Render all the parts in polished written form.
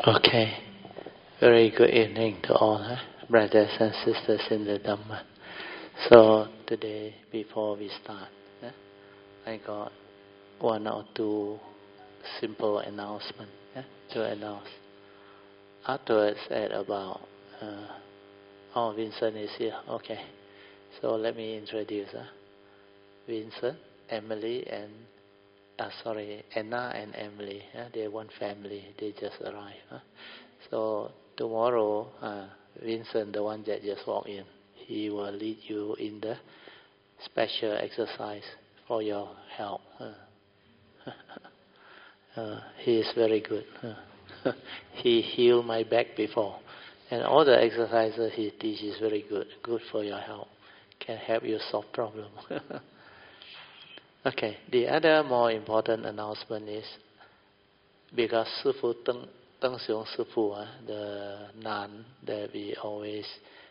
Okay, very good evening to all, brothers and sisters in the Dhamma. So today, before we start, I got one or two simple announcements to announce. Afterwards, at about, Vincent is here. Okay, so let me introduce Vincent, Emily, and Anna and Emily. They're one family. They just arrived. So tomorrow, Vincent, the one that just walked in, he will lead you in the special exercise for your health. He is very good. He healed my back before. And all the exercises he teaches is very good. Good for your health. Can help you solve problems. Okay, the other more important announcement is because Sifu Teng Xiong Sifu, the nun that we always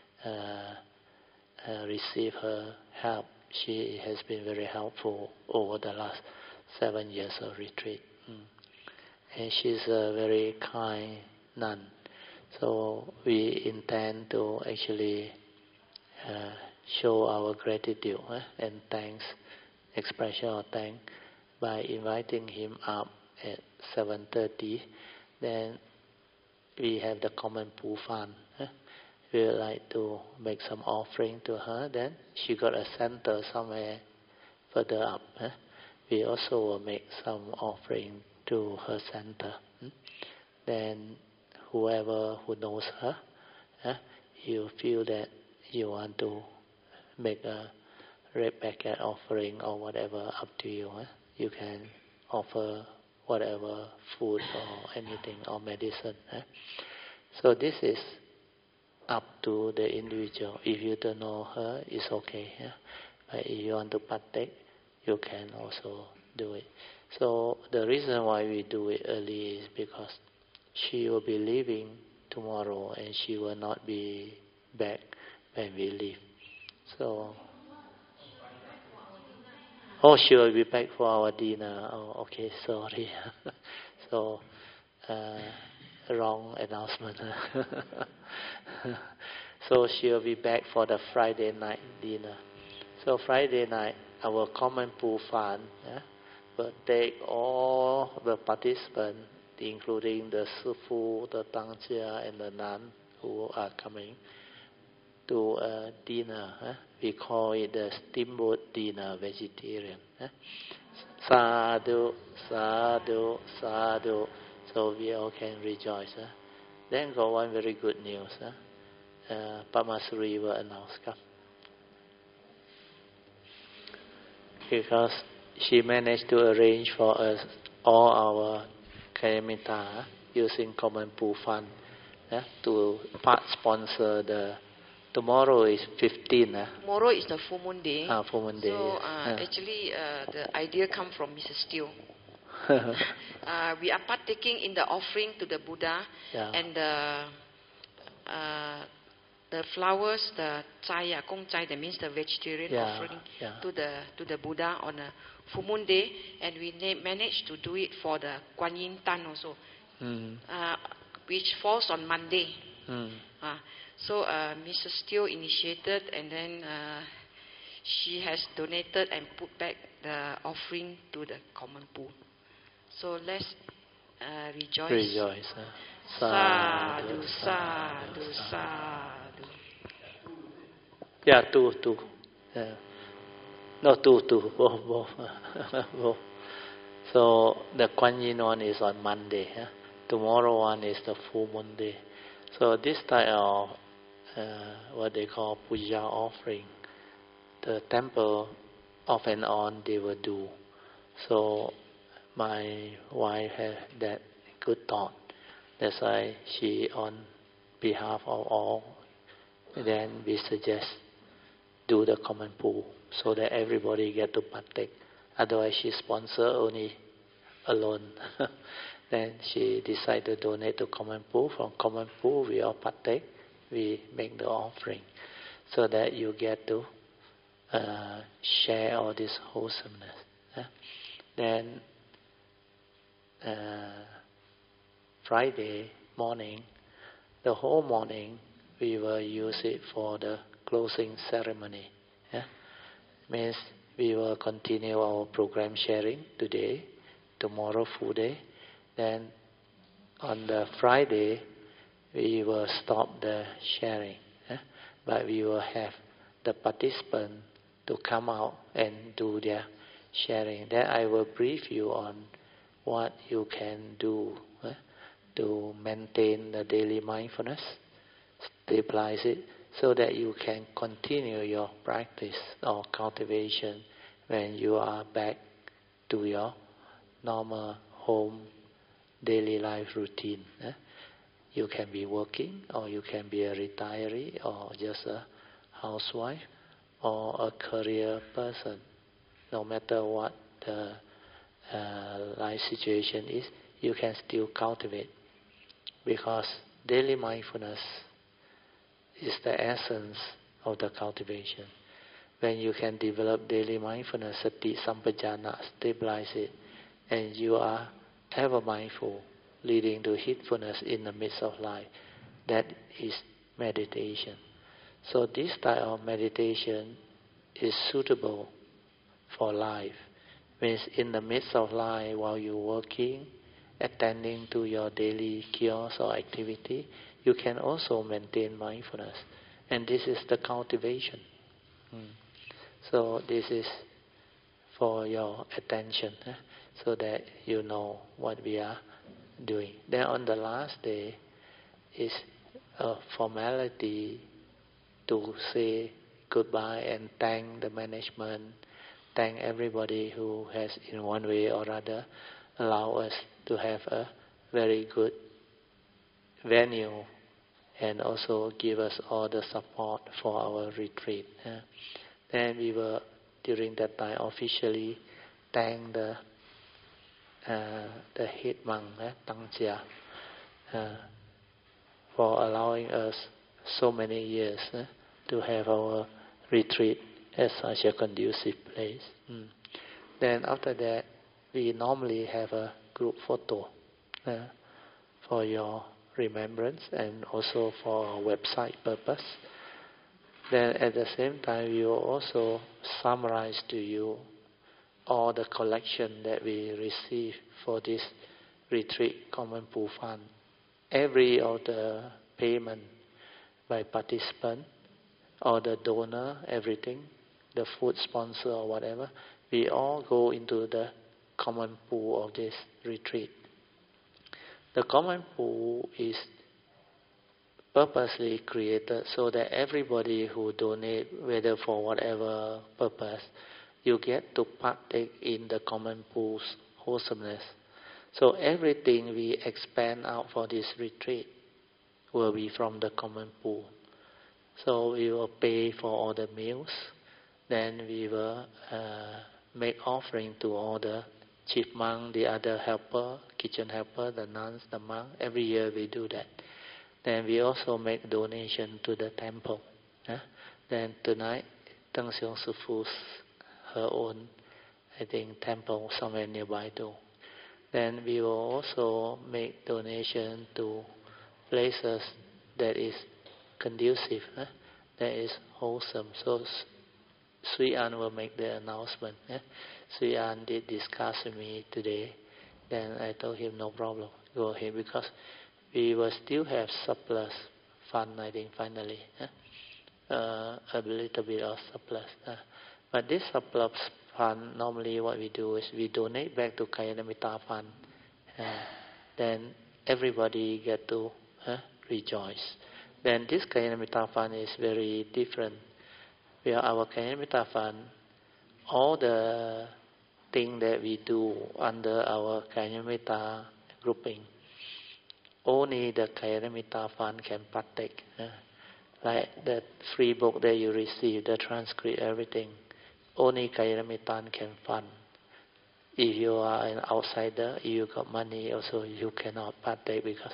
receive her help, she has been very helpful over the last 7 years of retreat. And she's a very kind nun. So we intend to actually show our gratitude and thanks, expression of thanks, by inviting him up at 7:30. Then we have the common pool fund. We would like to make some offering to her. Then she got a center somewhere further up. We also will make some offering to her center. Then whoever who knows her, you feel that you want to make a red packet offering or whatever, up to you. You can offer whatever food or anything or medicine. So this is up to the individual. If you don't know her, it's okay. But if you want to partake, you can also do it. So the reason why we do it early is because she will be leaving tomorrow and she will not be back when we leave. So, she will be back for our dinner. Oh, okay, sorry. So, wrong announcement. So she will be back for the Friday night dinner. So Friday night, our common pool fund will take all the participants, including the Sifu, the Tangjia, and the nun who are coming, to a dinner. We call it the steamboat dinner, vegetarian. Sadhu, sadhu, sadhu. So we all can rejoice. Then got one very good news. Pamasuri will announce. Come. Because she managed to arrange for us all our Kayamita using common pool fund to part sponsor the. Tomorrow is 15. Tomorrow is the full moon day. Full moon day. So actually, the idea comes from Mrs. Steele. We are partaking in the offering to the Buddha and the flowers, the chai, gong chai, that means the vegetarian offering to the Buddha on a full moon day, and we managed to do it for the Guan Yin Tan also, which falls on Monday. So Mrs. Steele initiated, and then she has donated and put back the offering to the common pool. So let's rejoice. Rejoice. Sadhu, sadhu, sadhu. Yeah, two. No, two. Both. Both. So the Kuan Yin one is on Monday. Tomorrow one is the full moon day. So this type of what they call puja offering, the temple off and on they will do. So my wife had that good thought. That's why she, on behalf of all, then we suggest do the common pool so that everybody get to partake. Otherwise she sponsor only alone. Then she decided to donate to common pool. From common pool we all partake. We make the offering so that you get to share all this wholesomeness. Then Friday morning, the whole morning, we will use it for the closing ceremony. Yeah? Means we will continue our program sharing today, tomorrow full day. Then on the Friday, we will stop the sharing. Yeah? But we will have the participants to come out and do their sharing. Then I will brief you on what you can do to maintain the daily mindfulness, stabilize it, so that you can continue your practice or cultivation when you are back to your normal home daily life routine. You can be working, or you can be a retiree, or just a housewife, or a career person. No matter what the life situation is, you can still cultivate, because daily mindfulness is the essence of the cultivation. When you can develop daily mindfulness, sati sampajana, stabilize it, and you are ever mindful, leading to heedfulness in the midst of life, that is meditation. So this type of meditation is suitable for life. Means in the midst of life, while you're working, attending to your daily cures or activity, you can also maintain mindfulness. And this is the cultivation. So this is for your attention, so that you know what we are doing. Then on the last day is a formality to say goodbye and thank the management, thank everybody who has in one way or other allowed us to have a very good venue and also give us all the support for our retreat. Then we will, during that time, officially thank the head monk, Tăng Chia, for allowing us so many years to have our retreat as such a conducive place. Then after that, we normally have a group photo for your remembrance and also for our website purpose. Then at the same time, we will also summarize to you all the collection that we receive for this retreat common pool fund. Every of the payment by participant or the donor, everything, the food sponsor or whatever, we all go into the common pool of this retreat. The common pool is purposely created so that everybody who donate, whether for whatever purpose, you get to partake in the common pool's wholesomeness. So everything we expand out for this retreat will be from the common pool. So we will pay for all the meals. Then we will make offering to all the chief monk, the other helper, kitchen helper, the nuns, the monk. Every year we do that. Then we also make donation to the temple. Then tonight, Teng Siong Sufu's her own, I think, temple somewhere nearby too. Then we will also make donation to places that is conducive, that is wholesome. So Sui An will make the announcement. Sui An did discuss with me today. Then I told him no problem, go ahead, because we will still have surplus fund, I think, finally. A little bit of surplus. But this surplus fund, normally what we do is we donate back to Kayanamitta Fund. Then everybody get to rejoice. Then this Kayanamitta Fund is very different. We are our Kayanamitta Fund, all the things that we do under our Kayanamitta grouping, only the Kayanamitta Fund can partake. Like the free book that you receive, the transcript, everything, only Kayanamitta can fund. If you are an outsider, if you got money, also you cannot partake, because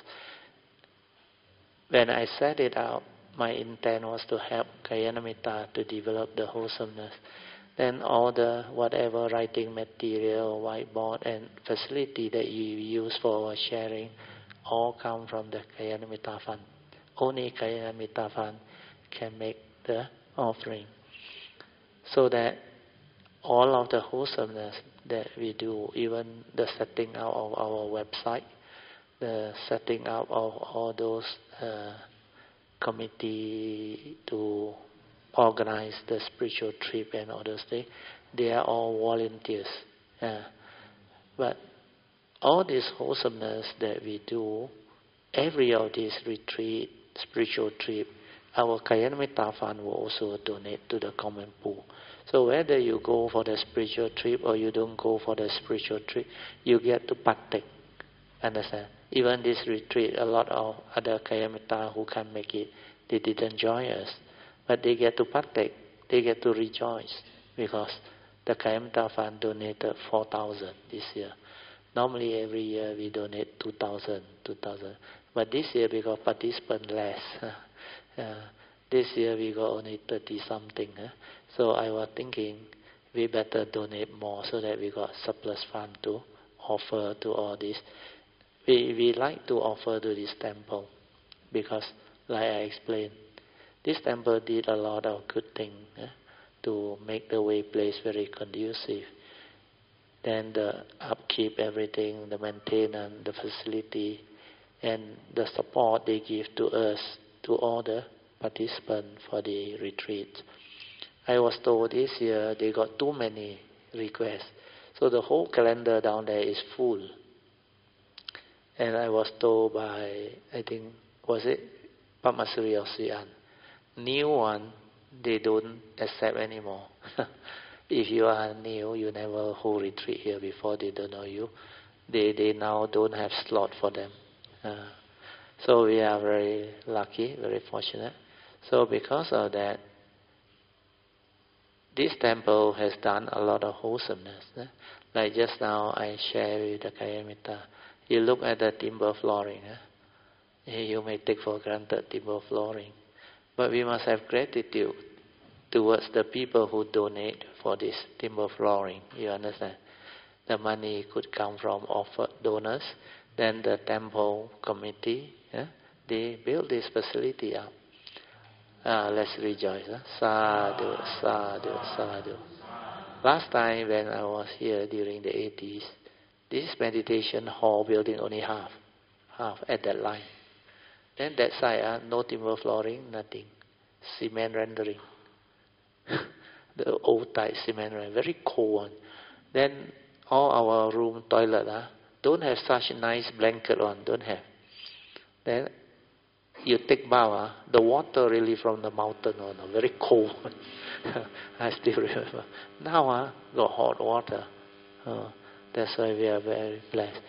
when I set it out, my intent was to help Kayanamitta to develop the wholesomeness. Then all the whatever writing material, whiteboard and facility that you use for our sharing, all come from the Kalyana Fund. Only Kalyana Fund can make the offering. So that all of the wholesomeness that we do, even the setting up of our website, the setting up of all those committee to organize the spiritual trip and all those things, they are all volunteers. But all this wholesomeness that we do, every of these retreat, spiritual trip, our Kalyana Fund will also donate to the common pool. So whether you go for the spiritual trip or you don't go for the spiritual trip, you get to partake. Understand? Even this retreat, a lot of other Kalyana who can't make it, they didn't join us. But they get to partake. They get to rejoice because the Kalyana Fund donated 4,000 this year. Normally every year we donate 2,000. But this year because participants less, this year we got only 30-something. So I was thinking we better donate more so that we got surplus fund to offer to all this. We like to offer to this temple because, like I explained, this temple did a lot of good things to make the way place very conducive. Then the upkeep, everything, the maintenance, the facility, and the support they give to us, to all the participants for the retreat. I was told this year they got too many requests. So the whole calendar down there is full. And I was told by, I think, was it Pamasuri or Sian? New one, they don't accept anymore. If you are new, you never hold retreat here before, they don't know you. They now don't have slot for them. So we are very lucky, very fortunate. So because of that, this temple has done a lot of wholesomeness. Like just now I shared with the Kalyana. You look at the timber flooring. You may take for granted timber flooring. But we must have gratitude towards the people who donate for this timber flooring. You understand? The money could come from offered donors. Then the temple committee, they build this facility up. Let's rejoice. Sadhu, sadhu, sadhu. Last time when I was here during the 80s, this meditation hall building only half at that line. Then that side, no timber flooring, nothing. Cement rendering. The old type cement rendering, very cold one. Then all our room toilet don't have such nice blanket one, don't have. Then you take bath, the water really from the mountain one, very cold one. I still remember. Now got hot water. That's why we are very blessed.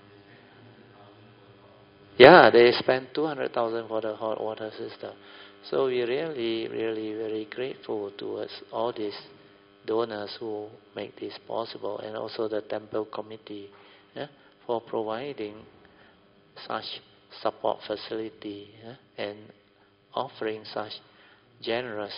Yeah, they spent 200,000 for the hot water system. So we really, really very grateful towards all these donors who make this possible, and also the temple committee for providing such support facility and offering such generous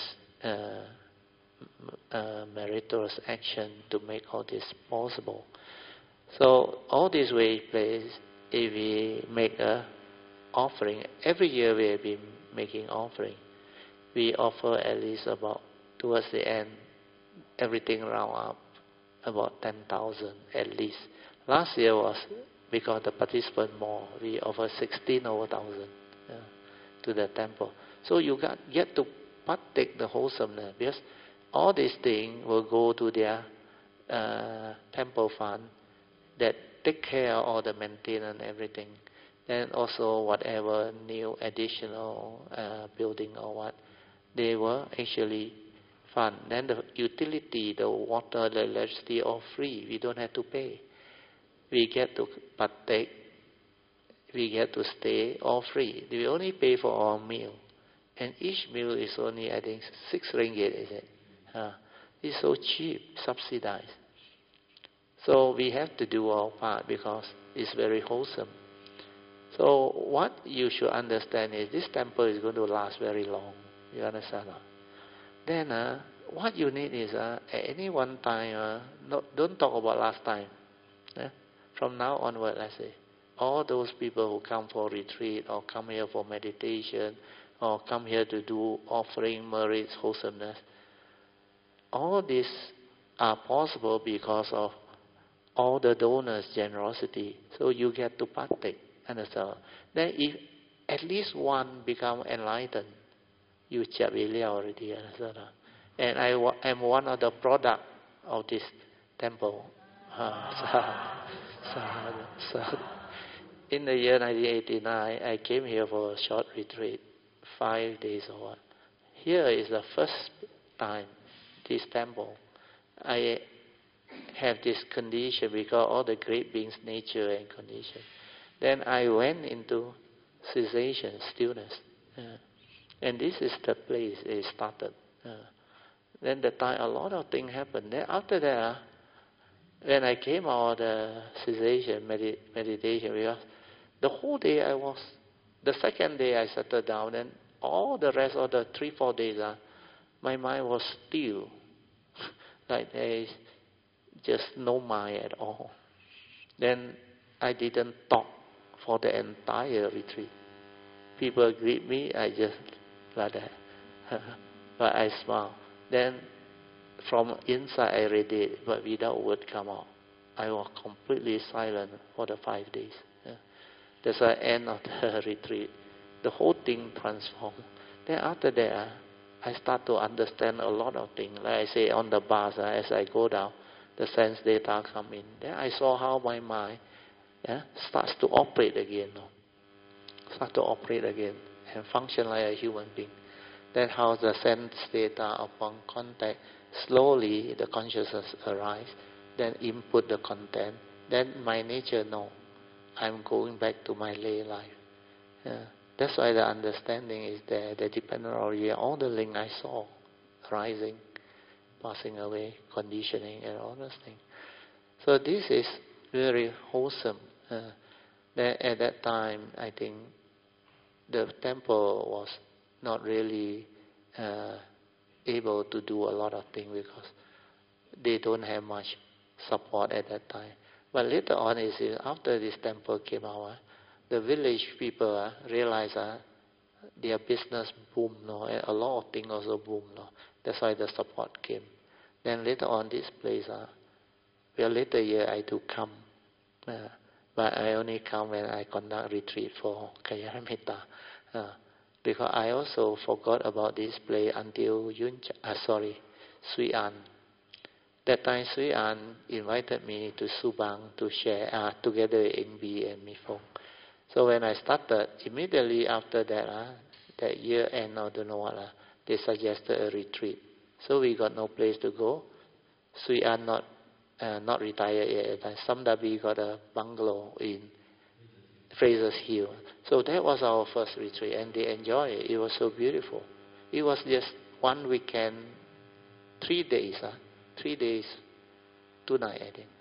meritorious action to make all this possible. So all this way place, if we make a offering, every year we have been making offering. We offer at least about, towards the end, everything round up, about 10,000 at least. Last year was, because the participant more, we offer 16 over thousand to the temple. So you get to partake the wholesomeness, because all these things will go to their temple fund that take care of all the maintenance and everything. Then also whatever new additional building or what, they will actually fund. Then the utility, the water, the electricity, all free. We don't have to pay. We get to partake. We get to stay all free. We only pay for our meal. And each meal is only, I think, 6 ringgit, is it? It's so cheap, subsidized. So we have to do our part because it's very wholesome. So what you should understand is this temple is going to last very long. You understand? Then what you need is at any one time, don't talk about last time. From now onward, let's say, all those people who come for retreat or come here for meditation or come here to do offering, merits, wholesomeness, all these are possible because of all the donors' generosity. So you get to partake. Understand? Then if at least one become enlightened, you already. Understand? And I am one of the product of this temple. In the year 1989, I came here for a short retreat, 5 days or what. Here is the first time, this temple. I have this condition because all the great beings, nature and condition. Then I went into cessation, stillness. And this is the place it started. Then the time a lot of things happened. Then after that, when I came out of the cessation meditation, because the whole day the second day I settled down, and all the rest of the 3-4 days, my mind was still. Like there is just no mind at all. Then I didn't talk for the entire retreat. People greet me, I just like that. But I smile. Then from inside I read it, but without word come out. I was completely silent for the 5 days. That's the end of the retreat. The whole thing transformed. Then after that, I start to understand a lot of things. Like I say, on the bus, as I go down, the sense data come in. Then I saw how my mind starts to operate again. Start to operate again and function like a human being. Then how the sense data upon contact, slowly the consciousness arise, then input the content. Then my nature know I'm going back to my lay life. That's why the understanding is there. The dependent all the link I saw rising, passing away, conditioning, and all those things. So this is very wholesome. At that time, I think the temple was not really able to do a lot of things because they don't have much support at that time. But later on, after this temple came out, the village people realized their business boomed, and a lot of things also boomed. That's why the support came. Then later on, this place, later year I do come. But I only come when I conduct retreat for Kalyana because I also forgot about this place until Sui An. That time Sui An invited me to Subang to share together with Bi and Mifong. So when I started, immediately after that, that year end or don't know what, they suggested a retreat. So we got no place to go. Sui An not retired yet. Samdabi got a bungalow in Fraser's Hill. So that was our first retreat, and they enjoyed it. It was so beautiful. It was just one weekend, 3 days, 3 days, 2 nights, I think.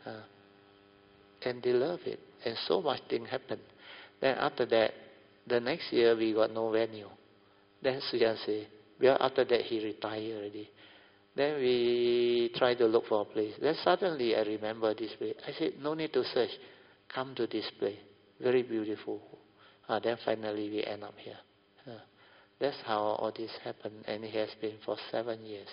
And they love it, and so much thing happened. Then after that, the next year we got no venue. Then Suyan said, well, after that he retired already. Then we tried to look for a place. Then suddenly I remember this place. I said, no need to search. Come to this place. Very beautiful. Then finally we end up here. That's how all this happened. And it has been for 7 years.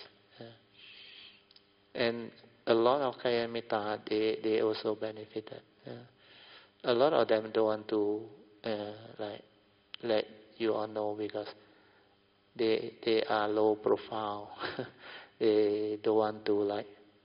And a lot of Kayamita, they also benefited. A lot of them don't want to let you all know because they are low profile. They don't want to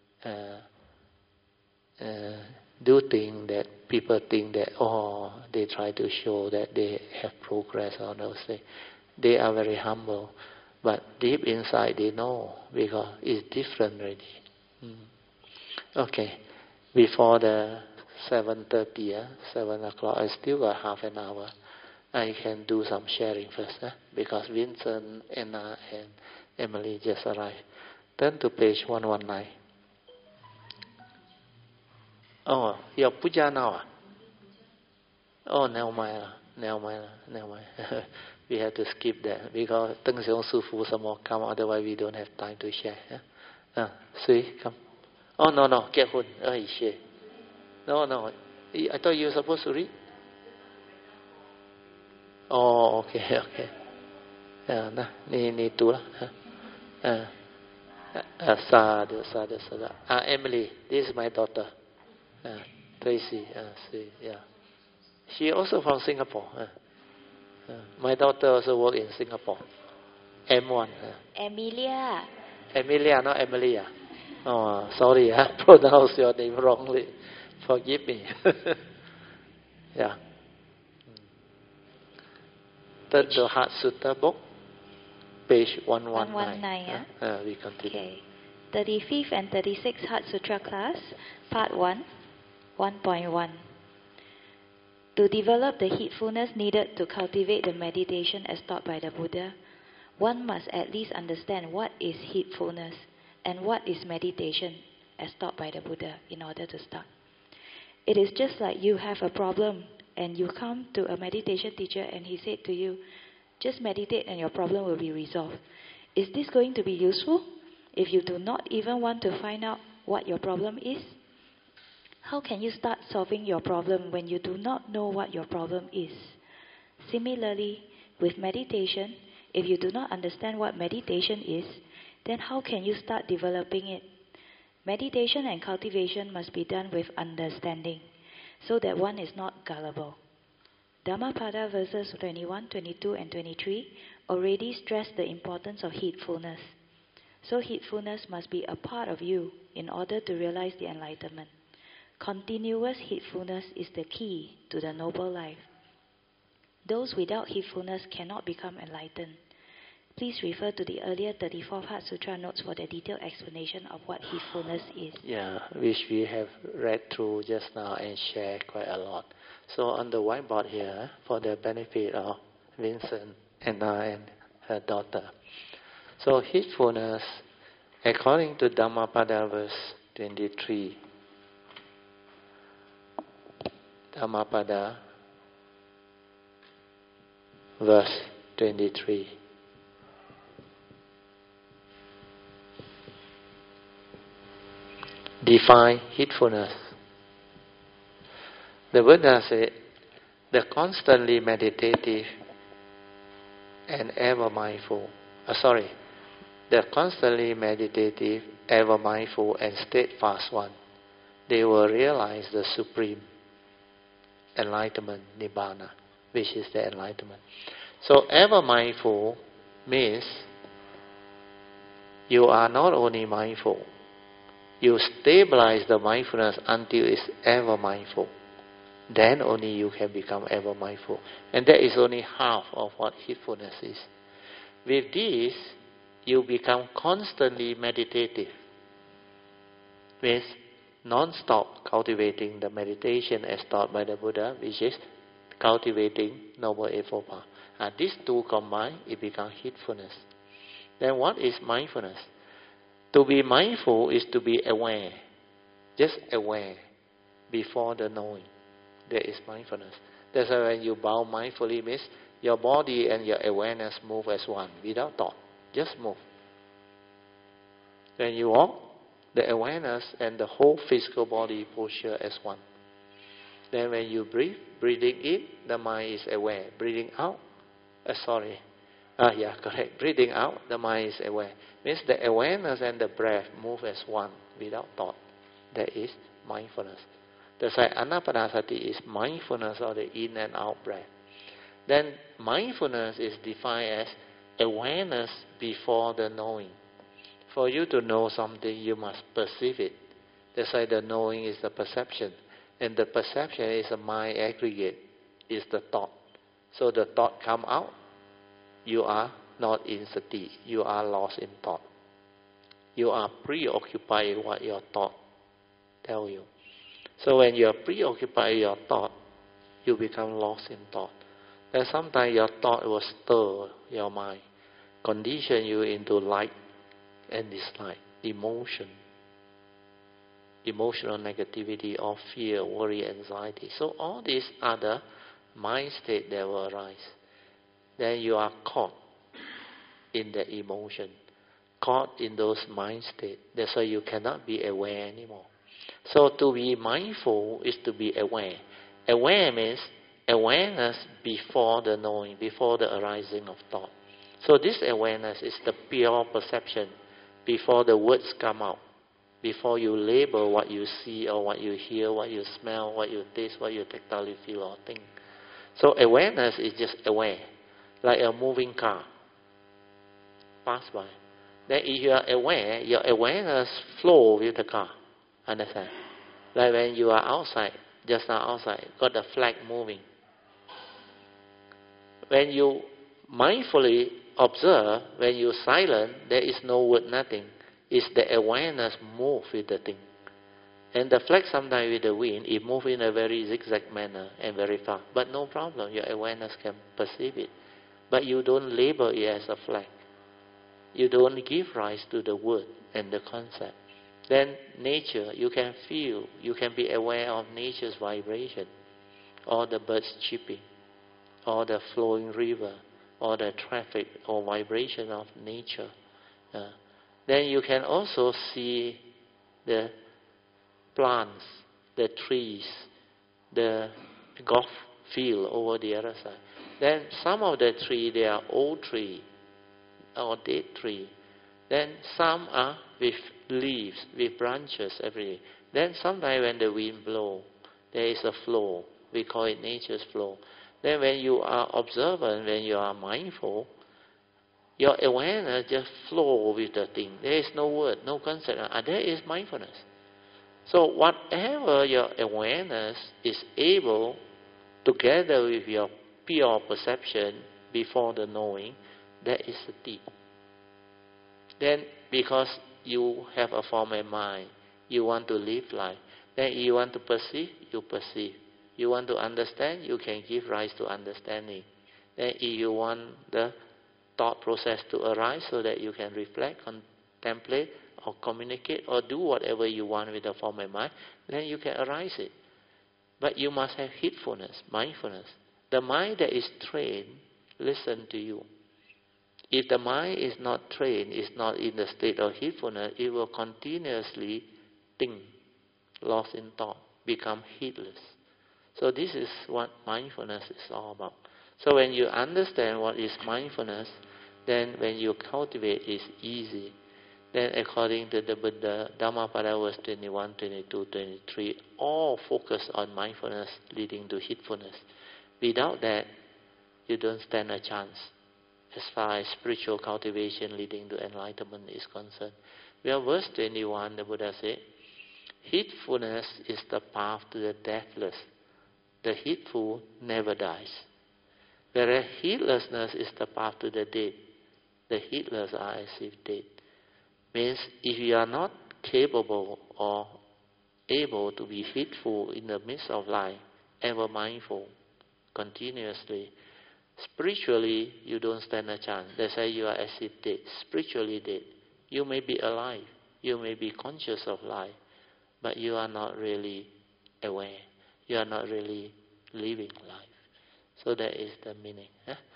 do things that people think that they try to show that they have progress on those things. They are very humble, but deep inside they know because it's different already. Okay, before the 7:30, 7 o'clock, I still got half an hour. I can do some sharing first, because Vincent, Anna, and Emily just arrived. Turn to page 119. Oh, your puja now? Oh, never mind. We have to skip that because Teng Xiong Sufu some more come, otherwise we don't have time to share. Sui, come. Oh, no, get home. Oh, shit. No. I thought you were supposed to read. Oh, okay, okay. Nah, ni tu lah. Sadhu. Emily, this is my daughter. Tracy, see, yeah. She also from Singapore. My daughter also work in Singapore. M1. Emilia, not Emilia. Oh, sorry, I pronounced your name wrongly. Forgive me. Yeah. Turn to Heart Sutta book, page 119. We continue. Okay. 35th and 36th Heart Sutra class, part 1, 1.1. To develop the heedfulness needed to cultivate the meditation as taught by the Buddha, one must at least understand what is heedfulness and what is meditation as taught by the Buddha in order to start. It is just like you have a problem and you come to a meditation teacher and he said to you, just meditate and your problem will be resolved. Is this going to be useful if you do not even want to find out what your problem is? How can you start solving your problem when you do not know what your problem is? Similarly, with meditation, if you do not understand what meditation is, then how can you start developing it? Meditation and cultivation must be done with understanding, so that one is not gullible. Dhammapada verses 21, 22, and 23 already stress the importance of heedfulness. So heedfulness must be a part of you in order to realize the enlightenment. Continuous heedfulness is the key to the noble life. Those without heedfulness cannot become enlightened. Please refer to the earlier 34th Heart Sutra notes for the detailed explanation of what heedfulness is. Yeah, which we have read through just now and shared quite a lot. So on the whiteboard here, for the benefit of Vincent, Anna, and her daughter. So heedfulness, according to Dhammapada verse 23, Dhammapada verse 23. Define heedfulness. The Buddha said, the constantly meditative and ever mindful. The constantly meditative, ever mindful, and steadfast one, they will realize the supreme enlightenment, Nibbana, which is the enlightenment. So ever mindful means you are not only mindful, you stabilize the mindfulness until it's ever mindful. Then only you can become ever mindful. And that is only half of what heedfulness is. With this, you become constantly meditative. Means non-stop cultivating the meditation as taught by the Buddha, which is cultivating Noble Eightfold Path. These two combined, it becomes heedfulness. Then what is mindfulness? To be mindful is to be aware. Just aware before the knowing. That is mindfulness. That's why when you bow mindfully means your body and your awareness move as one, without thought. Just move. When you walk, the awareness and the whole physical body posture as one. Then when you breathe, breathing in, the mind is aware. Breathing out, correct. Breathing out, the mind is aware. Means the awareness and the breath move as one, without thought. That is mindfulness. That's why Anapanasati is mindfulness of the in and out breath. Then mindfulness is defined as awareness before the knowing. For you to know something, you must perceive it. That's why the knowing is the perception. And the perception is a mind aggregate, is the thought. So the thought come out, you are not in sati, you are lost in thought. You are preoccupied with what your thought tell you. So when you are preoccupied with your thought, you become lost in thought. Then sometimes your thought will stir your mind, condition you into like and dislike, emotional negativity or fear, worry, anxiety. So all these are the mind state that will arise. Then you are caught in the emotion, caught in those mind state. That's why you cannot be aware anymore. So to be mindful is to be aware. Aware means awareness before the knowing, before the arising of thought. So this awareness is the pure perception before the words come out, before you label what you see or what you hear, what you smell, what you taste, what you tactile feel or think. So awareness is just aware, like a moving car pass by. Then if you are aware, your awareness flow with the car. Understand? Like when you are outside, just now outside, got the flag moving. When you mindfully observe, when you silent, there is no word, nothing. It's the awareness move with the thing. And the flag sometimes with the wind, it moves in a very zigzag manner and very fast. But no problem, your awareness can perceive it. But you don't label it as a flag. You don't give rise to the word and the concept. Then nature, you can feel, you can be aware of nature's vibration, or the birds chirping, or the flowing river, or the traffic or vibration of nature. Then you can also see the plants, the trees, the golf field over the other side. Then some of the trees, they are old tree or dead tree. Then some are with leaves, with branches, everything. Then sometimes when the wind blows, there is a flow. We call it nature's flow. Then when you are observant, when you are mindful, your awareness just flow with the thing. There is no word, no concept. There is mindfulness. So whatever your awareness is able, together with your pure perception before the knowing, that is the deep. Then because you have a form of mind, you want to live life. Then you want to perceive, you perceive. You want to understand, you can give rise to understanding. Then if you want the thought process to arise so that you can reflect, contemplate, or communicate, or do whatever you want with the form of mind, then you can arise it. But you must have heedfulness, mindfulness. The mind that is trained, listen to you. If the mind is not trained, is not in the state of heedfulness, it will continuously think, lost in thought, become heedless. So this is what mindfulness is all about. So when you understand what is mindfulness, then when you cultivate, it's easy. Then according to the Buddha, Dhammapada verse 21, 22, 23, all focus on mindfulness leading to heedfulness. Without that, you don't stand a chance as far as spiritual cultivation leading to enlightenment is concerned. Well, verse 21, the Buddha said, heedfulness is the path to the deathless. The heedful never dies. Whereas heedlessness is the path to the dead. The heedless are as if dead. Means if you are not capable or able to be heedful in the midst of life, ever mindful, continuously, spiritually you don't stand a chance. That's why you are as if dead, spiritually dead. You may be alive, you may be conscious of life, but you are not really aware. You are not really living life. So that is the meaning.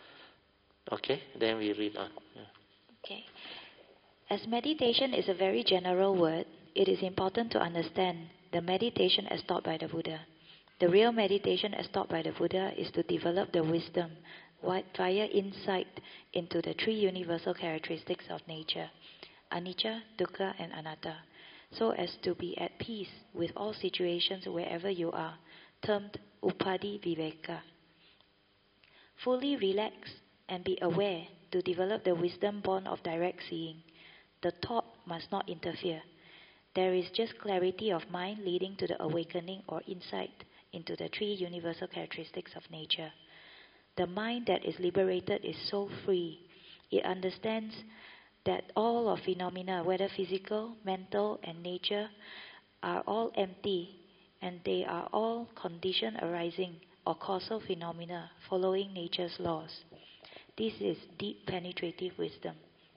Okay, then we read on. Okay. As meditation is a very general word, it is important to understand the meditation as taught by the Buddha. The real meditation as taught by the Buddha is to develop the wisdom via insight into the three universal characteristics of nature, anicca, dukkha, and anatta, so as to be at peace with all situations wherever you are, termed upadhi viveka. Fully relax and be aware to develop the wisdom born of direct seeing. The thought must not interfere. There is just clarity of mind leading to the awakening or insight into the three universal characteristics of nature. The mind that is liberated is so free. It understands that all of phenomena, whether physical, mental, and nature, are all empty, and they are all condition arising or causal phenomena following nature's laws. This is deep penetrative wisdom.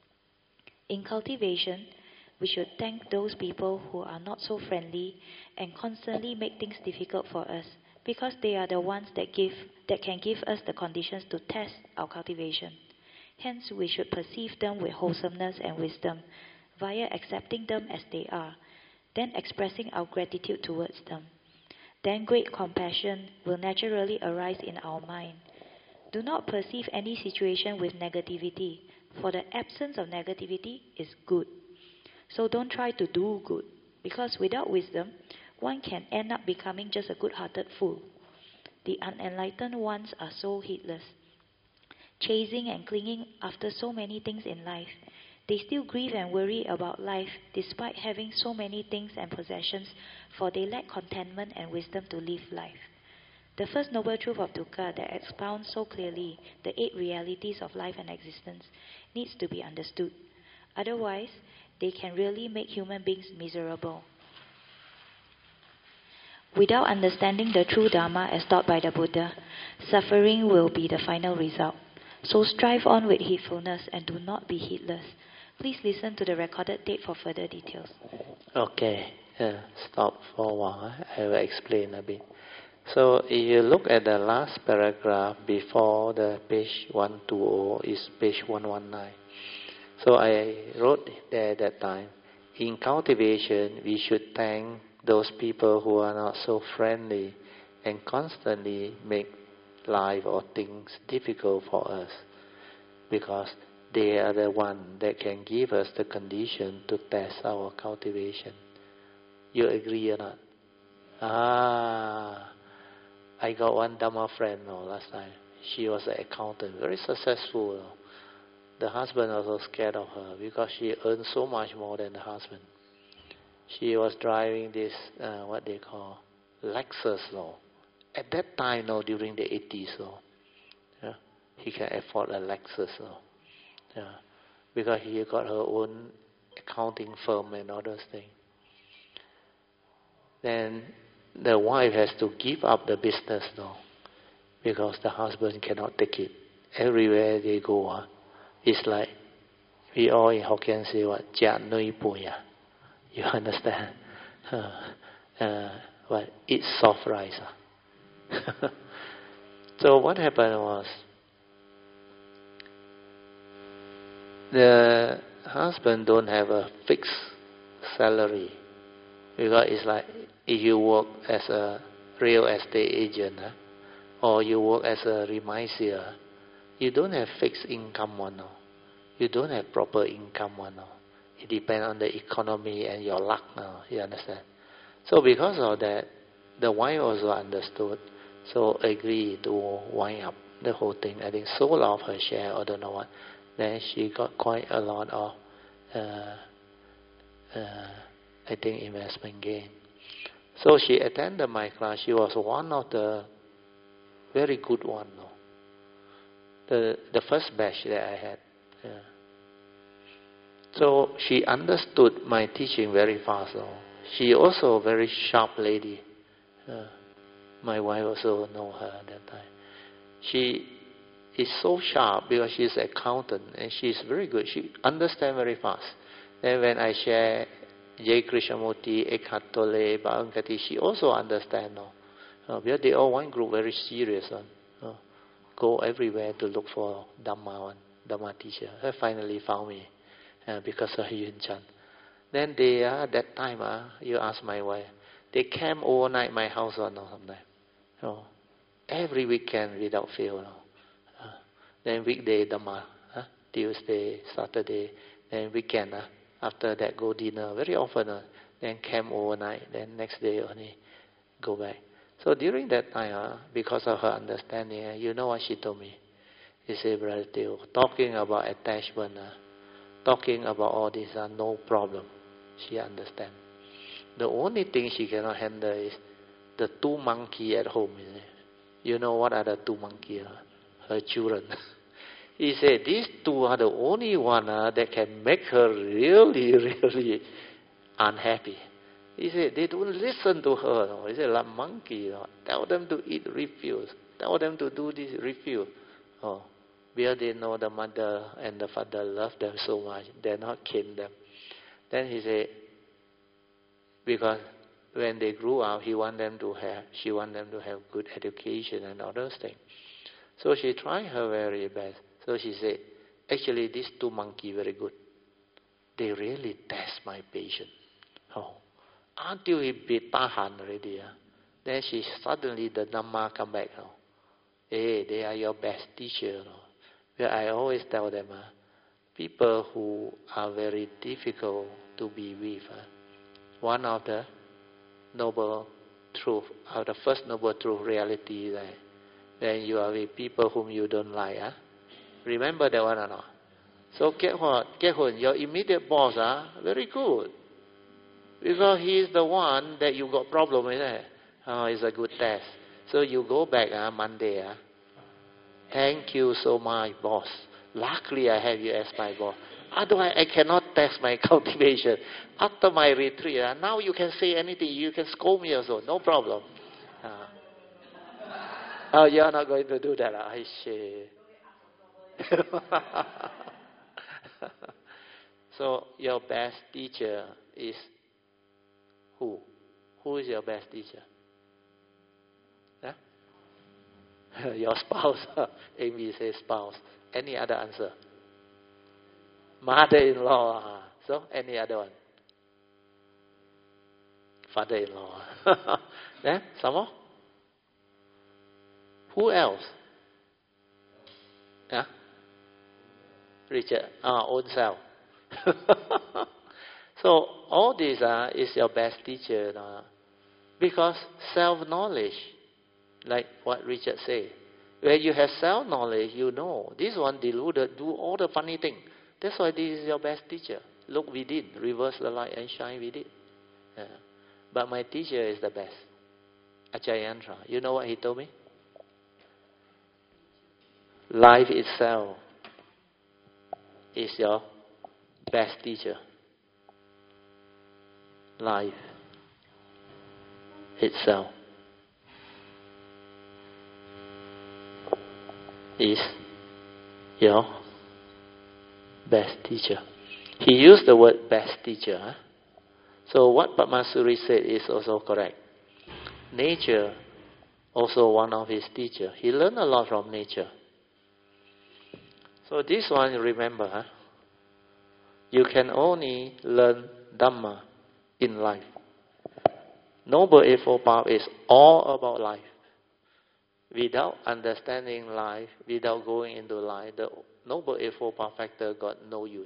In cultivation, we should thank those people who are not so friendly and constantly make things difficult for us, because they are the ones that can give us the conditions to test our cultivation. Hence, we should perceive them with wholesomeness and wisdom via accepting them as they are, then expressing our gratitude towards them. then great compassion will naturally arise in our mind. Do not perceive any situation with negativity, for the absence of negativity is good. So don't try to do good, because without wisdom, one can end up becoming just a good-hearted fool. The unenlightened ones are so heedless, chasing and clinging after so many things in life. They still grieve and worry about life despite having so many things and possessions, for they lack contentment and wisdom to live life. The first noble truth of dukkha that expounds so clearly the 8 realities of life and existence needs to be understood. Otherwise, they can really make human beings miserable. Without understanding the true Dharma as taught by the Buddha, suffering will be the final result. So strive on with heedfulness and do not be heedless. Please listen to the recorded tape for further details. Okay, stop for a while. I will explain a bit. So if you look at the last paragraph before the page 120 is page 119. So I wrote there that time, in cultivation we should thank those people who are not so friendly and constantly make life or things difficult for us, because they are the one that can give us the condition to test our cultivation. You agree or not? I got one Dhamma friend last time. She was an accountant, very successful. The husband was also scared of her because she earned so much more than the husband. She was driving this, what they call, Lexus. At that time, during the 80s, he can afford a Lexus. Because he got her own accounting firm and all those things. Then the wife has to give up the business because the husband cannot take it. Everywhere they go, it's like we all in Hokkien say what, Jia Nui Puya. You understand? What? Eat soft rice. So what happened was, the husband don't have a fixed salary, because it's like if you work as a real estate agent or you work as a remisier, you don't have fixed income one. You don't have proper income one. It depends on the economy and your luck now. You understand? So because of that, the wife also understood, so agreed to wind up the whole thing. I think sold off her share or don't know what. Then she got quite a lot of, I think, investment gain. So she attended my class. She was one of the very good one. The first batch that I had. So she understood my teaching very fast. She also a very sharp lady. My wife also know her at that time. She is so sharp because she's an accountant and she's very good. She understands very fast. Then when I share J. Krishnamurti, Eckhart Tolle, Bhagavad, she also understands now. Because they all one group very serious one. Go everywhere to look for Dhamma teacher. They finally found me because of Yun Chan. Then they that time you ask my wife, they camp overnight my house sometimes. Every weekend without fail. Then weekday Dhamma, Tuesday, Saturday, then weekend. After that go dinner very often. Then camp overnight. Then next day only go back. So during that time, because of her understanding, you know what she told me? She said, Brother Teo, talking about attachment, talking about all this, no problem. She understands. The only thing she cannot handle is the 2 monkeys at home. You know what are the 2 monkeys? Her children. He said, these 2 are the only one that can make her really, really unhappy. He said, they don't listen to her. He said, like monkey. Tell them to eat, refuse. Tell them to do this, refuse. Because they know the mother and the father love them so much, they're not killing them. Then he said, because when they grew up, she want them to have good education and all those things. So she tried her very best. So she said, actually these 2 monkeys very good. They really test my patience. Until he be tahan already. Then suddenly the Dhamma come back. Hey, they are your best teacher. Where I always tell them, people who are very difficult to be with, one of the noble truth, the first noble truth reality is that when you are with people whom you don't like, remember that one or not? So get what? Your immediate boss, very good. Because he is the one that you got problem with. It's a good test. So you go back Monday. Thank you so much, boss. Luckily I have you as my boss. Otherwise I cannot test my cultivation. After my retreat, now you can say anything. You can scold me also. No problem. You are not going to do that. I see. So your best teacher is who? Who is your best teacher? Your spouse. Amy says spouse. Any other answer? Mother-in-law. So any other one? Father-in-law. Some more? Who else? Richard. Own self. So all this is your best teacher. Because self-knowledge, like what Richard said, when you have self-knowledge, you know this one deluded, do all the funny thing. That's why this is your best teacher. Look within, reverse the light and shine within. But my teacher is the best. Achayantra. You know what he told me? Life itself is your best teacher. Life itself is your best teacher. He used the word best teacher. So what Padmasuri said is also correct. Nature also one of his teachers. He learned a lot from nature. So this one, remember, you can only learn Dhamma in life. Noble Eightfold Path is all about life. Without understanding life, without going into life, the Noble Eightfold Path factor got no use.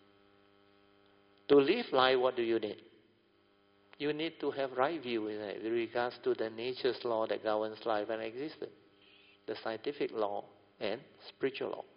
To live life, what do you need? You need to have right view in it with regards to the nature's law that governs life and existence, the scientific law and spiritual law.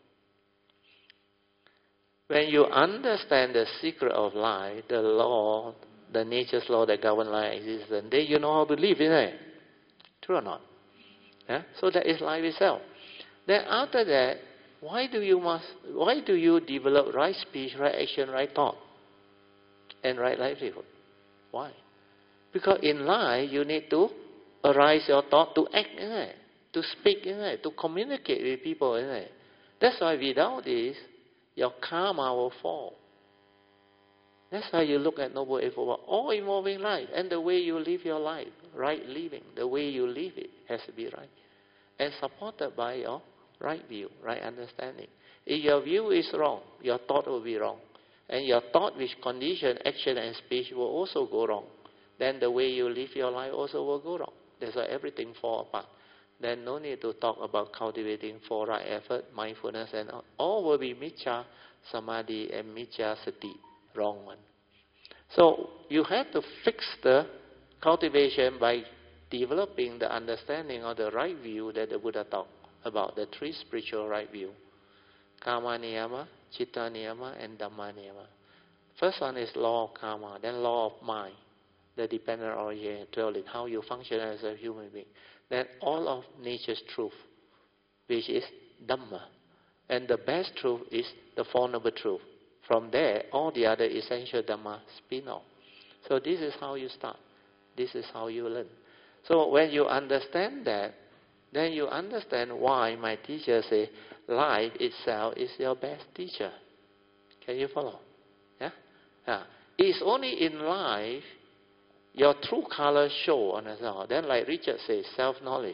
When you understand the secret of life, the law, the nature's law that governs life and existence, then you know how to live, isn't it? True or not? So that is life itself. Then after that, why do you develop right speech, right action, right thought, and right livelihood? Why? Because in life you need to arise your thought to act, isn't it? To speak, isn't it? To communicate with people, isn't it? That's why without this, your karma will fall. That's why you look at Noble Eightfold Path, all involving life, and the way you live your life, right living, the way you live it has to be right, and supported by your right view, right understanding. If your view is wrong, your thought will be wrong, and your thought which condition action and speech will also go wrong. Then the way you live your life also will go wrong. That's why everything falls apart. Then no need to talk about cultivating for right effort, mindfulness, and all will be miccha samadhi and miccha sati, wrong one. So you have to fix the cultivation by developing the understanding of the right view that the Buddha talked about, the three spiritual right view. Karma niyama, citta niyama, and dhamma niyama. First one is law of karma, then law of mind, the dependent origin, how you function as a human being. Then all of nature's truth, which is Dhamma. And the best truth is the Four Noble Truth. From there, all the other essential Dhamma spin off. So this is how you start. This is how you learn. So when you understand that, then you understand why my teacher say life itself is your best teacher. Can you follow? It's only in life your true color show on itself. Then like Richard says, self-knowledge.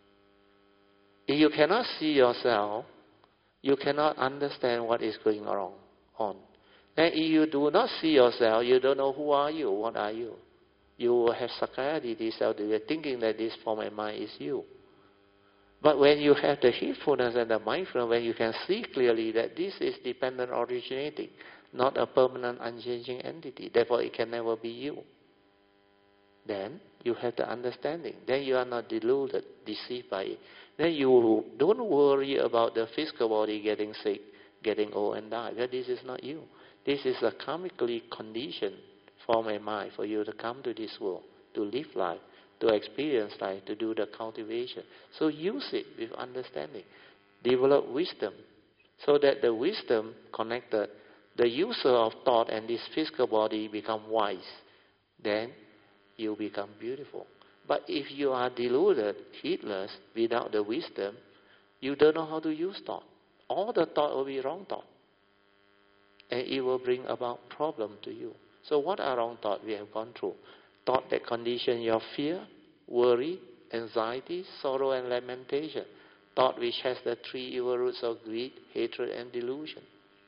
If you cannot see yourself, you cannot understand what is going on. Then if you do not see yourself, you don't know who are you, what are you. You will have Sakaya Ditti, self-deluded, thinking that this form and mind is you. But when you have the heedfulness and the mindfulness, when you can see clearly that this is dependent originating, not a permanent unchanging entity, therefore it can never be you, then you have the understanding. Then you are not deluded, deceived by it. Then you don't worry about the physical body getting sick, getting old and die. Because this is not you. This is a karmically conditioned form and mind for you to come to this world, to live life, to experience life, to do the cultivation. So use it with understanding. Develop wisdom, so that the wisdom connected, the user of thought and this physical body become wise. Then you become beautiful. But if you are deluded, heedless, without the wisdom, you don't know how to use thought. All the thought will be wrong thought. And it will bring about problem to you. So what are wrong thoughts we have gone through? Thought that condition your fear, worry, anxiety, sorrow and lamentation. Thought which has the three evil roots of greed, hatred and delusion.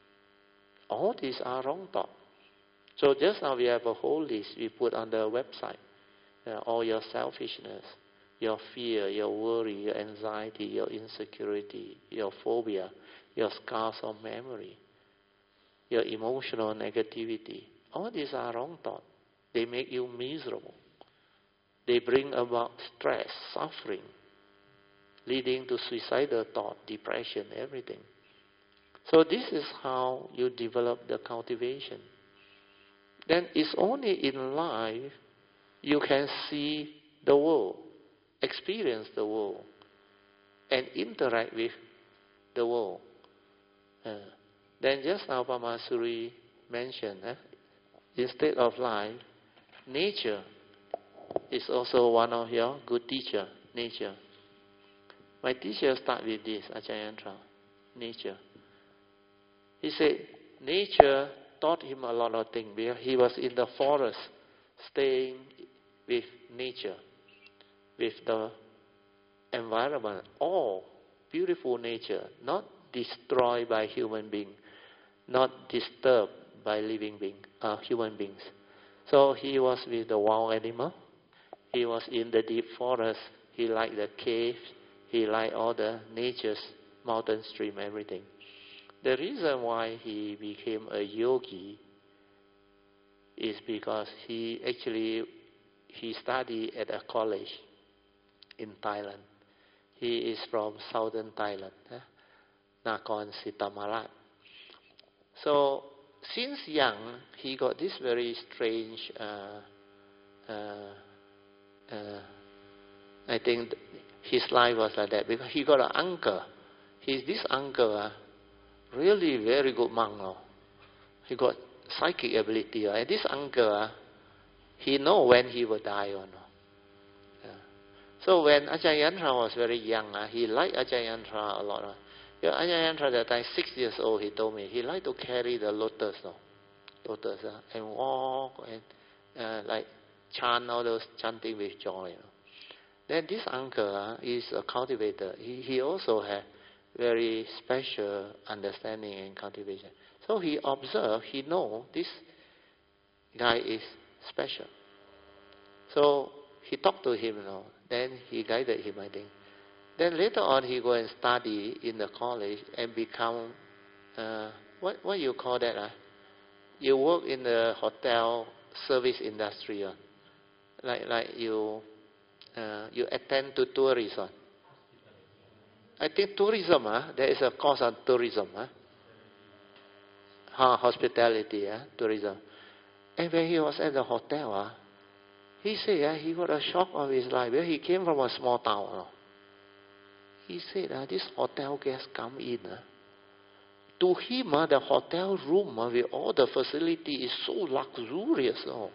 All these are wrong thoughts. So just now we have a whole list we put on the website. All your selfishness, your fear, your worry, your anxiety, your insecurity, your phobia, your scars of memory, your emotional negativity. All these are wrong thoughts. They make you miserable. They bring about stress, suffering, leading to suicidal thought, depression, everything. So this is how you develop the cultivation. Then it's only in life you can see the world, experience the world, and interact with the world. Then just now Pamasuri mentioned, instead of life, nature is also one of your good teacher, nature. My teacher start with this, Ajahn Yantra, nature. He said, nature taught him a lot of things because he was in the forest, staying with nature, with the environment, all beautiful nature, not destroyed by human beings, not disturbed by living beings, human beings. So he was with the wild animal. He was in the deep forest. He liked the caves. He liked all the nature's mountain stream, everything. The reason why he became a yogi is because he studied at a college in Thailand. He is from southern Thailand, Nakhon Si Thammarat. So since young, he got this very strange, I think his life was like that, because he got an uncle. This uncle, really very good monk. He got psychic ability. And this uncle, he know when he will die or not. So when Ajahn Yantra was very young, he liked Ajahn Yantra a lot. Ajahn Yantra at that time, 6 years old, he told me, he liked to carry the lotus, and walk and like chant all those chanting with joy. Then this uncle is a cultivator. He also had very special understanding and cultivation. So he observed, he know this guy is special. So he talked to him, then he guided him, I think. Then later on, he go and study in the college and become, what you call that? You work in the hotel service industry. Like you attend to tourism. I think tourism, there is a course on tourism. Hospitality, tourism. And when he was at the hotel, he said he got a shock of his life. He came from a small town. He said this hotel guest come in. To him, the hotel room with all the facility is so luxurious.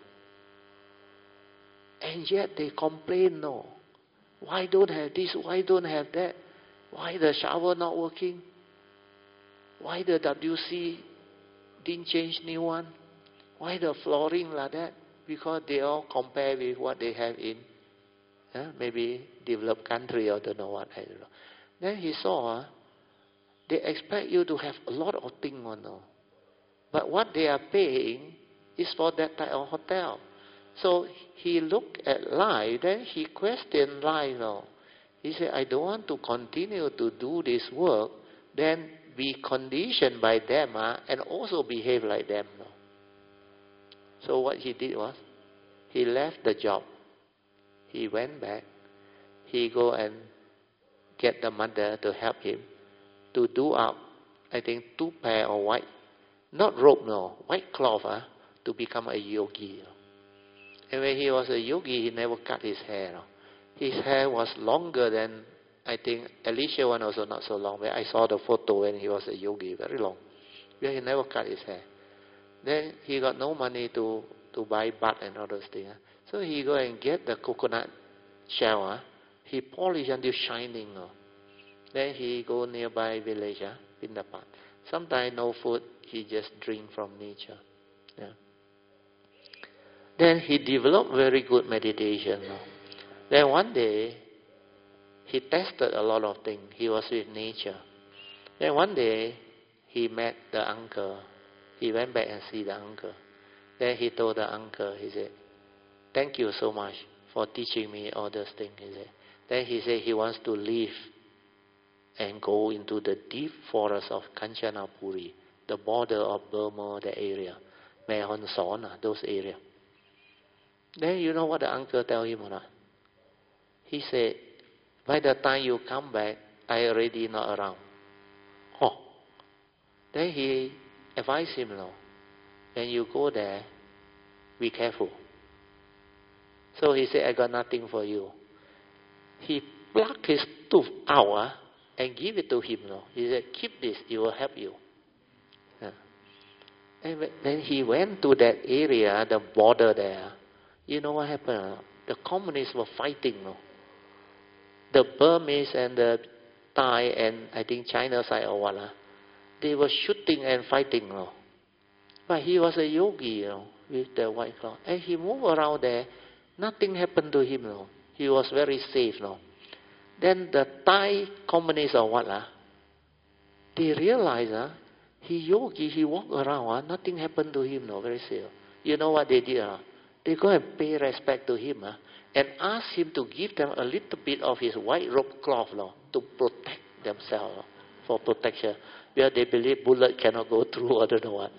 And yet they complain, why don't have this, why don't have that? Why the shower not working? Why the WC didn't change new one? Why the flooring like that? Because they all compare with what they have in maybe developed country or don't know what, I don't know. Then he saw they expect you to have a lot of things, but what they are paying is for that type of hotel. So he looked at life, then he questioned life. He said, I don't want to continue to do this work, then be conditioned by them and also behave like them. So what he did was, he left the job. He went back. He go and get the mother to help him to do up, I think, 2 pair of white, not robe, white cloth, to become a yogi. And when he was a yogi, he never cut his hair. His hair was longer than, I think, Elisha one also not so long. But I saw the photo when he was a yogi, very long. But he never cut his hair. Then he got no money to buy bat and all those things. So he go and get the coconut shell. He polish until shining. Then he go nearby village, Pindapat. Sometimes no food, he just drink from nature. Yeah. Then he developed very good meditation. Then one day, he tested a lot of things. He was with nature. Then one day, he met the uncle. He went back and see the uncle. Then he told the uncle, he said, thank you so much for teaching me all those things. He said. Then he said he wants to leave and go into the deep forest of Kanchanapuri, the border of Burma, the area, Mehon Son, those areas. Then you know what the uncle tell him or not? He said, by the time you come back, I already not around. Oh. Then he advised him, when you go there, be careful. So he said, I got nothing for you. He plucked his tooth out and give it to him. He said, keep this, it will help you. Yeah. And then he went to that area, the border there. You know what happened? The communists were fighting. The Burmese and the Thai and I think China side or what. They were shooting and fighting. But he was a yogi, with the white cloth. And he moved around there. Nothing happened to him. He was very safe. Then the Thai communists or what, they realized he yogi, he walked around, nothing happened to him, very safe. You know what they did? They go and pay respect to him and ask him to give them a little bit of his white robe cloth to protect themselves, for protection. Where they believe bullet cannot go through, I don't know what.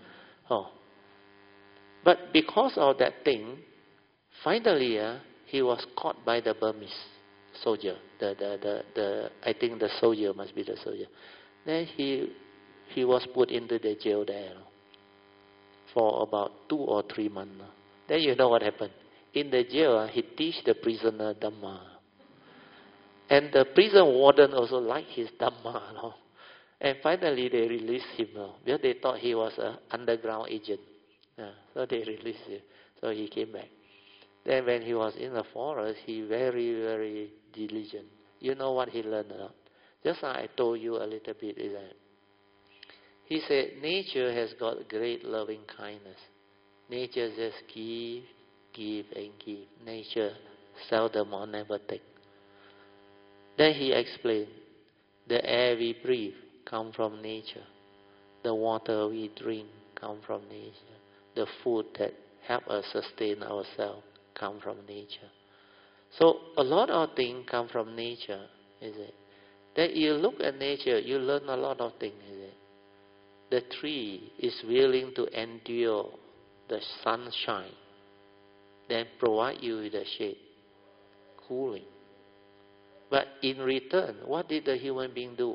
But because of that thing, finally he was caught by the Burmese soldier. I think the soldier must be the soldier. Then he was put into the jail there for about 2 or 3 months. Then you know what happened? In the jail, he teach the prisoner Dhamma. And the prison warden also liked his Dhamma. And finally they released him. Because they thought he was an underground agent. So they released him. So he came back. Then when he was in the forest, he very, very diligent. You know what he learned? Just like I told you a little bit is that he said nature has got great loving kindness. Nature just give and give. Nature seldom or never take. Then he explained, the air we breathe come from nature. The water we drink come from nature. The food that help us sustain ourselves come from nature. So a lot of things come from nature, is it? That you look at nature, you learn a lot of things, is it? The tree is willing to endure the sunshine, then provide you with the shade, cooling. But in return, what did the human being do?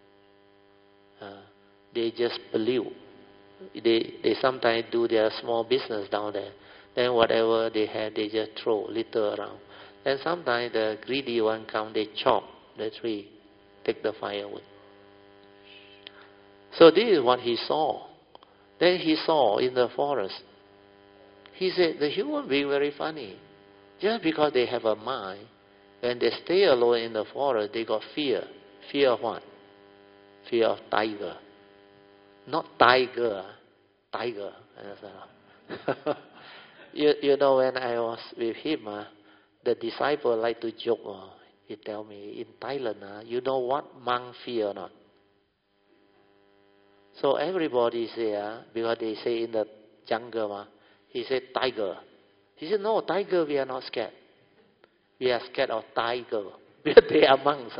They just pollute. They sometimes do their small business down there. Then whatever they have, they just throw little around. Then sometimes the greedy one come, they chop the tree, take the firewood. So this is what he saw. Then he saw in the forest. He said, the human being very funny. Just because they have a mind, when they stay alone in the forest, they got fear. Fear of what? Fear of tiger. Not tiger. Tiger. You know, when I was with him, the disciple like to joke. He tell me, in Thailand, you know what monk fear or not? So everybody say, because they say in the jungle, he said tiger. He said, no, tiger, we are not scared. We are scared of tiger. Because they are monks.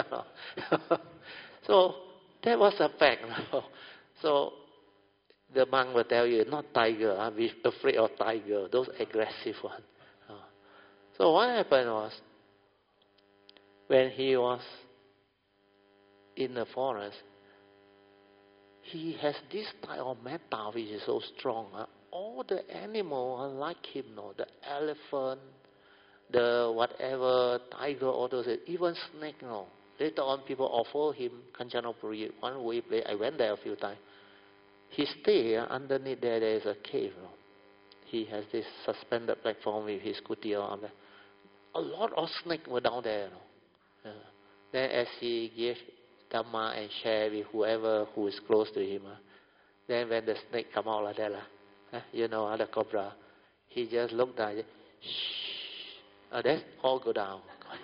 So that was a fact. So the monk will tell you, not tiger, we're afraid of tiger, those aggressive ones. So what happened was, when he was in the forest, he has this type of metta which is so strong. All the animals are like him, the elephant, the whatever, tiger, all those, even snake. Later on, people offer him Kanchanaburi. One way, I went there a few times. He stay underneath there is a cave. He has this suspended platform with his kuti on there. A lot of snakes were down there. Then as he gave Dhamma and share with whoever who is close to him, then when the snake come out like that, the cobra, he just looked down. Shh. That's all go down.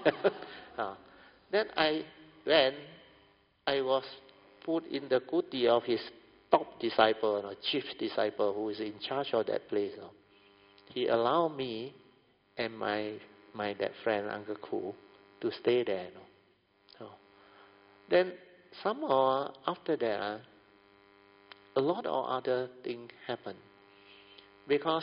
Then when I was put in the kuti of his top disciple, chief disciple who is in charge of that place, he allowed me and my that friend, Uncle Ku, to stay there. Then somehow after that, a lot of other things happened. Because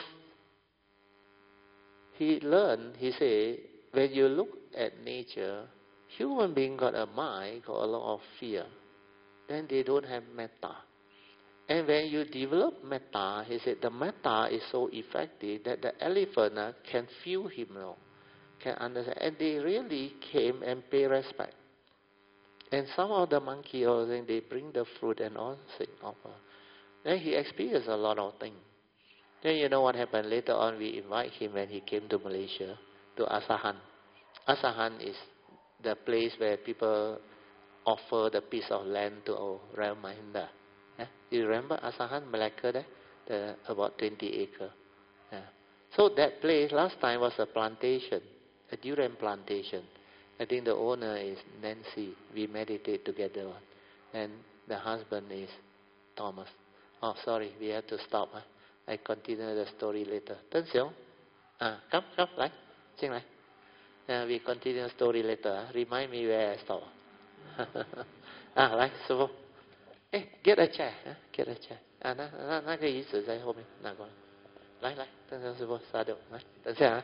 he learned, he said, when you look at nature, human being got a mind, got a lot of fear. Then they don't have metta. And when you develop metta, he said, the metta is so effective that the elephant can feel him, can understand. And they really came and pay respect. And some of the monkey also, they bring the fruit and all things offer. Then he experienced a lot of things. Then you know what happened? Later on, we invite him when he came to Malaysia, to Asahan. Asahan is the place where people offer the piece of land to Rama Mahinda. You remember Asahan, Malacca there? About 20 acres. So that place last time was a plantation, a durian plantation. I think the owner is Nancy. We meditate together. And the husband is Thomas. Oh, sorry, we have to stop. I continue the story later. Tân Xiong, come, lại, xin lại. We continue the story later. Remind me where I stop. Lại, sư phụ. Hey, get a chair. Get a chair. Nó cái ý sự dây hôm nay. Nào con. Lại, Tân Xiong sư phụ, xa được. Tân Xiong hả?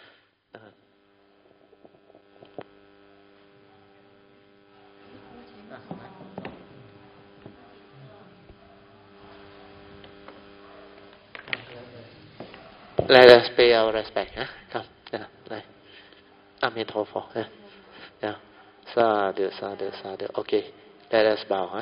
Let us pay our respect. Come. Amitabha. Sadhu, sadhu, sadhu. Okay. Let us bow.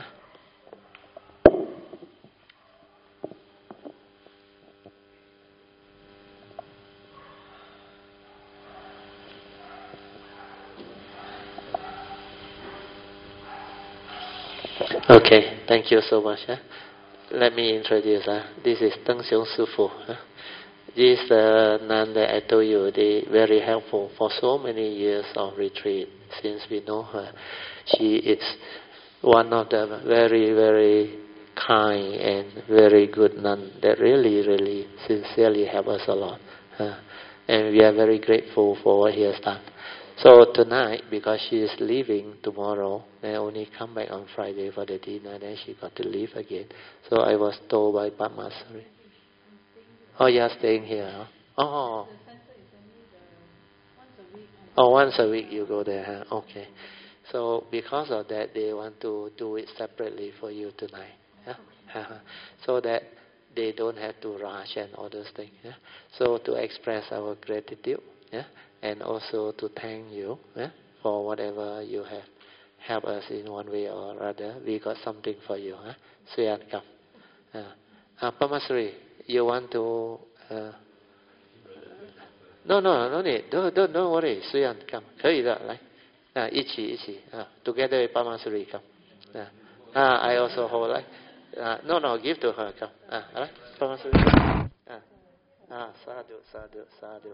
Okay. Thank you so much. Let me introduce. This is Tân Xiong Sư Phụ. This nun that I told you, they very helpful for so many years of retreat since we know her. She is one of the very, very kind and very good nun that really, really sincerely help us a lot. And we are very grateful for what he has done. So tonight, because she is leaving tomorrow, and only come back on Friday for the dinner, then she got to leave again. So I was told by Padmasari. Oh, you are staying here. Oh. Oh, once a week you go there. Okay. So because of that, they want to do it separately for you tonight. So that they don't have to rush and all those things. So to express our gratitude, and also to thank you for whatever you have helped us in one way or other. We got something for you. Suyan, come. Padmasari, you want to no need. Don't worry. Suyan, come. 可以的，来，一起，together with Padmasari, come. I also hold like. No, give to her, come. 来，Padmasari. Sadhu, sadhu, sadhu.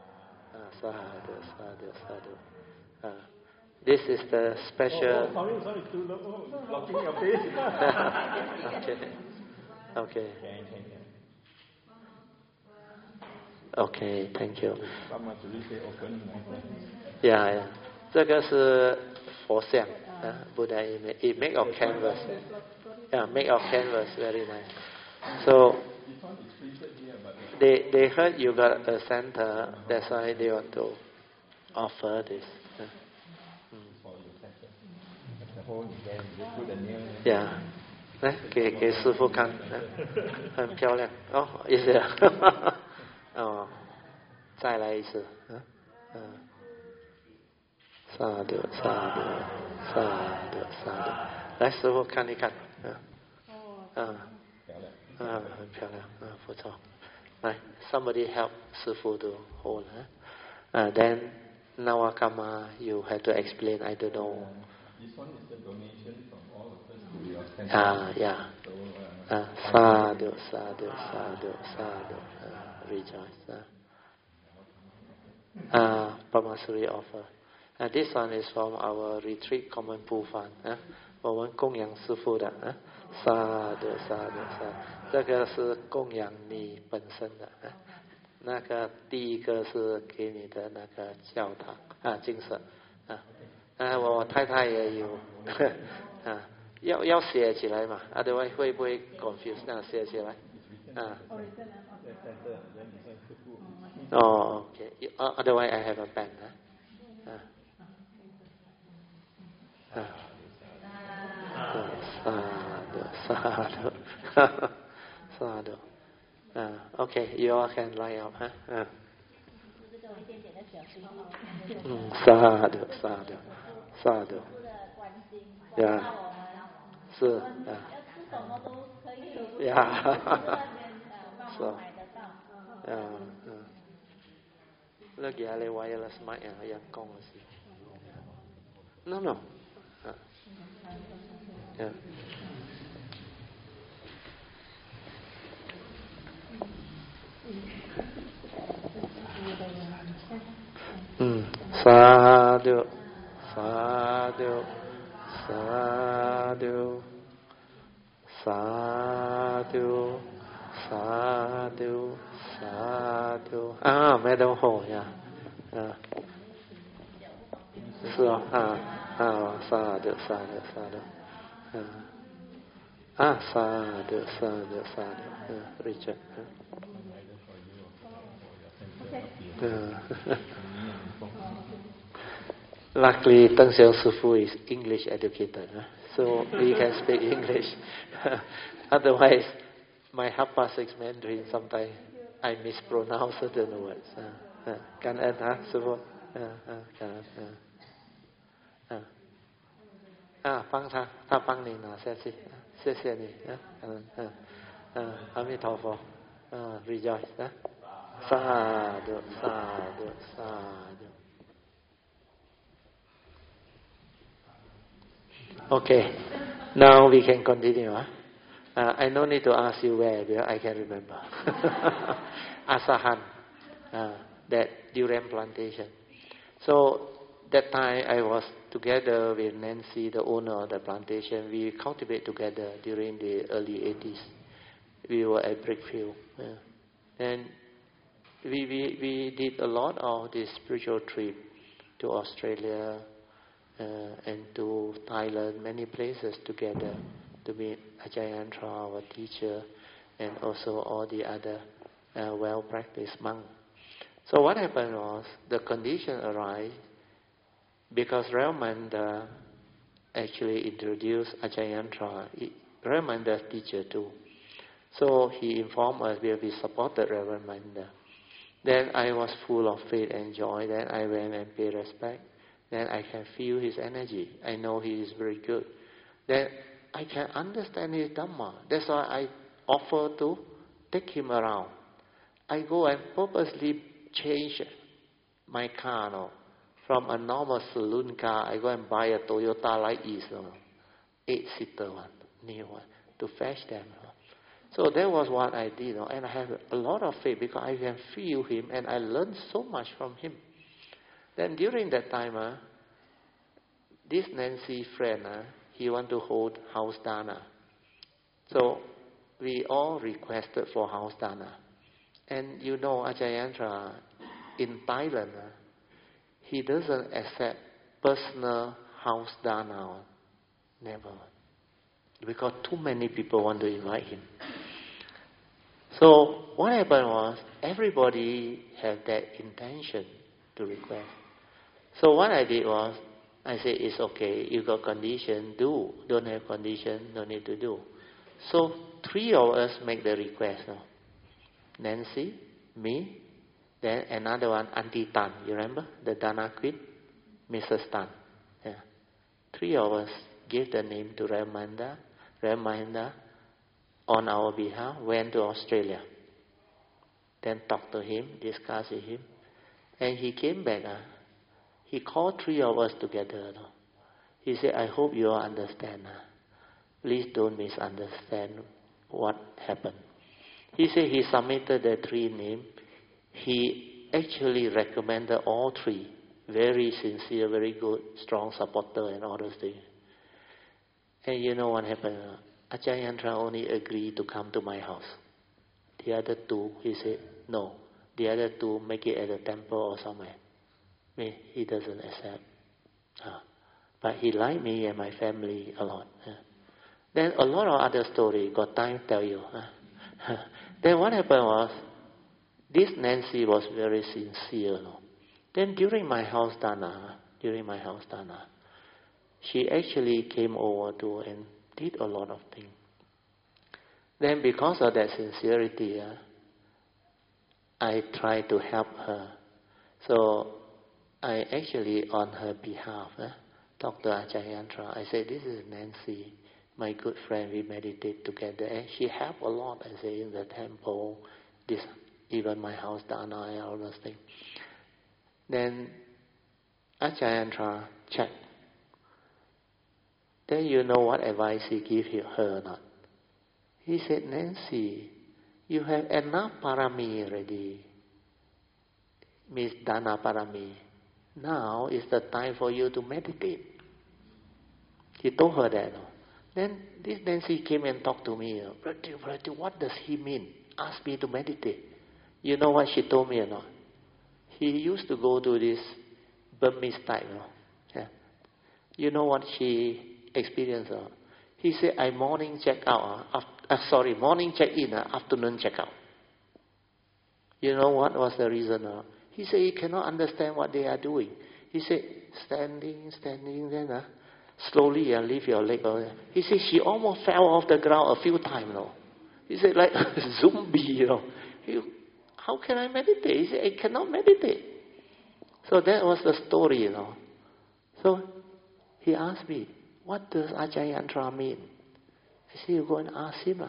Sadhu. This is the special. Sorry, blocking your face. Okay. Okay, thank you. Yeah. 这个是佛像 Buddha image. It make of canvas. Yeah, make of canvas, very nice. So they heard you got a center, that's why they want to offer this. Yeah. 来给师父看，很漂亮哦，意思哦，再来一次，萨德，来师父看一看，很漂亮，不错，来 somebody help 师父 to hold, then Nawakama you have to explain, I don't know. This one is the donation from all of us to your center. Yeah. Sadhu, rejoice. Pamasuri offer. This one is from our retreat common pool fund. 我们供养师父的，sadhu. 这个是供养你本身的，那个第一个是给你的那个教堂精神我太太也有要写起来嘛，otherwise 会不会 confuse？ 写起来okay. Otherwise I have a pen. Sadhu. Okay, you all can line up, Sadhu. Yeah. 是เลิกยาเลย wireless mic ยังกล้องสิ no Sadhu.ไม่ต้องโห呀是Sadhu. Sadhu. Richard. Luckily, Teng Xiao Sifu is English educated, so we can speak English. Otherwise, my half past 6 Mandarin, sometimes I mispronounce certain words. 感恩师父感恩帮他帮你拿下去，谢谢你阿弥陀佛rejoice sadhu. Okay, now we can continue. I no need to ask you where, because I can remember. Asahan, that durian plantation. So that time I was together with Nancy, the owner of the plantation. We cultivate together during the early 80s. We were at Brickfield. And we did a lot of this spiritual trip to Australia and to Thailand, many places together to meet Ajahn Chah, our teacher, and also all the other well-practiced monks. So what happened was, the condition arose because Raymond actually introduced Ajahn Chah, Raymon's teacher too. So he informed us that we supported Raymond. Then I was full of faith and joy. Then I went and paid respect. Then I can feel his energy. I know he is very good. Then I can understand his Dhamma. That's why I offer to take him around. I go and purposely change my car from a normal saloon car. I go and buy a Toyota Light Ease, 8-seater one, new one, to fetch them. So that was what I did, and I have a lot of faith because I can feel him and I learned so much from him. Then during that time, this Nancy friend, he want to hold house dana. So we all requested for house dana. And you know, Ajayantra in Thailand, he doesn't accept personal house dana. Never. Because too many people want to invite him. So what happened was, everybody had that intention to request. So what I did was, I said, it's okay, you got condition, do. Don't have condition, no need to do. So 3 of us make the request. Nancy, me, then another one, Auntie Tan. You remember? The Dana Queen? Mrs. Tan. Yeah. 3 of us gave the name to Ramanda. Ramanda, on our behalf, went to Australia. Then talked to him, discussed with him. And he came back. He called 3 of us together. He said, I hope you all understand. Please don't misunderstand what happened. He said he submitted the 3 names. He actually recommended all 3. Very sincere, very good, strong supporter and all those things. And you know what happened? Ajayantra only agreed to come to my house. The other 2, he said, no. The other 2, make it at the temple or somewhere. He doesn't accept. But he liked me and my family a lot. Then a lot of other story, got time to tell you. Then what happened was, this Nancy was very sincere. Then during my house dana, she actually came over to and did a lot of things. Then because of that sincerity, I tried to help her. So I actually, on her behalf, talked to Ajayantra. I said, this is Nancy, my good friend, we meditate together. And she helped a lot, I say, in the temple, this, even my house dana and all those things. Then Ajayantra checked. Then you know what advice he gave her or not? He said, Nancy, you have enough parami already. Means dana parami. Now is the time for you to meditate. He told her that. Then this Nancy came and talked to me. Brother, what does he mean? Ask me to meditate. You know what she told me or not? He used to go to this Burmese type. Yeah. You know what she experienced? He said, I morning check out. Morning check in, afternoon check out. You know what was the reason? He said he cannot understand what they are doing. He said, standing, then slowly leave your leg. He said she almost fell off the ground a few times. He said, like a zombie. How can I meditate? He said, I cannot meditate. So that was the story. So he asked me, what does Ajayantra mean? I said, you go and ask him.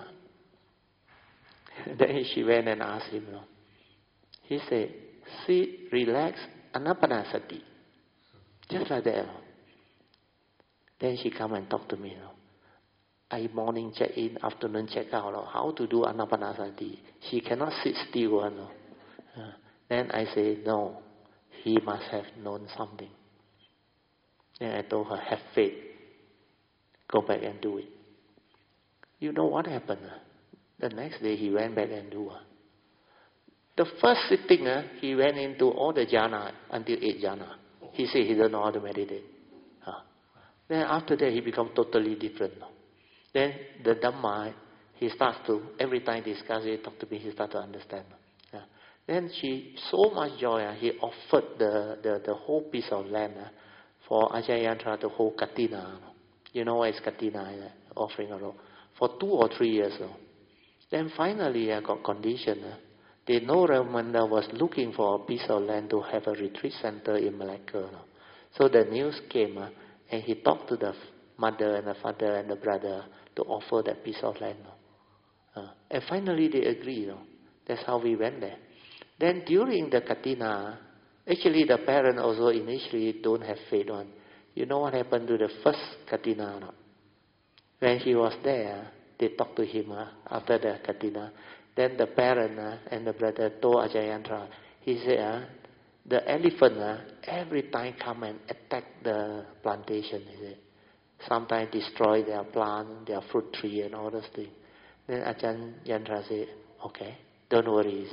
Then she went and asked him. He said, sit, relax, anapanasati. Just like that. Then she come and talk to me. I morning check in, afternoon check out. How to do anapanasati? She cannot sit still. Then I say, no, he must have known something. Then I told her, have faith. Go back and do it. You know what happened? The next day he went back and do. The first sitting, he went into all the jhana until 8 jhana. He said he doesn't know how to meditate. Then after that he become totally different. Then the Dhamma, he starts to, every time discuss it, talk to me, he starts to understand. Then she, so much joy, he offered the whole piece of land for Ajayantra to hold Katina. You know what is Katina? Offering a lot. For 2 or 3 years. Then finally I got condition. They know Ramanda was looking for a piece of land to have a retreat center in Malacca. So the news came and he talked to the mother and the father and the brother to offer that piece of land. And finally they agreed. That's how we went there. Then during the Katina, actually the parent also initially don't have faith on. You know what happened to the first Katina? When he was there, they talked to him after the Katina. Then the parent and the brother told Ajayantra, he said, the elephant every time come and attack the plantation. He said, sometimes destroy their plant, their fruit tree and all those things. Then Ajayantra said, okay, don't worry. He said,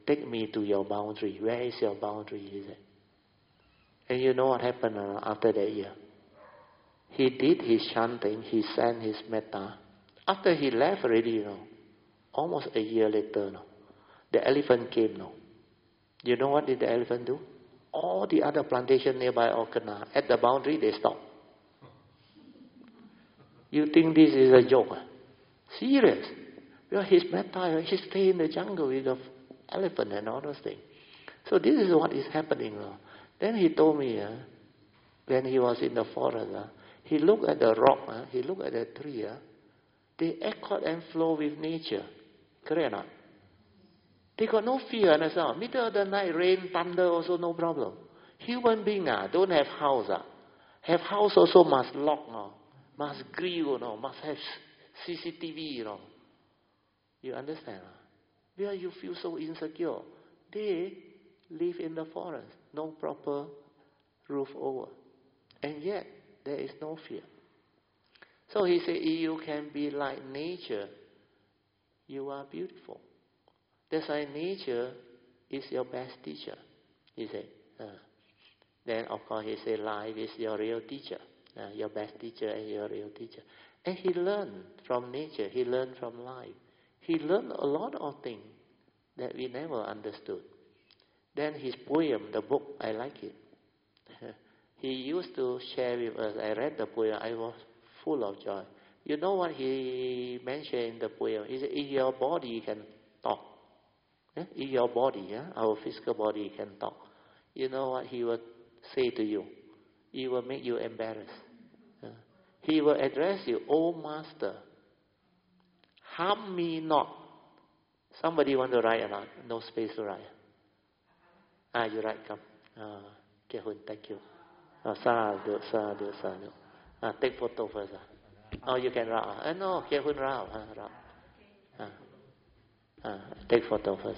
take me to your boundary. Where is your boundary? He said. And you know what happened after that year? He did his chanting, he sang his metta. After he left already, almost a year later, the elephant came, You know what did the elephant do? All the other plantation nearby Okana, at the boundary, they stopped. You think this is a joke? Serious. Because his metta, he stay in the jungle with the elephant and all those things. So this is what is happening. Then he told me, when he was in the forest, he looked at the rock, he looked at the tree, they accord and flow with nature. Correct or not? They got no fear, understand? Middle of the night, rain, thunder, also no problem. Human being don't have house. Have house also must lock, must grill, must have CCTV, You understand? Where you feel so insecure. They live in the forest, no proper roof over. And yet, there is no fear. So he said, if you can be like nature, you are beautiful. That's why nature is your best teacher. He said. Then, of course, he said, life is your real teacher. Your best teacher and your real teacher. And he learned from nature. He learned from life. He learned a lot of things that we never understood. Then his poem, the book, I like it. He used to share with us. I read the poem. I was full of joy. You know what he mentioned in the poem? He said, if your body can talk, if your body, our physical body can talk, you know what he would say to you? He will make you embarrassed. He will address you, "Oh Master, harm me not." Somebody want to write or not? No space to write. You write, come. Kehun, thank you. Sadhu. Take photo first. You can write. No, Kehun write. Take photo first.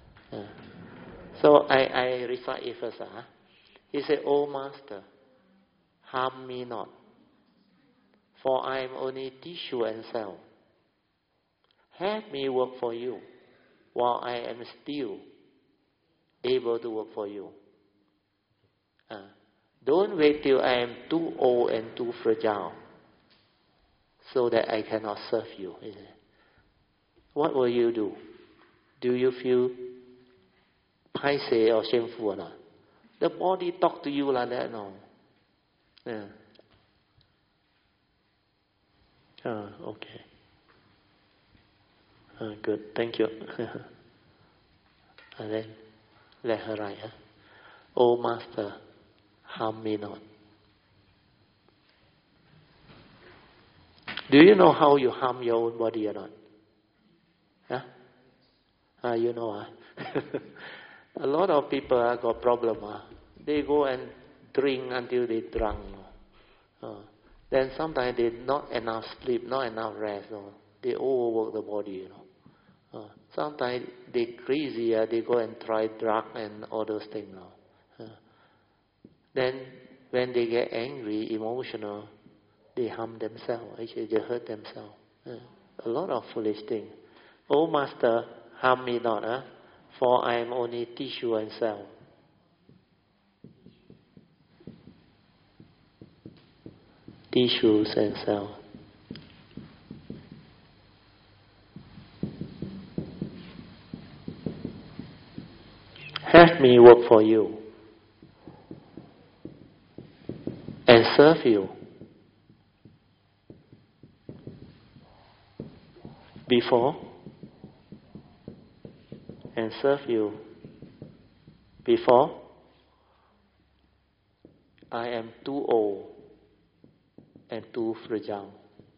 So I recite it first. He said, "Oh Master, harm me not, for I am only tissue and cell. Have me work for you, while I am still able to work for you. Don't wait till I am too old and too fragile, so that I cannot serve you." What will you do? Do you feel paise or shameful or not? The body talk to you like that, no? Okay. Good, thank you. And then let her write. "Oh Master, harm me not." Do you know how you harm your own body or not? You know. A lot of people got problem. They go and drink until they drunk. Then sometimes they not enough sleep, not enough rest. They overwork the body. Sometimes they crazy. They go and try drug and all those things. Then when they get angry, emotional, they harm themselves. Actually, they hurt themselves. A lot of foolish things. "Oh Master, harm me not, for I am only tissue and cell." Tissues and cells. Have me work for you and serve you before and serve you before I am too old and too fragile.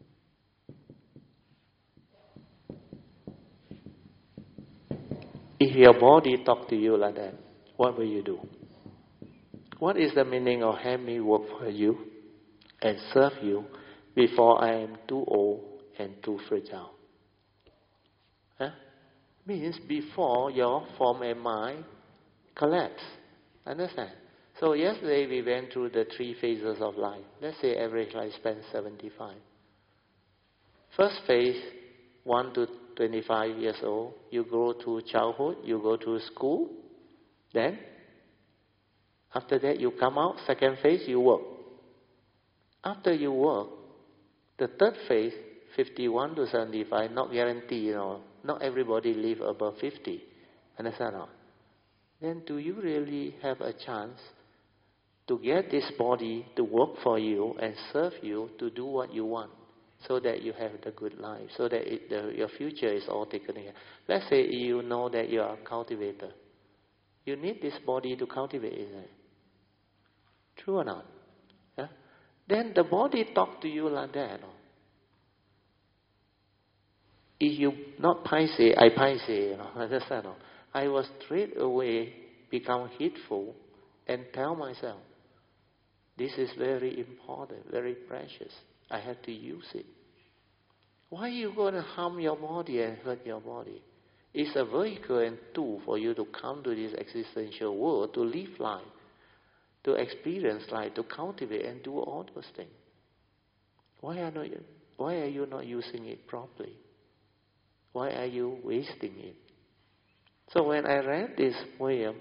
If your body talk to you like that, what will you do? What is the meaning of "have me work for you and serve you before I am too old and too fragile"? Means before your form and mind collapse. Understand? So yesterday we went through the 3 phases of life. Let's say average lifespan 75. First phase, 1 to 25 years old, you go to childhood, you go to school, then after that you come out, second phase, you work. After you work, the third phase, 51 to 75, not guaranteed, not everybody live above 50. Understand or not? Then do you really have a chance to get this body to work for you and serve you to do what you want, so that you have the good life, so that your future is all taken care. Let's say you know that you are a cultivator. You need this body to cultivate, isn't it? True or not? Yeah? Then the body talk to you like that. If you not paise, I paise, understand? I was straight away become hateful and tell myself, this is very important, very precious. I have to use it. Why are you going to harm your body and hurt your body? It's a vehicle and tool for you to come to this existential world, to live life, to experience life, to cultivate and do all those things. Why are you not using it properly? Why are you wasting it? So when I read this poem,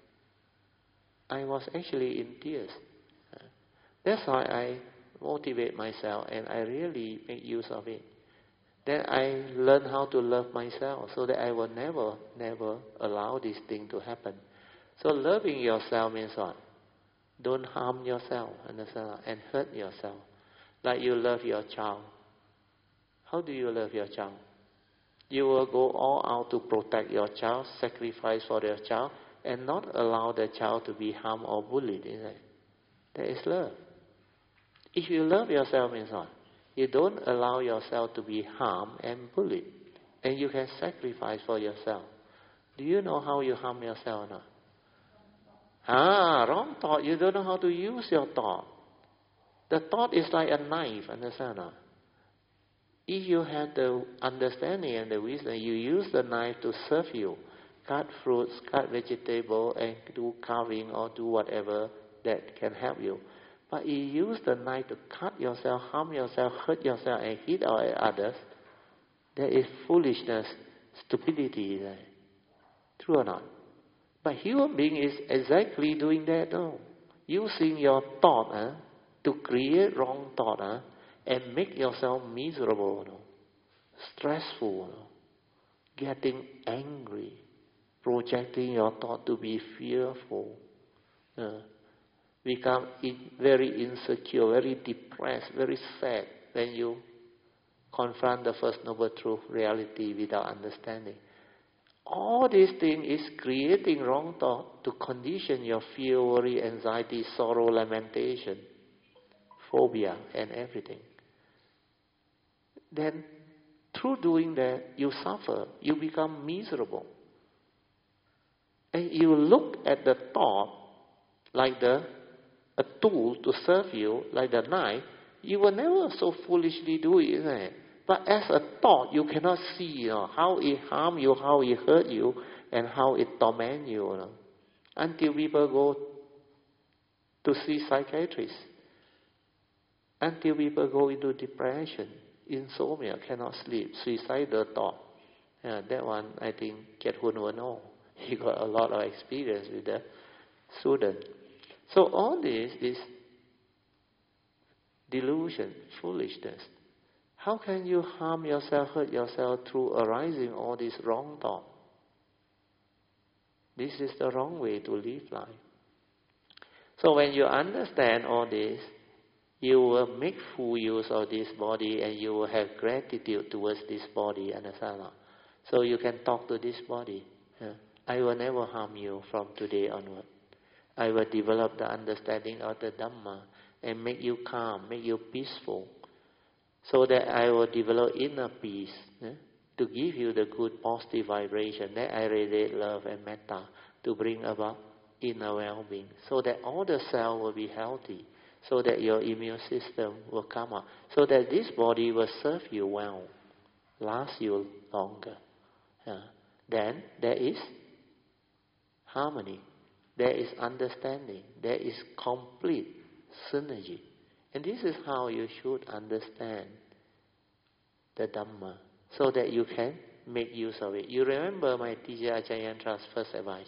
I was actually in tears. That's why I motivate myself and I really make use of it. Then I learn how to love myself so that I will never allow this thing to happen. So loving yourself means what? Don't harm yourself, understand? And hurt yourself. Like you love your child. How do you love your child? You will go all out to protect your child, sacrifice for your child, and not allow the child to be harmed or bullied, isn't it? That is love. If you love yourself means what? You don't allow yourself to be harmed and bullied. And you can sacrifice for yourself. Do you know how you harm yourself or not? Wrong thought. You don't know how to use your thought. The thought is like a knife, understand or not? If you have the understanding and the wisdom, you use the knife to serve you. Cut fruits, cut vegetable, and do carving or do whatever that can help you. But you use the knife to cut yourself, harm yourself, hurt yourself, and hit others. That is foolishness, stupidity. Right? True or not? But human being is exactly doing that. No? Using your thought to create wrong thought and make yourself miserable, stressful, getting angry, projecting your thought to be fearful. Become very insecure, very depressed, very sad when you confront the First Noble Truth, reality, without understanding. All these things is creating wrong thought to condition your fear, worry, anxiety, sorrow, lamentation, phobia, and everything. Then, through doing that, you suffer, you become miserable. And you look at the thought like a tool to serve you, like the knife, you will never so foolishly do it, isn't it? But as a thought, you cannot see how it harm you, how it hurt you, and how it torment you. Until people go to see psychiatrists. Until people go into depression, insomnia, cannot sleep, suicidal thought. That one, I think, Kiat Hun will know. He got a lot of experience with the student. So all this is delusion, foolishness. How can you harm yourself, hurt yourself through arising all this wrong thought? This is the wrong way to live life. So when you understand all this, you will make full use of this body and you will have gratitude towards this body, understand? So you can talk to this body. I will never harm you from today onward. I will develop the understanding of the Dhamma and make you calm, make you peaceful, so that I will develop inner peace to give you the good positive vibration that I radiate love and metta to bring about inner well-being, so that all the cells will be healthy, so that your immune system will come up, so that this body will serve you well, last you longer. Then there is harmony. There is understanding. There is complete synergy. And this is how you should understand the Dhamma, so that you can make use of it. You remember my teacher Ajahn Yantra's first advice.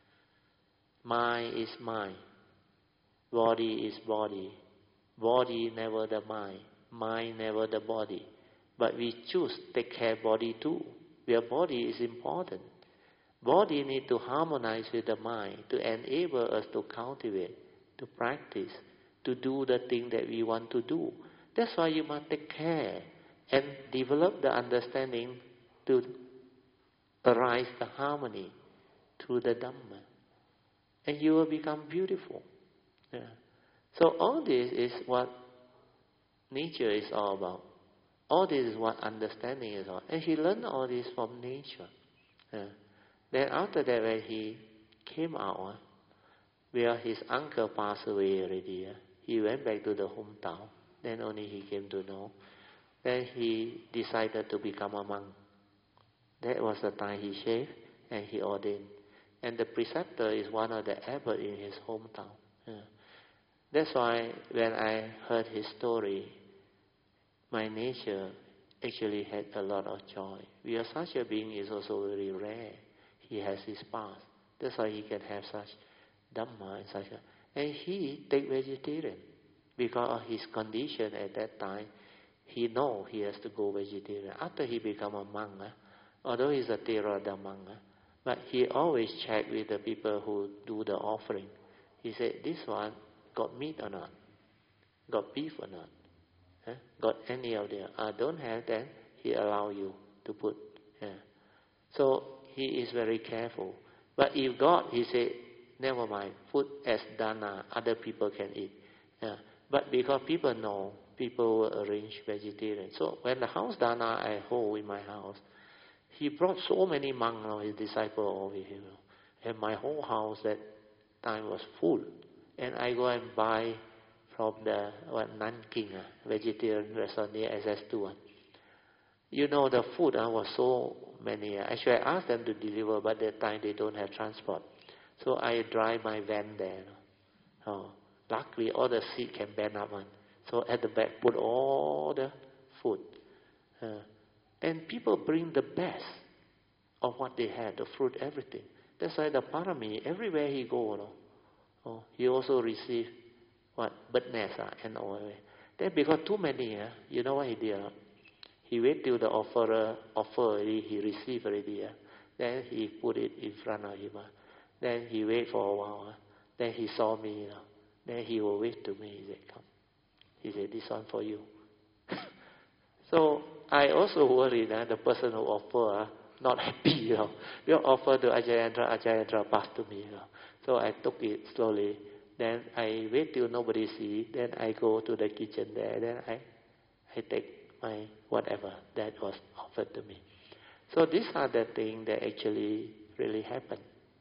Mind is mind. Body is body. Body never the mind. Mind never the body. But we choose take care body too. Where body is important. Body need to harmonize with the mind to enable us to cultivate, to practice, to do the thing that we want to do. That's why you must take care and develop the understanding to arise the harmony through the Dhamma. And you will become beautiful. Yeah. So all this is what nature is all about. All this is what understanding is all. And he learned all this from nature. Yeah. Then after that, when he came out, where his uncle passed away already, he went back to the hometown. Then only he came to know. Then he decided to become a monk. That was the time he shaved and he ordained. And the preceptor is one of the abbot in his hometown. Yeah. That's why when I heard his story, my nature actually had a lot of joy. Because such a being is also very rare. He has his past. That's why he can have such Dhamma and such a... And he take vegetarian. Because of his condition at that time, he know he has to go vegetarian. After he become a monk, although he's a Theravada monk, but he always check with the people who do the offering. He said, this one got meat or not? Got beef or not? Got any of them? Don't have, then he allow you to put. So he is very careful. But if God, he said, never mind, put as dana, other people can eat. But because people know, people will arrange vegetarian. So when the house dana I hold in my house, he brought so many monks, his disciples over here. And my whole house that time was full. And I go and buy from the Nanking vegetarian restaurant near SS2. You know, the food was so many. Actually, I asked them to deliver, but that time they don't have transport. So I drive my van there. Luckily, all the seat can bend up. So at the back, put all the food. And people bring the best of what they had, the fruit, everything. That's why the Parami, everywhere he go, he also receive bird nest and all. Then because too many, you know what he did? He wait till the offerer offer already, he received already. Then he put it in front of him. Then he wait for a while. Then he saw me. Then he will wait to me. He said, come. He said, this one for you. So I also worry that the person who offer not happy. You offer to Ajahn Yantra passed to me. So I took it slowly. Then I wait till nobody see. Then I go to the kitchen there. Then I take my whatever that was offered to me. So these are the things that actually really happen.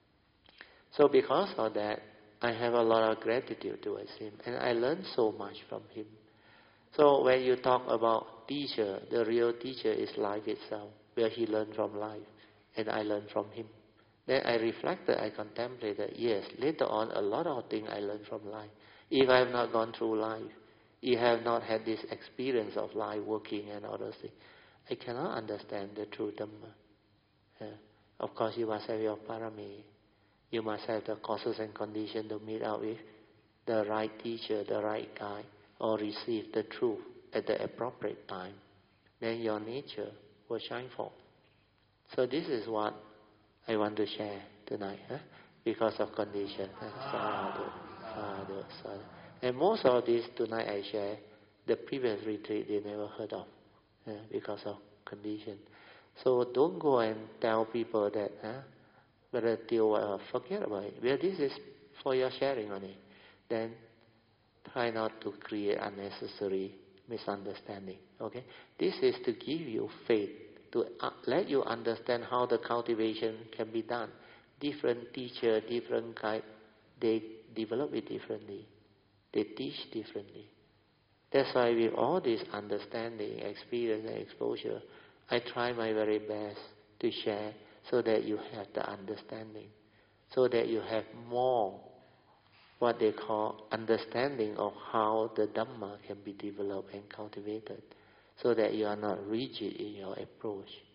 So because of that, I have a lot of gratitude towards him. And I learned so much from him. So when you talk about teacher, the real teacher is life itself, where he learned from life. And I learned from him. Then I reflected, I contemplated, yes, later on a lot of things I learned from life. If I have not gone through life, if I have not had this experience of life working and all those things, I cannot understand the true Dhamma. Of course, you must have your parami. You must have the causes and conditions to meet up with the right teacher, the right guide, or receive the truth at the appropriate time. Then your nature will shine forth. So this is what I want to share tonight, because of condition. Sadhu. And most of this tonight I share, the previous retreat they never heard of, because of condition. So don't go and tell people that, whether till forget about it. Well, this is for your sharing only. Then try not to create unnecessary misunderstanding. Okay, this is to give you faith, to let you understand how the cultivation can be done. Different teacher, different guide, they develop it differently. They teach differently. That's why with all this understanding, experience and exposure, I try my very best to share so that you have the understanding, so that you have more what they call understanding of how the Dhamma can be developed and cultivated, so that you are not rigid in your approach,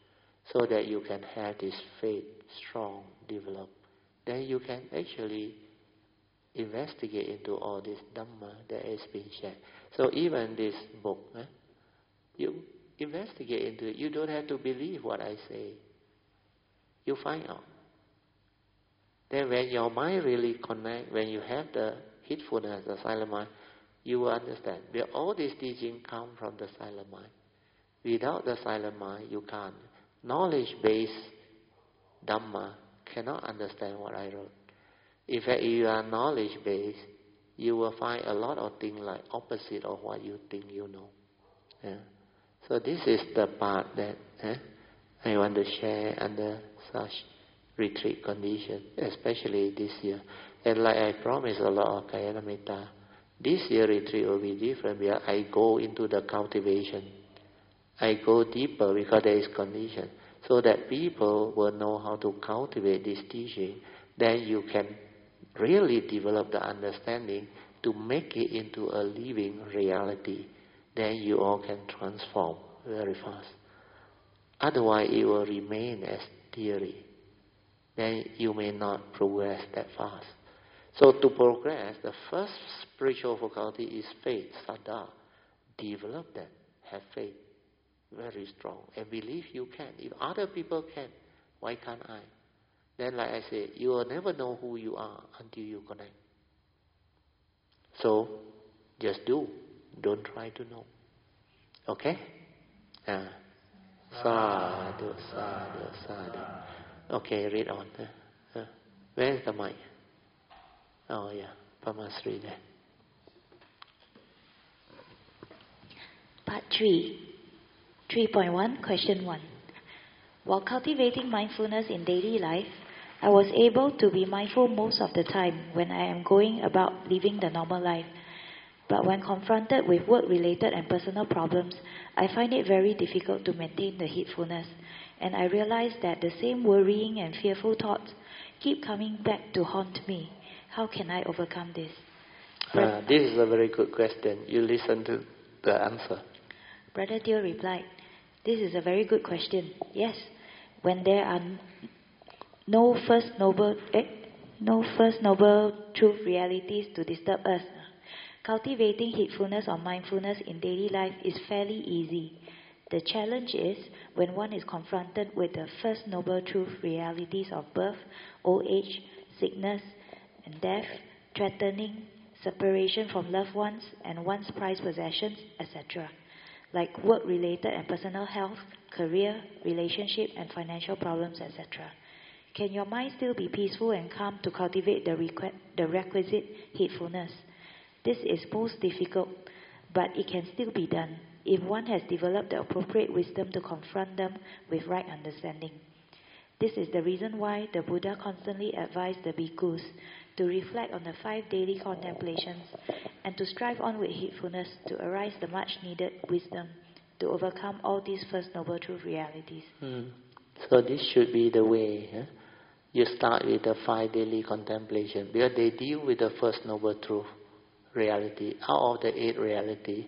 so that you can have this faith strong, develop. Then you can actually investigate into all this Dhamma that has been shared. So even this book, you investigate into it. You don't have to believe what I say. You find out. Then when your mind really connect, when you have the heedfulness, the silent mind, you will understand. But all these teachings come from the silent mind. Without the silent mind, you can't. Knowledge-based Dhamma cannot understand what I wrote. In fact, if you are knowledge-based, you will find a lot of things like opposite of what you think you know. Yeah. So this is the part that I want to share under such retreat condition, especially this year. And like I promised a lot of Kayanamitta, this year retreat will be different because I go into the cultivation. I go deeper because there is condition. So that people will know how to cultivate this teaching. Then you can really develop the understanding to make it into a living reality. Then you all can transform very fast. Otherwise it will remain as theory. Then you may not progress that fast. So to progress, the first spiritual faculty is faith, saddha. Develop that. Have faith. Very strong. And believe you can. If other people can, why can't I? Then like I say, you will never know who you are until you connect. So, just do. Don't try to know. Okay? Sadhu, sadhu, sadhu. Okay, read on. Where is the mic? Oh yeah, Pamasri there. Part 3. 3.1, question 1. While cultivating mindfulness in daily life, I was able to be mindful most of the time when I am going about living the normal life. But when confronted with work-related and personal problems, I find it very difficult to maintain the heedfulness. And I realize that the same worrying and fearful thoughts keep coming back to haunt me. How can I overcome this? This is a very good question. You listen to the answer. Brother Teo replied, "This is a very good question. Yes, when there are no first noble truth realities to disturb us, cultivating heedfulness or mindfulness in daily life is fairly easy. The challenge is when one is confronted with the first noble truth realities of birth, old age, sickness, and death, threatening separation from loved ones and one's prized possessions, etc., like work-related and personal health, career, relationship, and financial problems, etc. Can your mind still be peaceful and calm to cultivate the requisite heedfulness? This is most difficult, but it can still be done if one has developed the appropriate wisdom to confront them with right understanding. This is the reason why the Buddha constantly advised the bhikkhus to reflect on the 5 daily contemplations and to strive on with heedfulness to arise the much-needed wisdom to overcome all these First Noble Truth realities." So this should be the way. You start with the 5 daily contemplation because they deal with the First Noble Truth reality. Out of the 8 reality,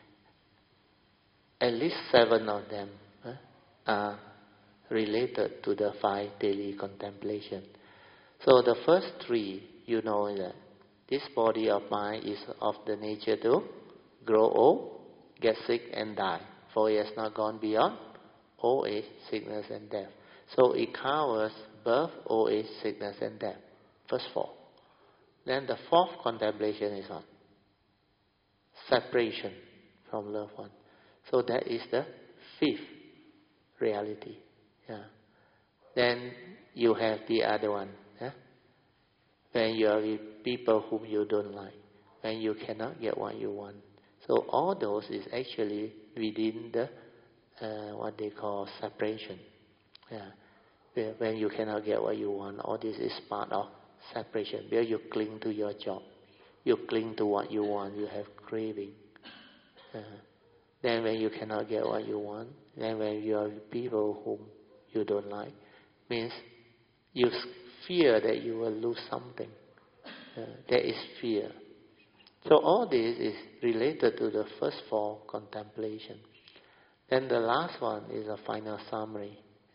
at least 7 of them are related to the 5 daily contemplation. So the first 3, you know that this body of mine is of the nature to grow old, get sick and die. For it has not gone beyond old age, sickness and death. So it covers birth, old age, sickness and death. First 4. Then the 4th contemplation is on separation from loved one. So that is the 5th reality. Then you have the other one. When you are with people whom you don't like, when you cannot get what you want. So all those is actually within the what they call separation. When you cannot get what you want, all this is part of separation. Where you cling to your job, you cling to what you want, you have craving. Then when you cannot get what you want, then when you are with people whom you don't like, means you fear that you will lose something. There is fear. So all this is related to the first 4 contemplation. Then the last one is a final summary.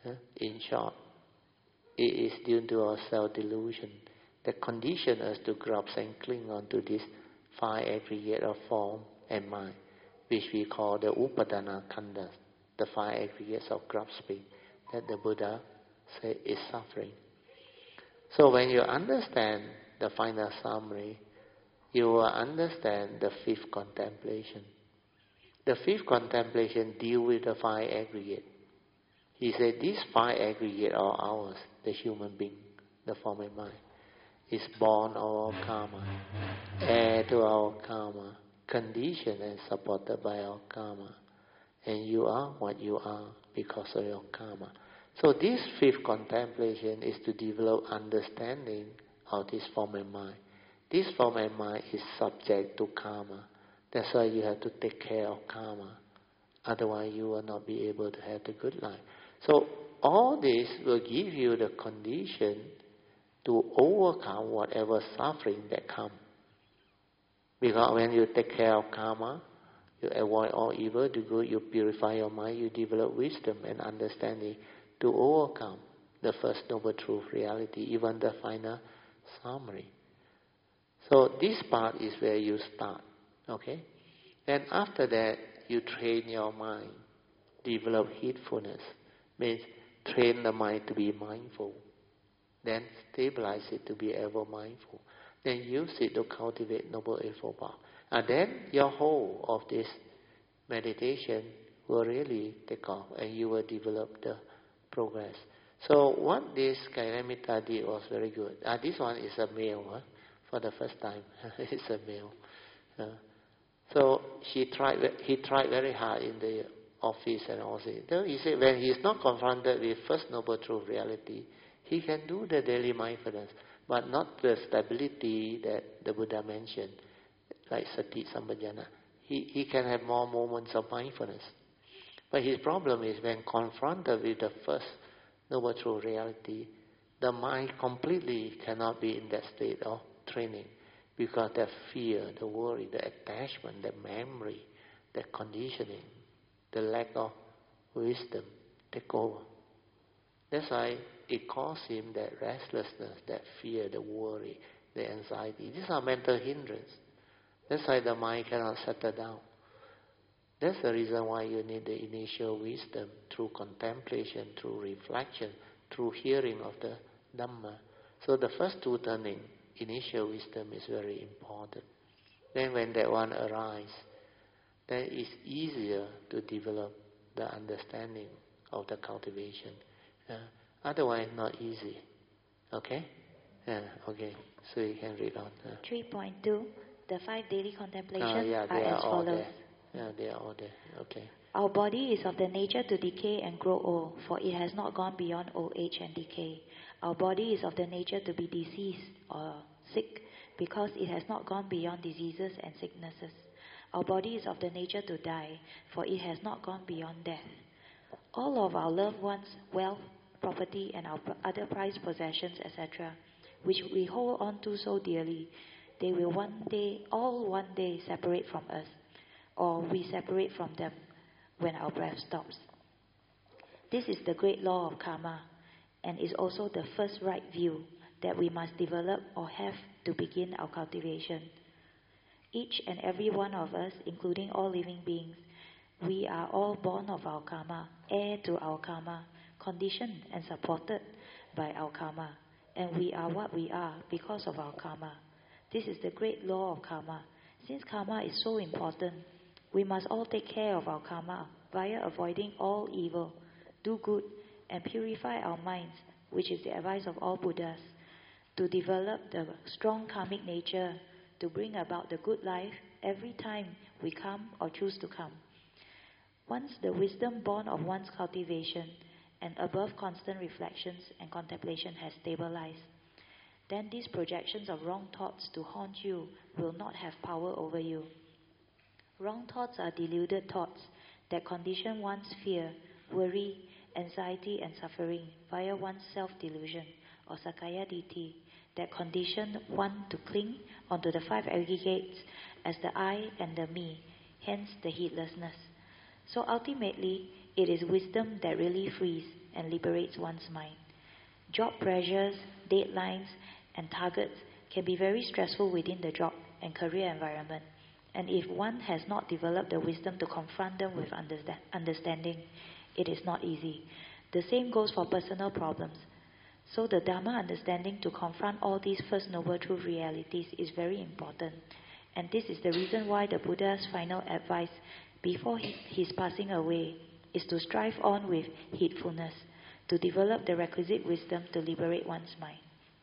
In short, it is due to our self-delusion that condition us to grasp and cling on to this five aggregate of form and mind, which we call the upadana khandhas, the five aggregates of grasping that the Buddha said is suffering. So when you understand the final summary, you will understand the fifth contemplation. The fifth contemplation deals with the five aggregate. He said these five aggregate are ours, the human being, the form and mind, is born of our karma, heir to our karma, conditioned and supported by our karma. And you are what you are because of your karma. So this fifth contemplation is to develop understanding of this form and mind. This form and mind is subject to karma. That's why you have to take care of karma. Otherwise you will not be able to have the good life. So all this will give you the condition to overcome whatever suffering that comes. Because when you take care of karma, you avoid all evil, do good, you purify your mind, you develop wisdom and understanding to overcome the first noble truth reality, even the final summary. So this part is where you start, okay? And after that, you train your mind, develop heedfulness, means train the mind to be mindful, then stabilize it to be ever mindful, then use it to cultivate Noble Eightfold Path. And then your whole of this meditation will really take off and you will develop the progress. So what this Kailamita did was very good. This one is a male, for the first time. It's a male. So he tried very hard in the office and all that. He said when he is not confronted with first noble truth reality, he can do the daily mindfulness, but not the stability that the Buddha mentioned, like sati sampajana. He can have more moments of mindfulness. But his problem is when confronted with the first noble truth reality, the mind completely cannot be in that state of training because the fear, the worry, the attachment, the memory, the conditioning, the lack of wisdom take over. That's why it causes him that restlessness, that fear, the worry, the anxiety. These are mental hindrance. That's why the mind cannot settle down. That's the reason why you need the initial wisdom through contemplation, through reflection, through hearing of the Dhamma. So the first two turning, initial wisdom is very important. Then when that one arises, then it's easier to develop the understanding of the cultivation. Otherwise, not easy. Okay? Okay. So you can read on. 3.2, the 5 daily contemplations they are as follows. There. Yeah, they are all there. Okay. Our body is of the nature to decay and grow old, for it has not gone beyond old age and decay. Our body is of the nature to be diseased or sick, because it has not gone beyond diseases and sicknesses. Our body is of the nature to die, for it has not gone beyond death. All of our loved ones, wealth, property, and our other prized possessions, etc., which we hold on to so dearly, they will one day separate from us, or we separate from them when our breath stops. This is the great law of karma, and is also the first right view that we must develop or have to begin our cultivation. Each and every one of us, including all living beings, we are all born of our karma, heir to our karma, conditioned and supported by our karma, and we are what we are because of our karma. This is the great law of karma. Since karma is so important, we must all take care of our karma via avoiding all evil, do good, and purify our minds, which is the advice of all Buddhas, to develop the strong karmic nature to bring about the good life every time we come or choose to come. Once the wisdom born of one's cultivation and above constant reflections and contemplation has stabilized, then these projections of wrong thoughts to haunt you will not have power over you. Wrong thoughts are deluded thoughts that condition one's fear, worry, anxiety and suffering via one's self-delusion or Sakaya Ditti that condition one to cling onto the 5 aggregates as the I and the me, hence the heedlessness. So ultimately, it is wisdom that really frees and liberates one's mind. Job pressures, deadlines, and targets can be very stressful within the job and career environment. And if one has not developed the wisdom to confront them with understanding, it is not easy. The same goes for personal problems. So the Dharma understanding to confront all these First Noble Truth realities is very important. And this is the reason why the Buddha's final advice before his passing away is to strive on with heedfulness, to develop the requisite wisdom to liberate one's mind.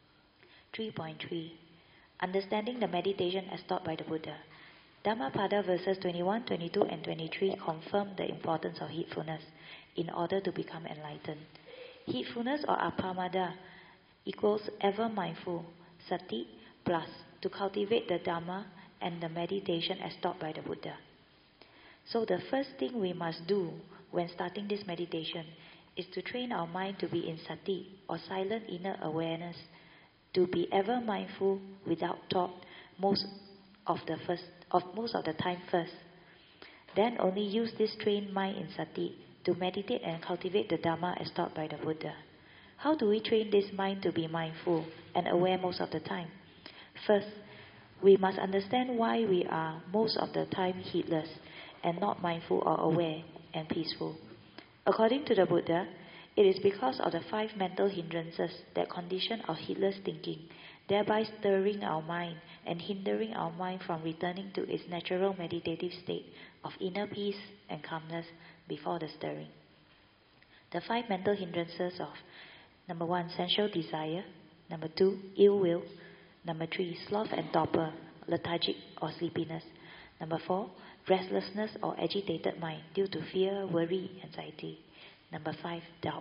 3.3. Understanding the meditation as taught by the Buddha. Dhammapada verses 21, 22, and 23 confirm the importance of heedfulness in order to become enlightened. Heedfulness or apamada equals ever mindful, sati plus to cultivate the Dhamma and the meditation as taught by the Buddha. So the first thing we must do when starting this meditation is to train our mind to be in sati or silent inner awareness, to be ever mindful without thought most of the time first. Then only use this trained mind in sati to meditate and cultivate the Dhamma as taught by the Buddha. How do we train this mind to be mindful and aware most of the time? First, we must understand why we are most of the time heedless and not mindful or aware and peaceful. According to the Buddha, it is because of the 5 mental hindrances that condition our heedless thinking, thereby stirring our mind and hindering our mind from returning to its natural meditative state of inner peace and calmness before the stirring. The 5 mental hindrances of number 1, sensual desire, number 2, ill will, number 3, sloth and torpor, lethargic or sleepiness, number 4, restlessness or agitated mind due to fear, worry, anxiety, number 5, doubt.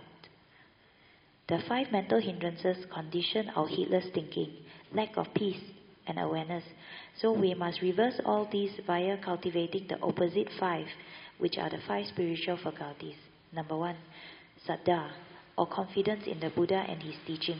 The 5 mental hindrances condition our heedless thinking, lack of peace and awareness. So we must reverse all these via cultivating the opposite 5, which are the 5 spiritual faculties. Number 1, saddha, or confidence in the Buddha and his teachings.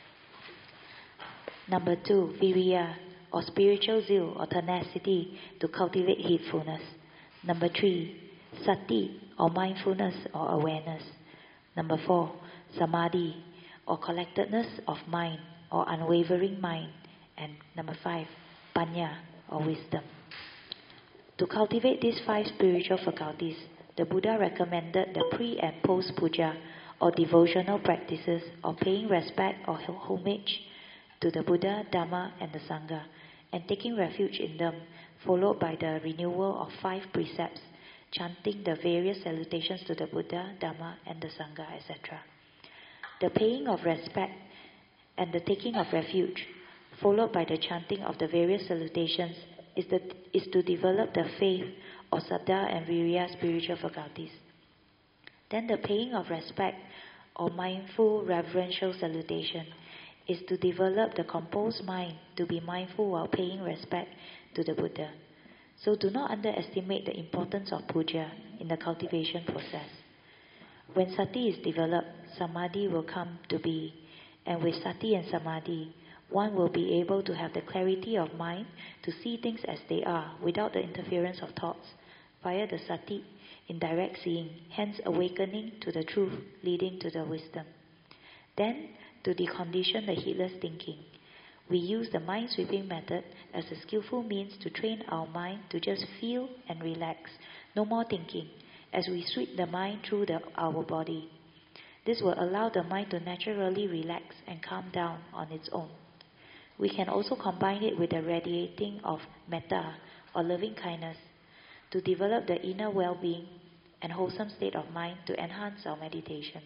Number 2, viriya, or spiritual zeal or tenacity to cultivate heedfulness. Number 3, sati, or mindfulness or awareness. Number 4, samadhi, or collectedness of mind or unwavering mind. And number 5, panya, or wisdom. To cultivate these 5 spiritual faculties, the Buddha recommended the pre- and post-puja, or devotional practices of paying respect or homage to the Buddha, Dhamma, and the Sangha, and taking refuge in them, followed by the renewal of 5 precepts, chanting the various salutations to the Buddha, Dhamma, and the Sangha, etc. The paying of respect and the taking of refuge, followed by the chanting of the various salutations, is to develop the faith or saddha and viriya spiritual faculties. Then the paying of respect or mindful reverential salutation is to develop the composed mind to be mindful while paying respect to the Buddha. So do not underestimate the importance of puja in the cultivation process. When sati is developed, samadhi will come to be, and with sati and samadhi, one will be able to have the clarity of mind to see things as they are without the interference of thoughts, via the sati in direct seeing, hence awakening to the truth leading to the wisdom. Then, to decondition the heedless thinking, we use the mind-sweeping method as a skillful means to train our mind to just feel and relax, no more thinking, as we sweep the mind through our body. This will allow the mind to naturally relax and calm down on its own. We can also combine it with the radiating of metta, or loving kindness, to develop the inner well-being and wholesome state of mind to enhance our meditation.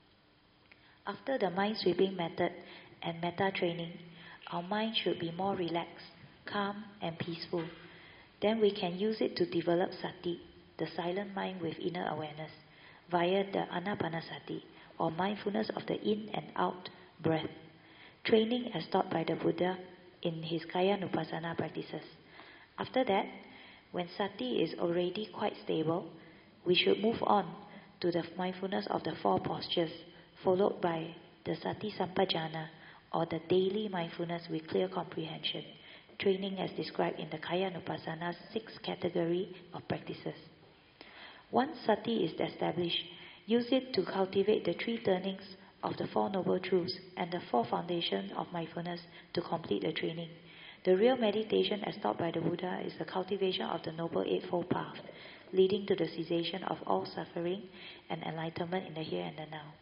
After the mind-sweeping method and metta training, our mind should be more relaxed, calm, and peaceful. Then we can use it to develop sati, the silent mind with inner awareness, via the anapanasati, or mindfulness of the in and out breath, training as taught by the Buddha in his Kayanupassana practices. After that, when sati is already quite stable, we should move on to the mindfulness of the 4 postures, followed by the sati sampajana, or the daily mindfulness with clear comprehension, training as described in the Kayanupassana's 6 category of practices. Once sati is established, Use it to cultivate the 3 turnings of the 4 Noble Truths and the 4 foundations of mindfulness to complete the training. The real meditation as taught by the Buddha is the cultivation of the Noble Eightfold Path, leading to the cessation of all suffering and enlightenment in the here and the now.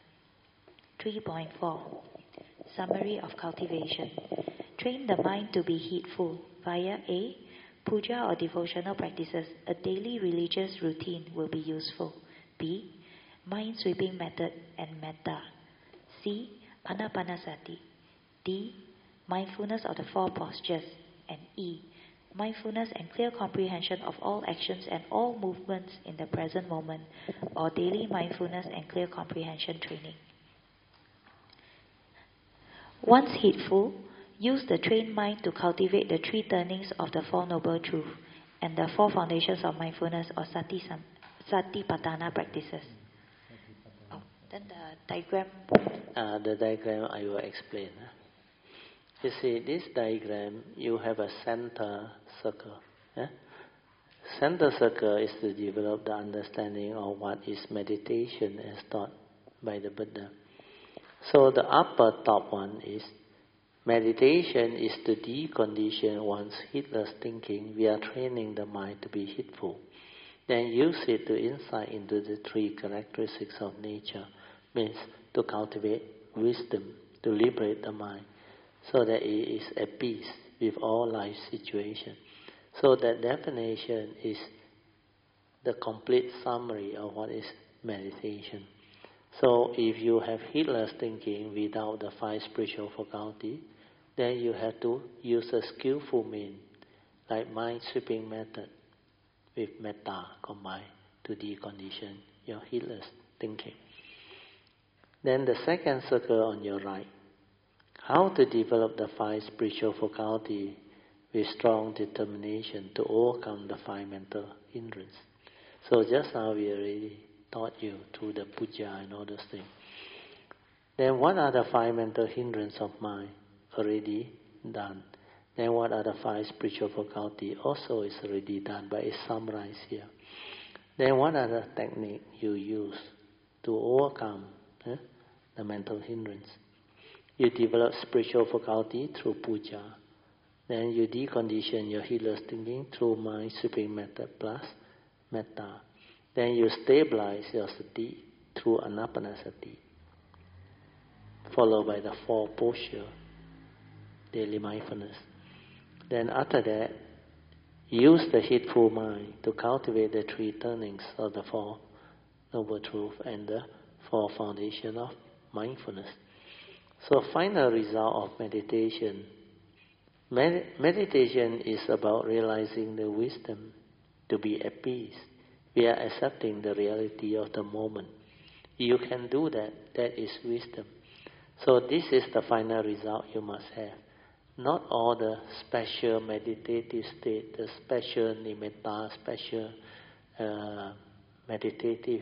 3.4 Summary of cultivation. Train the mind to be heedful via A. Puja or devotional practices. A daily religious routine will be useful. B. Mind sweeping method and metta. C. Anapanasati. D. Mindfulness of the 4 postures. And E. Mindfulness and clear comprehension of all actions and all movements in the present moment, or daily mindfulness and clear comprehension training. Once heedful, use the trained mind to cultivate the 3 turnings of the 4 Noble Truths and the 4 foundations of mindfulness or Satipatthana practices. Then the diagram. The diagram I will explain. You see, this diagram, you have a center circle. Center circle is to develop the understanding of what is meditation as taught by the Buddha. So the upper top one is meditation is to decondition one's heedless thinking via training the mind to be heedful. Then use it to insight into the 3 characteristics of nature, means to cultivate wisdom, to liberate the mind, so that it is at peace with all life situations. So that definition is the complete summary of what is meditation. So if you have heedless thinking without the 5 spiritual faculties, then you have to use a skillful means, like mind sweeping method with metta combined to decondition your heedless thinking. Then the second circle on your right, how to develop the 5 spiritual faculties with strong determination to overcome the 5 mental hindrances. So just now we already taught you through the puja and all those things. Then what are the 5 mental hindrances of mind? Already done. Then what are the 5 spiritual faculties? Also is already done, but it's summarized here. Then what are the techniques you use to overcome the mental hindrance? You develop spiritual faculty through puja. Then you decondition your heedless thinking through mind sweeping method plus metta. Then you stabilize your sati through anapanasati, followed by the 4 postures, daily mindfulness. Then after that, use the heedful mind to cultivate the 3 turnings of the 4 Noble Truths and the 4 foundations of mindfulness. So final result of meditation. Meditation is about realizing the wisdom to be at peace. We are accepting the reality of the moment. You can do that. That is wisdom. So this is the final result you must have. Not all the special meditative state, the special nimitta, special meditative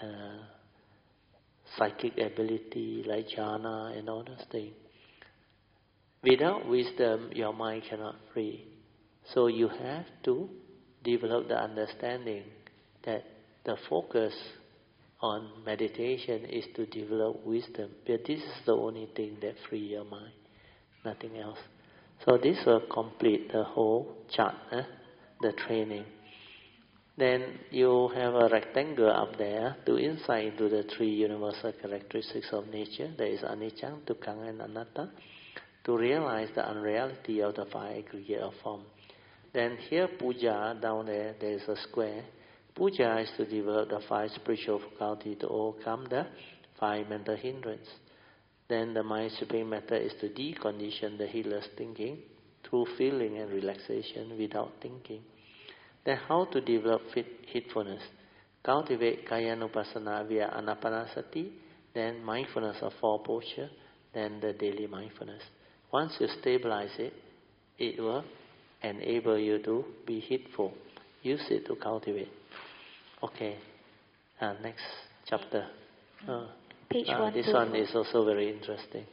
psychic ability like jhana and all those things. Without wisdom, your mind cannot free. So you have to develop the understanding that the focus on meditation is to develop wisdom. But this is the only thing that frees your mind, nothing else. So this will complete the whole chart, the training. Then you have a rectangle up there to insight into the 3 universal characteristics of nature. There is anicca, dukkha, and anatta. To realize the unreality of the 5 aggregate of form. Then here puja, down there is a square. Puja is to develop the 5 spiritual faculties to overcome the 5 mental hindrances. Then the mind sweeping method is to decondition the heedless thinking through feeling and relaxation without thinking. Then how to develop heedfulness? Cultivate kayanupassana via anapanasati, then mindfulness of 4 postures, then the daily mindfulness. Once you stabilize it, it will enable you to be heedful. Use it to cultivate. Okay, next chapter. Page 1. This one is also very interesting.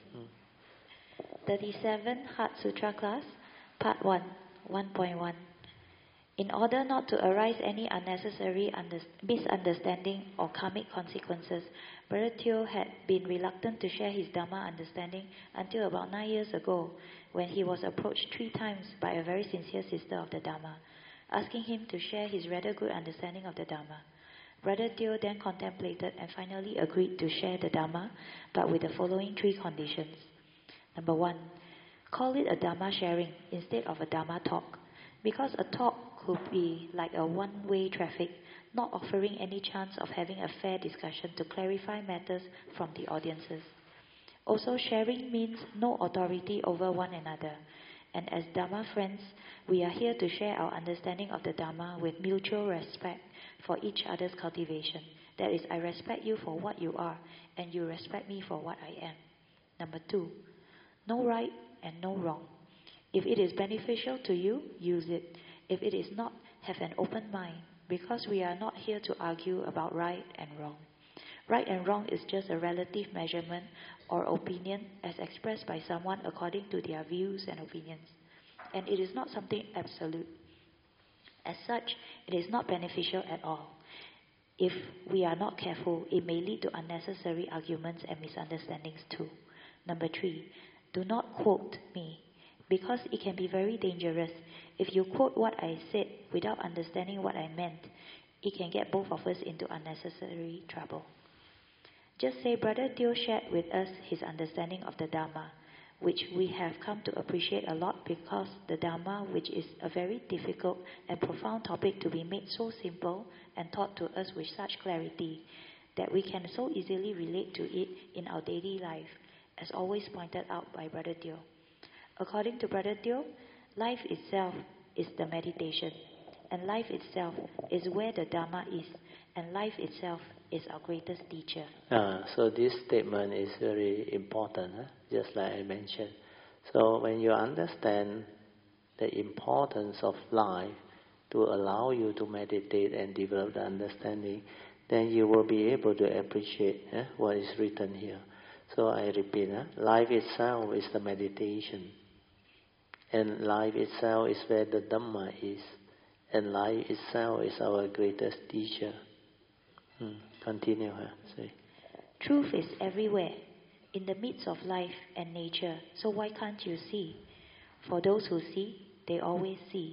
37 Heart Sutra class, Part 1, 1.1. In order not to arise any unnecessary misunderstanding or karmic consequences, Brother Teo had been reluctant to share his Dharma understanding until about 9 years ago, when he was approached 3 times by a very sincere sister of the Dharma, asking him to share his rather good understanding of the Dharma. Brother Teo then contemplated and finally agreed to share the Dharma, but with the following 3 conditions. Number 1, call it a Dharma sharing instead of a Dharma talk, because a talk could be like a one-way traffic, not offering any chance of having a fair discussion to clarify matters from the audiences. Also, sharing means no authority over one another, and as Dharma friends, we are here to share our understanding of the Dharma with mutual respect for each other's cultivation. That is, I respect you for what you are, and you respect me for what I am. Number 2, no right and no wrong. If it is beneficial to you, use it. If it is not, have an open mind, because we are not here to argue about right and wrong. Right and wrong is just a relative measurement or opinion as expressed by someone according to their views and opinions, and it is not something absolute. As such, it is not beneficial at all. If we are not careful, it may lead to unnecessary arguments and misunderstandings too. Number 3, do not quote me, because it can be very dangerous. If you quote what I said without understanding what I meant, it can get both of us into unnecessary trouble. Just say Brother Teo shared with us his understanding of the Dharma, which we have come to appreciate a lot, because the Dharma, which is a very difficult and profound topic to be made so simple and taught to us with such clarity that we can so easily relate to it in our daily life, as always pointed out by Brother Teo. According to Brother Teo, life itself is the meditation, and life itself is where the Dharma is, and life itself is our greatest teacher. So this statement is very important, just like I mentioned. So when you understand the importance of life to allow you to meditate and develop the understanding, then you will be able to appreciate what is written here. So I repeat, life itself is the meditation. And life itself is where the Dhamma is. And life itself is our greatest teacher. Continue. Say. Truth is everywhere, in the midst of life and nature. So why can't you see? For those who see, they always see.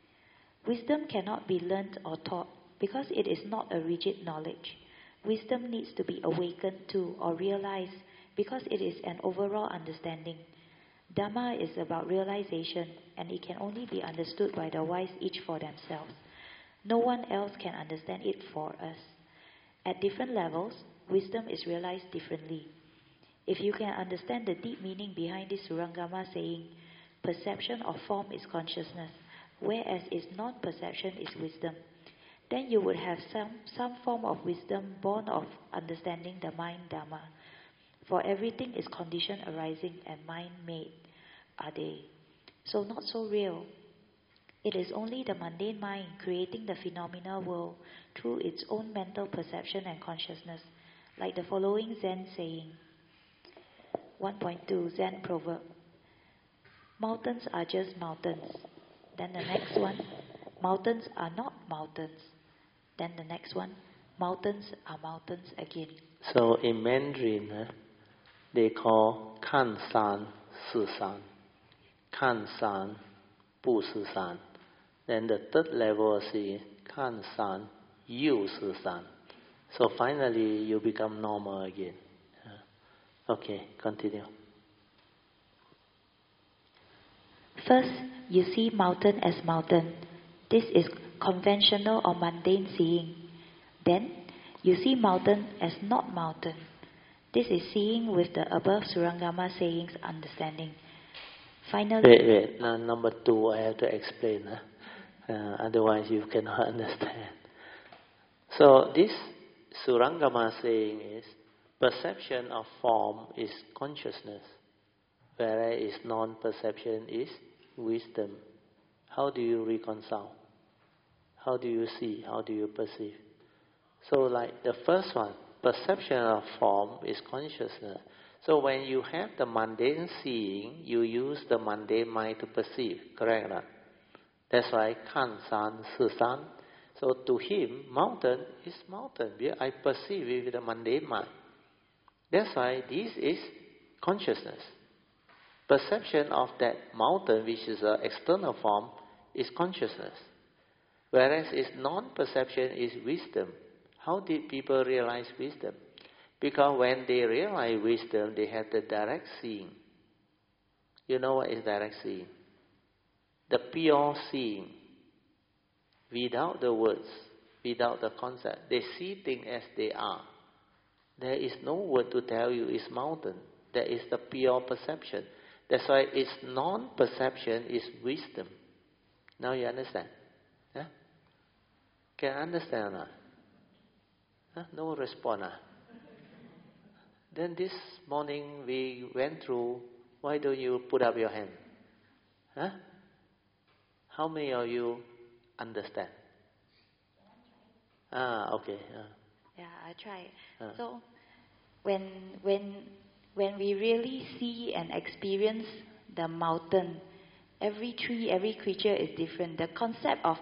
Wisdom cannot be learnt or taught, because it is not a rigid knowledge. Wisdom needs to be awakened to or realized, because it is an overall understanding. Dhamma is about realization, and it can only be understood by the wise each for themselves. No one else can understand it for us. At different levels, wisdom is realized differently. If you can understand the deep meaning behind this Surangama saying, perception of form is consciousness, whereas its non-perception is wisdom, then you would have some form of wisdom born of understanding the mind Dhamma. For everything is condition arising and mind-made, are they? So not so real. It is only the mundane mind creating the phenomenal world through its own mental perception and consciousness, like the following Zen saying. 1.2 Zen proverb. Mountains are just mountains. Then the next one, mountains are not mountains. Then the next one, mountains are mountains again. So in Mandarin, they call kan san, si san. Kan san, bu si san. Then the third level is kan san, yu si san. So finally you become normal again. Okay, continue. First, you see mountain as mountain. This is conventional or mundane seeing. Then, you see mountain as not mountain. This is seeing with the above Surangama sayings understanding. Finally... Wait. Now, number 2, I have to explain. Otherwise, you cannot understand. So, this Surangama saying is, perception of form is consciousness, whereas non-perception is wisdom. How do you reconcile? How do you see? How do you perceive? So like the first one, perception of form is consciousness. So when you have the mundane seeing, you use the mundane mind to perceive, correct or not? That's why Kan San Si San. So to him, mountain is mountain. I perceive it with the mundane mind. That's why this is consciousness. Perception of that mountain, which is an external form, is consciousness. Whereas its non-perception is wisdom. How did people realize wisdom? Because when they realize wisdom, they have the direct seeing. You know what is direct seeing? The pure seeing. Without the words, without the concept. They see things as they are. There is no word to tell you it's mountain. There is the pure perception. That's why its non-perception is wisdom. Now you understand? Yeah? Can you understand or not? Huh? No response. Then this morning we went through, why don't you put up your hand? Huh? How many of you understand? Okay. Yeah, I try. So when we really see and experience the mountain, every tree, every creature is different. The concept of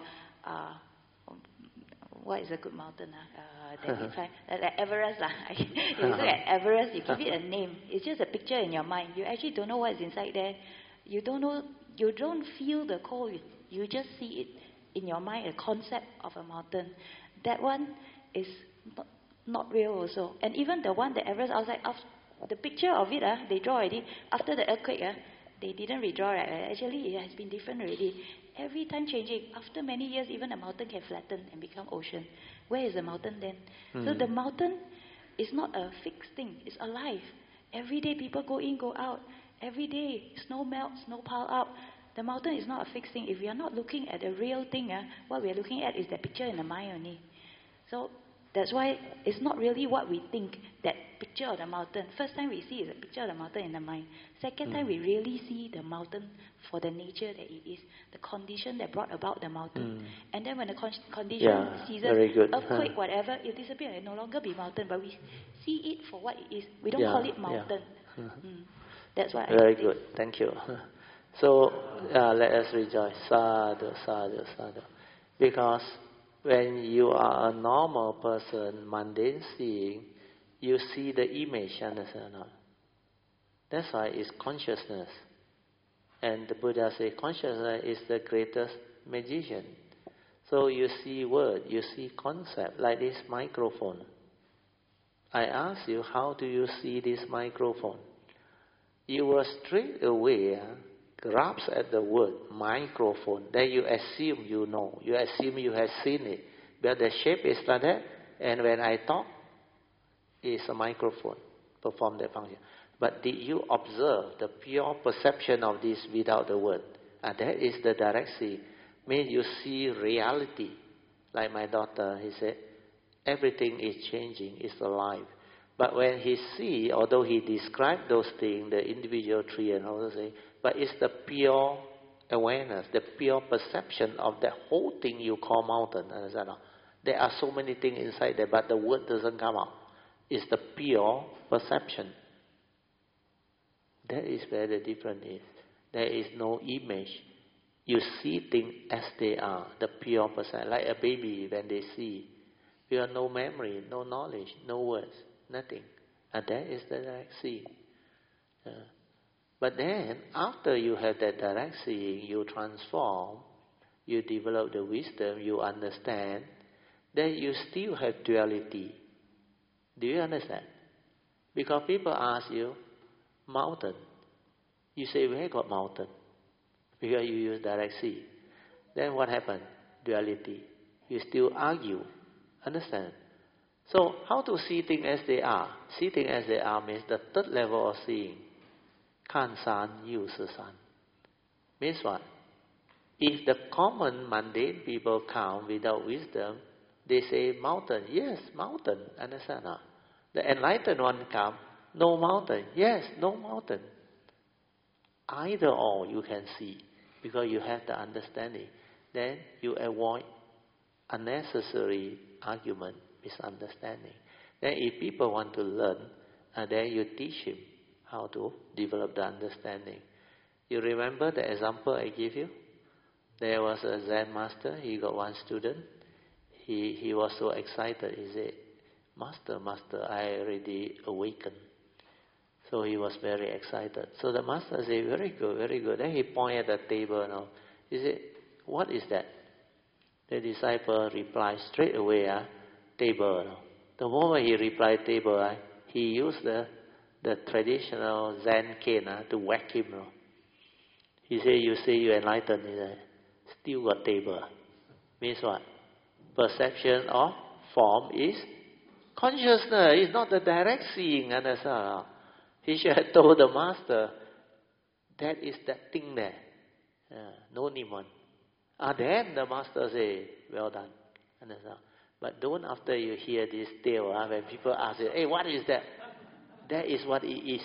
what is a good mountain? Like Everest. You look at Everest, you give it a name. It's just a picture in your mind. You actually don't know what is inside there. You don't know. You don't feel the cold. You just see it in your mind, a concept of a mountain. That one is not real also. And even the one that Everest outside, the picture of it, they draw already. After the earthquake, they didn't redraw. Right? Actually, it has been different already. Every time changing. After many years, even a mountain can flatten and become ocean. Where is the mountain then? So the mountain is not a fixed thing. It's alive. Every day people go in, go out. Every day snow melts, snow pile up. The mountain is not a fixed thing. If we are not looking at the real thing, what we are looking at is the picture in the mind only. So that's why it's not really what we think, that picture of the mountain. First time we see is a picture of the mountain in the mind. Second time we really see the mountain for the nature that it is, the condition that brought about the mountain. And then when the condition ceases, earthquake, whatever, it disappears. It no longer be mountain, but we see it for what it is. We don't call it mountain. That's why Very good. Thank you. So let us rejoice. Sadhu, sadhu, sadhu. Because when you are a normal person, mundane seeing, you see the image, understand or not? That's why it's consciousness. And the Buddha says consciousness is the greatest magician. So you see word, you see concept, like this microphone. I ask you, how do you see this microphone? You will straight away grasp at the word microphone. Then you assume you know. You assume you have seen it. But the shape is like that. And when I talk, it's a microphone. Perform that function. But did you observe the pure perception of this without the word? And that is the direct see. Means you see reality. Like my daughter, he said, everything is changing, it's alive. But when he see, although he described those things, the individual tree and all those things, but it's the pure awareness, the pure perception of that whole thing you call mountain. Understand? There are so many things inside there, but the word doesn't come out. It's the pure perception. That is where the difference is. There is no image. You see things as they are, the pure perception. Like a baby when they see. You have no memory, no knowledge, no words, nothing. And that is the direct seeing. But then, after you have that direct seeing, you transform, you develop the wisdom, you understand, then you still have duality. Do you understand? Because people ask you, mountain. You say, where got mountain? Because you use direct see. Then what happened? Duality. You still argue. Understand? So, how to see things as they are? See things as they are means the third level of seeing. Kan san yu si san. Means what? If the common mundane people come without wisdom, they say mountain. Yes, mountain. Understand? The enlightened one come, no mountain. Yes, no mountain. Either or you can see because you have the understanding. Then you avoid unnecessary argument, misunderstanding. Then if people want to learn, then you teach him how to develop the understanding. You remember the example I gave you? There was a Zen master. He got one student. He was so excited. He said, Master, I already awakened. So he was very excited. So the master said, very good, very good. Then he pointed at the table now. He said, what is that? The disciple replied straight away, table. No? The moment he replied table, he used the traditional Zen cane to whack him. No? He said, you say you enlightened. He said, still got table. Means what? Perception of form is consciousness. It's not the direct seeing. Understand? He should have told the master, that is that thing there. No niman. Then the master say, well done. Understand? But don't after you hear this tale, when people ask you, hey, what is that? That is what it is.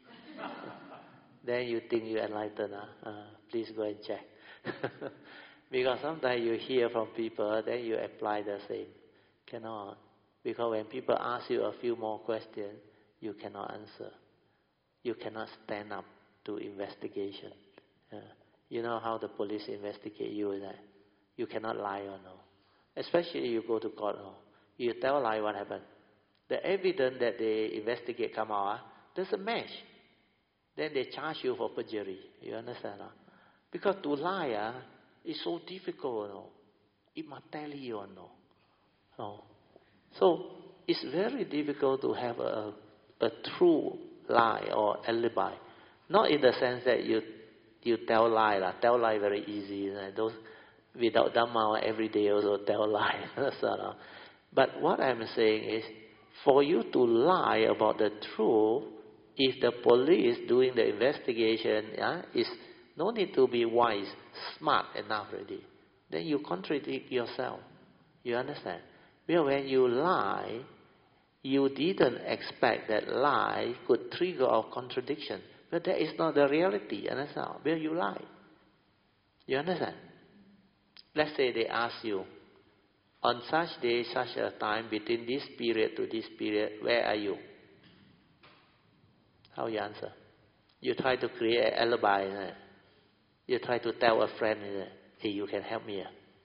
Then you think you enlightened. Please go and check. Because sometimes you hear from people, then you apply the same. Cannot. Because when people ask you a few more questions, you cannot answer. You cannot stand up to investigation. You know how the police investigate you, is that you cannot lie or no. Especially you go to court. No. You tell a lie, what happened? The evidence that they investigate come out, there's a match. Then they charge you for perjury. You understand? Because to lie is so difficult. No? It must tell you or no. No. So it's very difficult to have a true lie or alibi. Not in the sense that you tell lie. Tell lie very easy. Those without Dhamma every day also tell lie. But what I'm saying is, for you to lie about the truth, if the police doing the investigation is no need to be wise, smart enough already, then you contradict yourself. You understand? Well, when you lie, you didn't expect that lie could trigger a contradiction. But that is not the reality. Understand? Well, you lie. You understand? Let's say they ask you, on such day, such a time, between this period to this period, where are you? How you answer? You try to create an alibi. You try to tell a friend, hey, you can help me.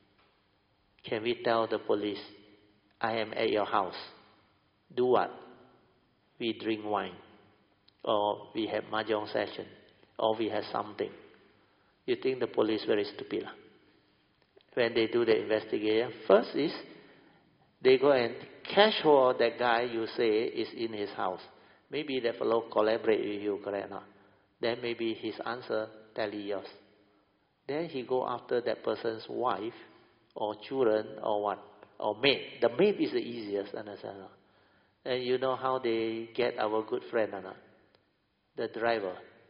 Can we tell the police, I am at your house? Do what? We drink wine. Or we have mahjong session. Or we have something. You think the police very stupid? When they do the investigation, first is they go and catch hold of that guy you say is in his house. Maybe that fellow collaborate with you, correct or not? Then maybe his answer tally yours. Then he go after that person's wife or children or what? Or maid. The maid is the easiest, understand? And you know how they get our good friend or not? The driver.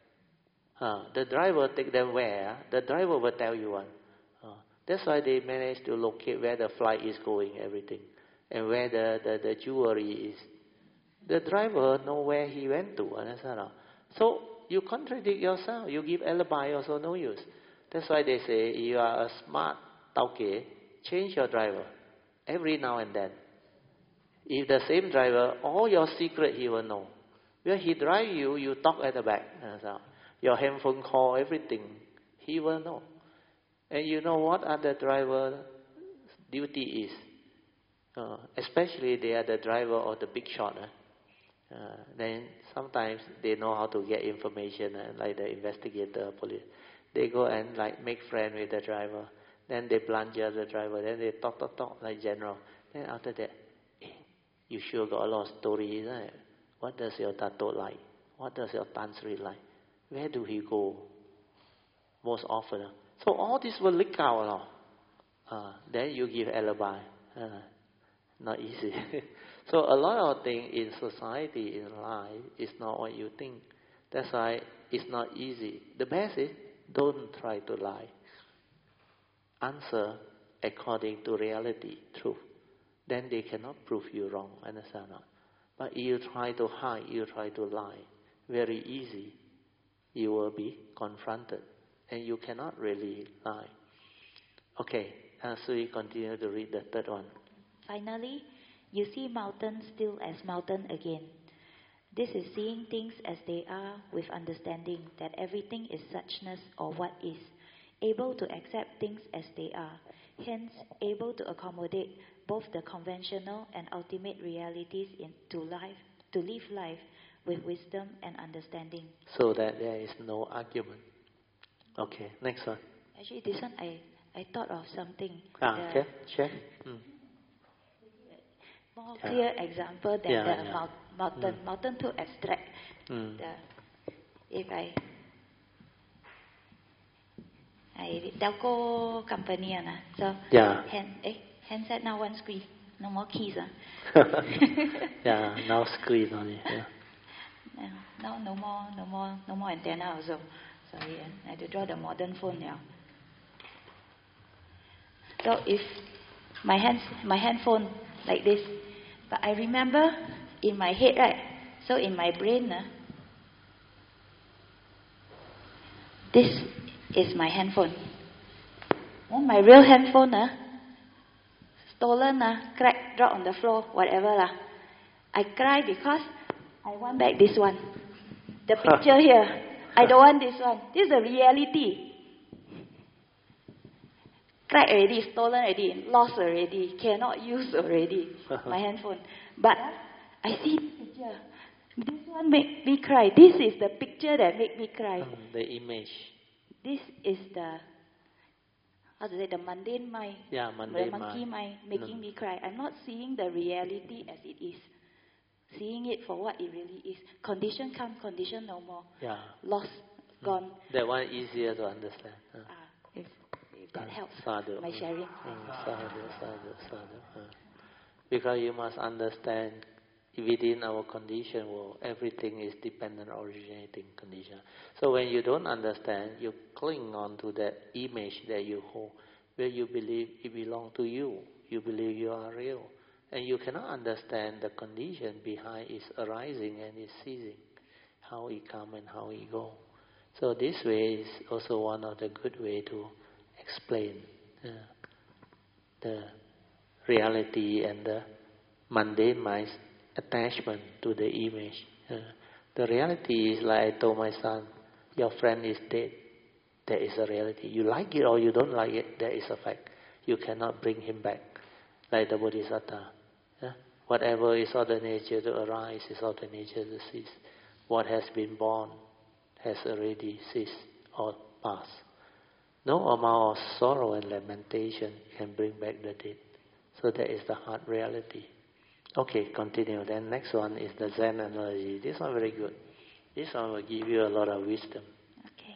The driver take them where? The driver will tell you one. That's why they manage to locate where the flight is going, everything. And where the jewelry is. The driver know where he went to, understand? So you contradict yourself. You give alibi also no use. That's why they say you are a smart tauke, change your driver every now and then. If the same driver, all your secret he will know. When he drive you, you talk at the back. Your handphone call, everything, he will know. And you know what other driver duty is? Especially they are the driver or the big shot. Then sometimes they know how to get information, like the investigator, police. They go and like make friend with the driver. Then they plunger the driver. Then they talk like general. Then after that, you sure got a lot of stories, isn't it? What does your Dato like? What does your Tan Sri like? Where do he go most often? So all this will leak out. Then you give alibi. Not easy. So a lot of things in society, in life, is not what you think. That's why it's not easy. The best is, don't try to lie. Answer according to reality, truth. Then they cannot prove you wrong, understand? But you try to hide, you try to lie, very easy, you will be confronted. And you cannot really lie. Okay, so we continue to read the third one. Finally, you see mountains still as mountain again. This is seeing things as they are with understanding that everything is suchness or what is. able to accept things as they are, hence able to accommodate both the conventional and ultimate realities to live life with wisdom and understanding. So that there is no argument. Okay, next one. Actually, this one I thought of something. Okay, check. More clear example than the mountain. Mountain too abstract. If I telco company so handset now one screen, no more keys now screen only. Now no more antenna also. Sorry, I had to draw the modern phone now. So if my handphone like this, but I remember in my head, right? So in my brain, this is my handphone. Then my real handphone, stolen, cracked, dropped on the floor, whatever I cry because I want back this one. The picture here, I don't want this one. This is the reality. Cracked already, stolen already, lost already, cannot use already, my handphone. But I see the picture. This one make me cry. This is the picture that make me cry. The image. This is the, the mundane mind. Yeah, mundane the monkey mind making me cry. I'm not seeing the reality as it is. Seeing it for what it really is. Condition come, condition no more. Yeah. Lost, gone. That one easier to understand. If that helps, sadhu. my sharing. Sadhu. Because you must understand, within our condition world, everything is dependent on originating condition. So when you don't understand, you cling on to that image that you hold, where you believe it belongs to you. You believe you are real. And you cannot understand the condition behind its arising and its ceasing, how it come and how it go. So this way is also one of the good way to explain the reality and the mundane mind's attachment to the image. The reality is like I told my son, your friend is dead. That is a reality. You like it or you don't like it, that is a fact. You cannot bring him back. Like the Bodhisattva. Whatever is of the nature to arise is of the nature to cease. What has been born has already ceased or passed. No amount of sorrow and lamentation can bring back the dead. So that is the hard reality. Okay, continue. Then next one is the Zen analogy. This one very good. This one will give you a lot of wisdom. Okay.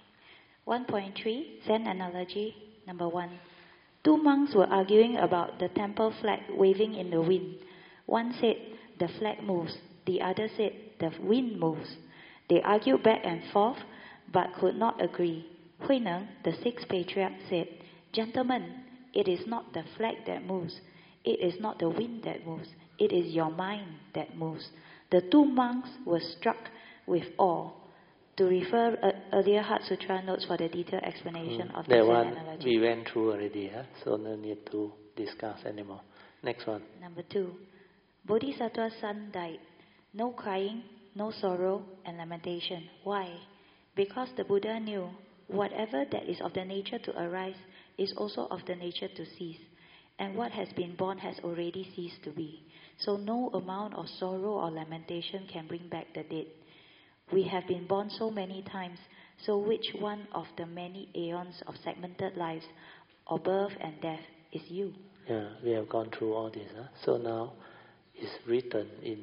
1.3, Zen analogy, number 1. Two monks were arguing about the temple flag waving in the wind. One said, the flag moves. The other said, the wind moves. They argued back and forth, but could not agree. Huineng, the sixth patriarch, said, Gentlemen, it is not the flag that moves. It is not the wind that moves. It is your mind that moves. The two monks were struck with awe. To refer earlier Heart Sutra notes for the detailed explanation of the Zen analogy. We went through already, so no need to discuss anymore. Next one. Number 2. Bodhisattva's son died. No crying, no sorrow and lamentation. Why? Because the Buddha knew whatever that is of the nature to arise is also of the nature to cease. And what has been born has already ceased to be. So no amount of sorrow or lamentation can bring back the dead. We have been born so many times, so which one of the many aeons of segmented lives, or birth and death, is you? Yeah, we have gone through all this. So now it's written in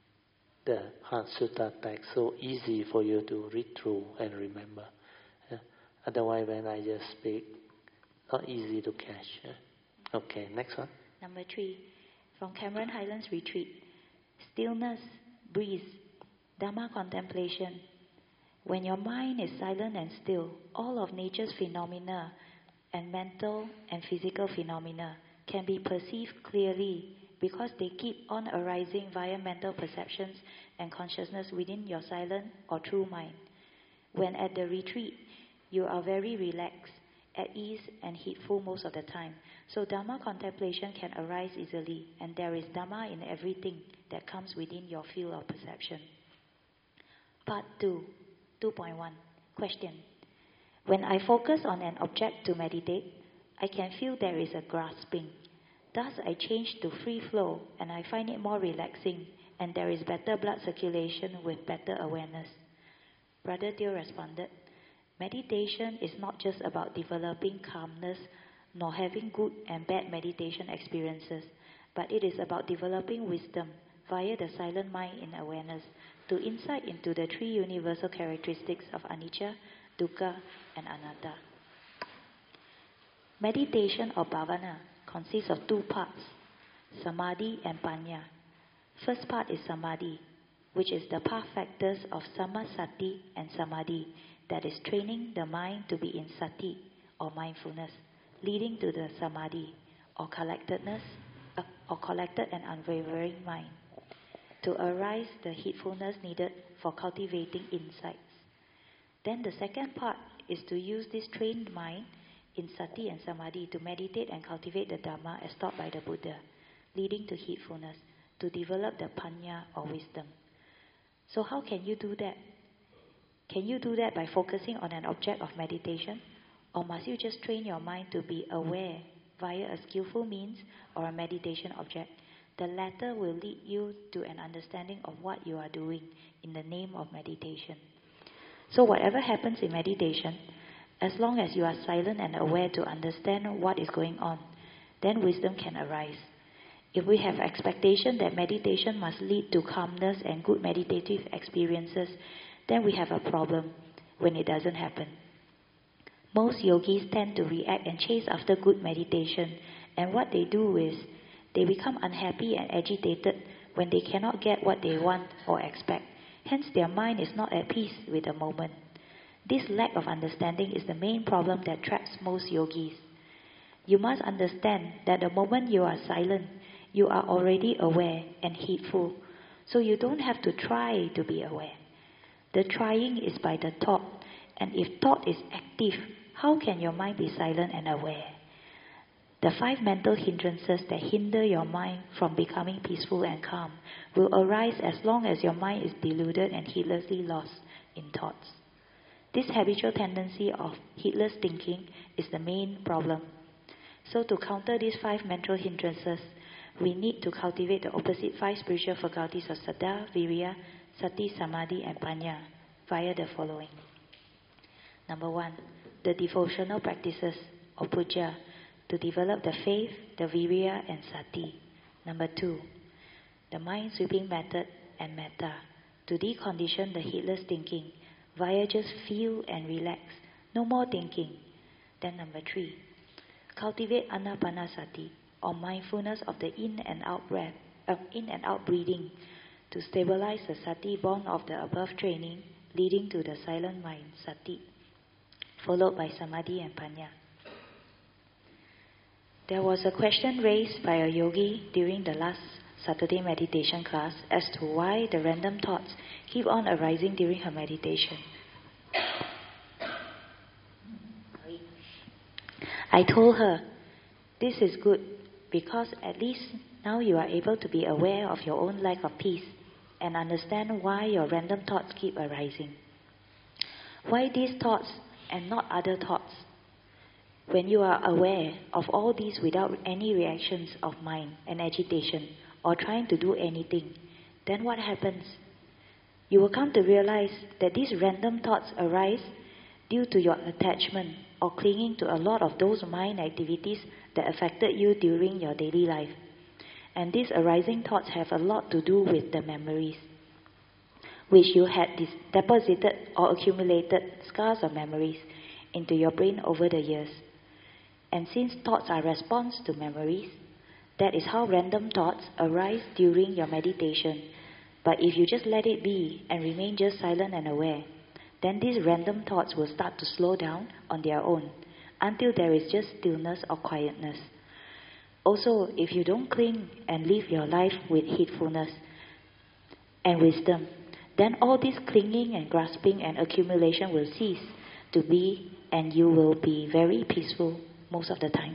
the Heart Sutta text, so easy for you to read through and remember. Otherwise, when I just speak, not easy to catch. Okay, next one. Number 3, from Cameron Highlands Retreat. Stillness, breeze, Dhamma contemplation. When your mind is silent and still, all of nature's phenomena and mental and physical phenomena can be perceived clearly because they keep on arising via mental perceptions and consciousness within your silent or true mind. When at the retreat, you are very relaxed, at ease and heedful most of the time. So Dhamma contemplation can arise easily, and there is Dhamma in everything that comes within your field of perception. Part 2, 2.1. Question. When I focus on an object to meditate, I can feel there is a grasping. Thus, I change to free flow, and I find it more relaxing, and there is better blood circulation with better awareness. Brother Teo responded, meditation is not just about developing calmness, nor having good and bad meditation experiences, but it is about developing wisdom via the silent mind in awareness to insight into the three universal characteristics of anicca, dukkha, and anatta. Meditation or bhavana consists of two parts, samadhi and panya. First part is samadhi, which is the path factors of samasati and samadhi, that is training the mind to be in sati or mindfulness, leading to the samadhi or collectedness or collected and unwavering mind, to arise the heedfulness needed for cultivating insights. Then the second part is to use this trained mind in sati and samadhi to meditate and cultivate the Dhamma as taught by the Buddha, leading to heedfulness, to develop the panya or wisdom. So how can you do that? Can you do that by focusing on an object of meditation? Or must you just train your mind to be aware via a skillful means or a meditation object? The latter will lead you to an understanding of what you are doing in the name of meditation. So whatever happens in meditation, as long as you are silent and aware to understand what is going on, then wisdom can arise. If we have expectation that meditation must lead to calmness and good meditative experiences, then we have a problem when it doesn't happen. Most yogis tend to react and chase after good meditation, and what they do is they become unhappy and agitated when they cannot get what they want or expect. Hence, their mind is not at peace with the moment. This lack of understanding is the main problem that traps most yogis. You must understand that the moment you are silent, you are already aware and heedful, so you don't have to try to be aware. The trying is by the thought, and if thought is active, how can your mind be silent and aware? The 5 mental hindrances that hinder your mind from becoming peaceful and calm will arise as long as your mind is deluded and heedlessly lost in thoughts. This habitual tendency of heedless thinking is the main problem. So to counter these 5 mental hindrances, we need to cultivate the opposite 5 spiritual faculties of Saddha, Viriya, Sati, Samadhi, and Panya via the following. Number 1, the devotional practices or puja to develop the faith, the Viriya, and Sati. Number 2, the mind-sweeping method and metta to decondition the heedless thinking via just feel and relax, no more thinking. Then number 3, cultivate anapanasati or mindfulness of the in and out breathing to stabilize the sati born of the above training, leading to the silent mind, sati, followed by samadhi and panya. There was a question raised by a yogi during the last Saturday meditation class as to why the random thoughts keep on arising during her meditation. I told her, this is good because at least now you are able to be aware of your own lack of peace and understand why your random thoughts keep arising. Why these thoughts and not other thoughts? When you are aware of all these without any reactions of mind and agitation or trying to do anything, then what happens? You will come to realize that these random thoughts arise due to your attachment or clinging to a lot of those mind activities that affected you during your daily life. And these arising thoughts have a lot to do with the memories, which you had deposited or accumulated scars of memories into your brain over the years. And since thoughts are response to memories, that is how random thoughts arise during your meditation. But if you just let it be and remain just silent and aware, then these random thoughts will start to slow down on their own until there is just stillness or quietness. Also, if you don't cling and live your life with heedfulness and wisdom, then all this clinging and grasping and accumulation will cease to be, and you will be very peaceful most of the time.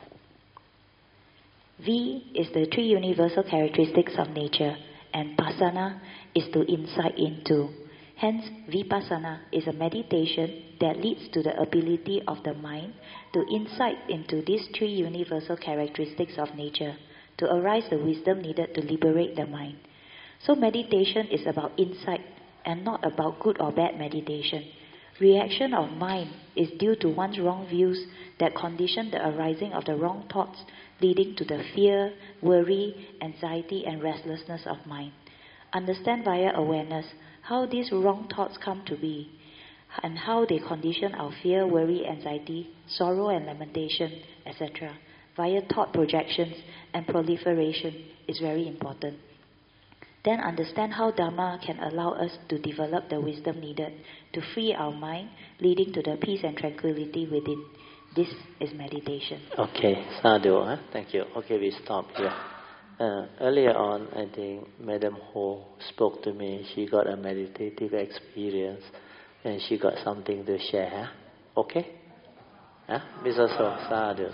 V is the 3 universal characteristics of nature, and Pasana is to insight into. Hence, vipassana is a meditation that leads to the ability of the mind to insight into these three universal characteristics of nature, to arise the wisdom needed to liberate the mind. So meditation is about insight and not about good or bad meditation. Reaction of mind is due to one's wrong views that condition the arising of the wrong thoughts, leading to the fear, worry, anxiety, and restlessness of mind. Understand via awareness how these wrong thoughts come to be and how they condition our fear, worry, anxiety, sorrow, and lamentation, etc. via thought projections and proliferation is very important. Then understand how Dharma can allow us to develop the wisdom needed to free our mind, leading to the peace and tranquility within. This is meditation. Okay, sadhu, thank you. Okay, we stop here. Earlier on, I think Madam Ho spoke to me. She got a meditative experience and she got something to share. Okay? Mr. So, sadhu.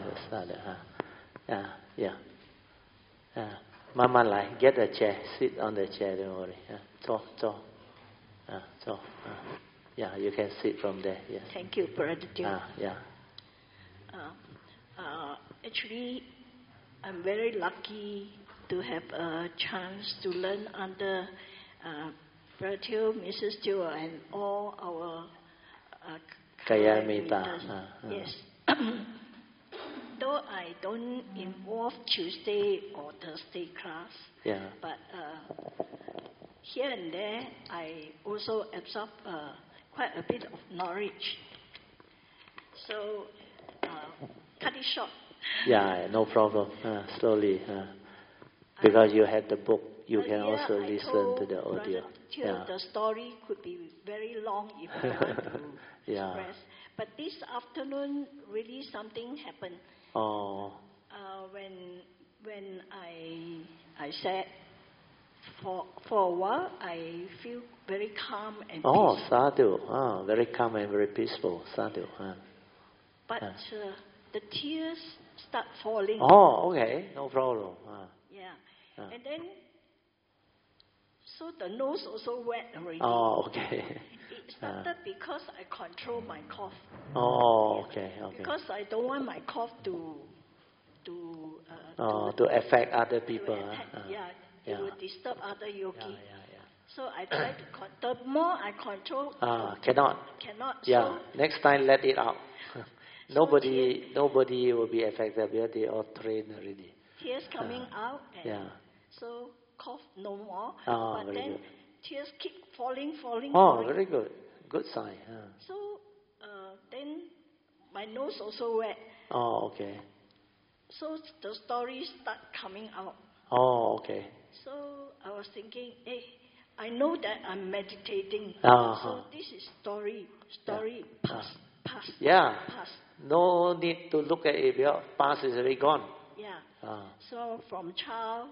Mama Lai, get a chair. Sit on the chair, don't worry. Yeah, you can sit from there. Yes. Thank you, Brother Teo. Yeah. Actually, I'm very lucky to have a chance to learn under Brother Teo, Mrs. Teo, and all our Kayamita. Yes. Though I don't involve Tuesday or Thursday class, but here and there I also absorb quite a bit of knowledge. So, cut it short. Yeah, no problem. Slowly. Because you had the book, you can also listen to the audio. The story could be very long if I want to express. But this afternoon, really something happened. When I said for a while, I feel very calm and peaceful. Sadhu. Very calm and very peaceful. Sadhu. But the tears start falling. Okay. No problem. And then, so the nose also wet already. Okay. It started because I control my cough. Okay. Because I don't want my cough to affect other people. It will disturb other yogi. So I try to the more I control. Cannot. So next time let it out. Nobody will be affected because they all trained already. Tears coming out. So cough no more. But then good. Tears keep falling. Very good. Good sign. So then my nose also wet. Okay. So the stories start coming out. Okay. So I was thinking, I know that I'm meditating. So this is story, past. Past. No need to look at it because past is already gone. So from child.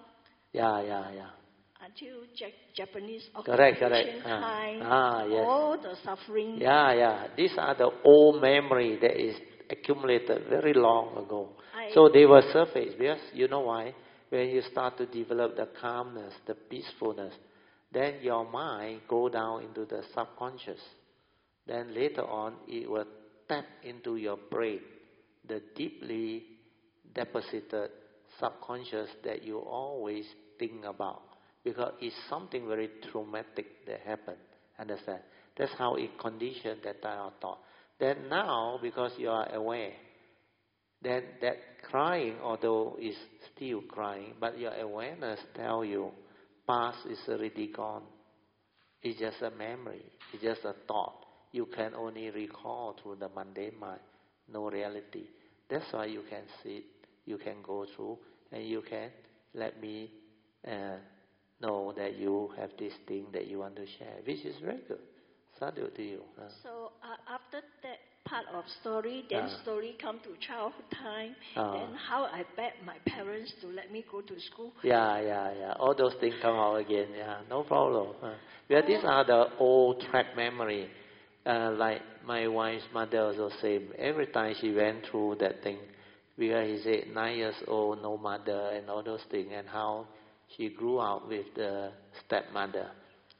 Until Japanese occupation time, all the suffering. These are the old memory that is accumulated very long ago. So they will surface because you know why? When you start to develop the calmness, the peacefulness, then your mind go down into the subconscious. Then later on, it will tap into your brain, the deeply deposited subconscious that you always think about. Because it's something very traumatic that happened. Understand? That's how it conditioned that type of thought. Then now, because you are aware, then that crying, although is still crying, but your awareness tell you, past is already gone. It's just a memory. It's just a thought. You can only recall through the mundane mind, no reality. That's why you can sit, you can go through, and you can let me know that you have this thing that you want to share, which is very good. Sadhu to you. So after that part of story, then story come to childhood time, then how I begged my parents to let me go to school. All those things come out again. No problem. Because these are the old trapped memory. Like my wife's mother also same. Every time she went through that thing, because he said 9 years old, no mother, and all those things, and how she grew up with the stepmother.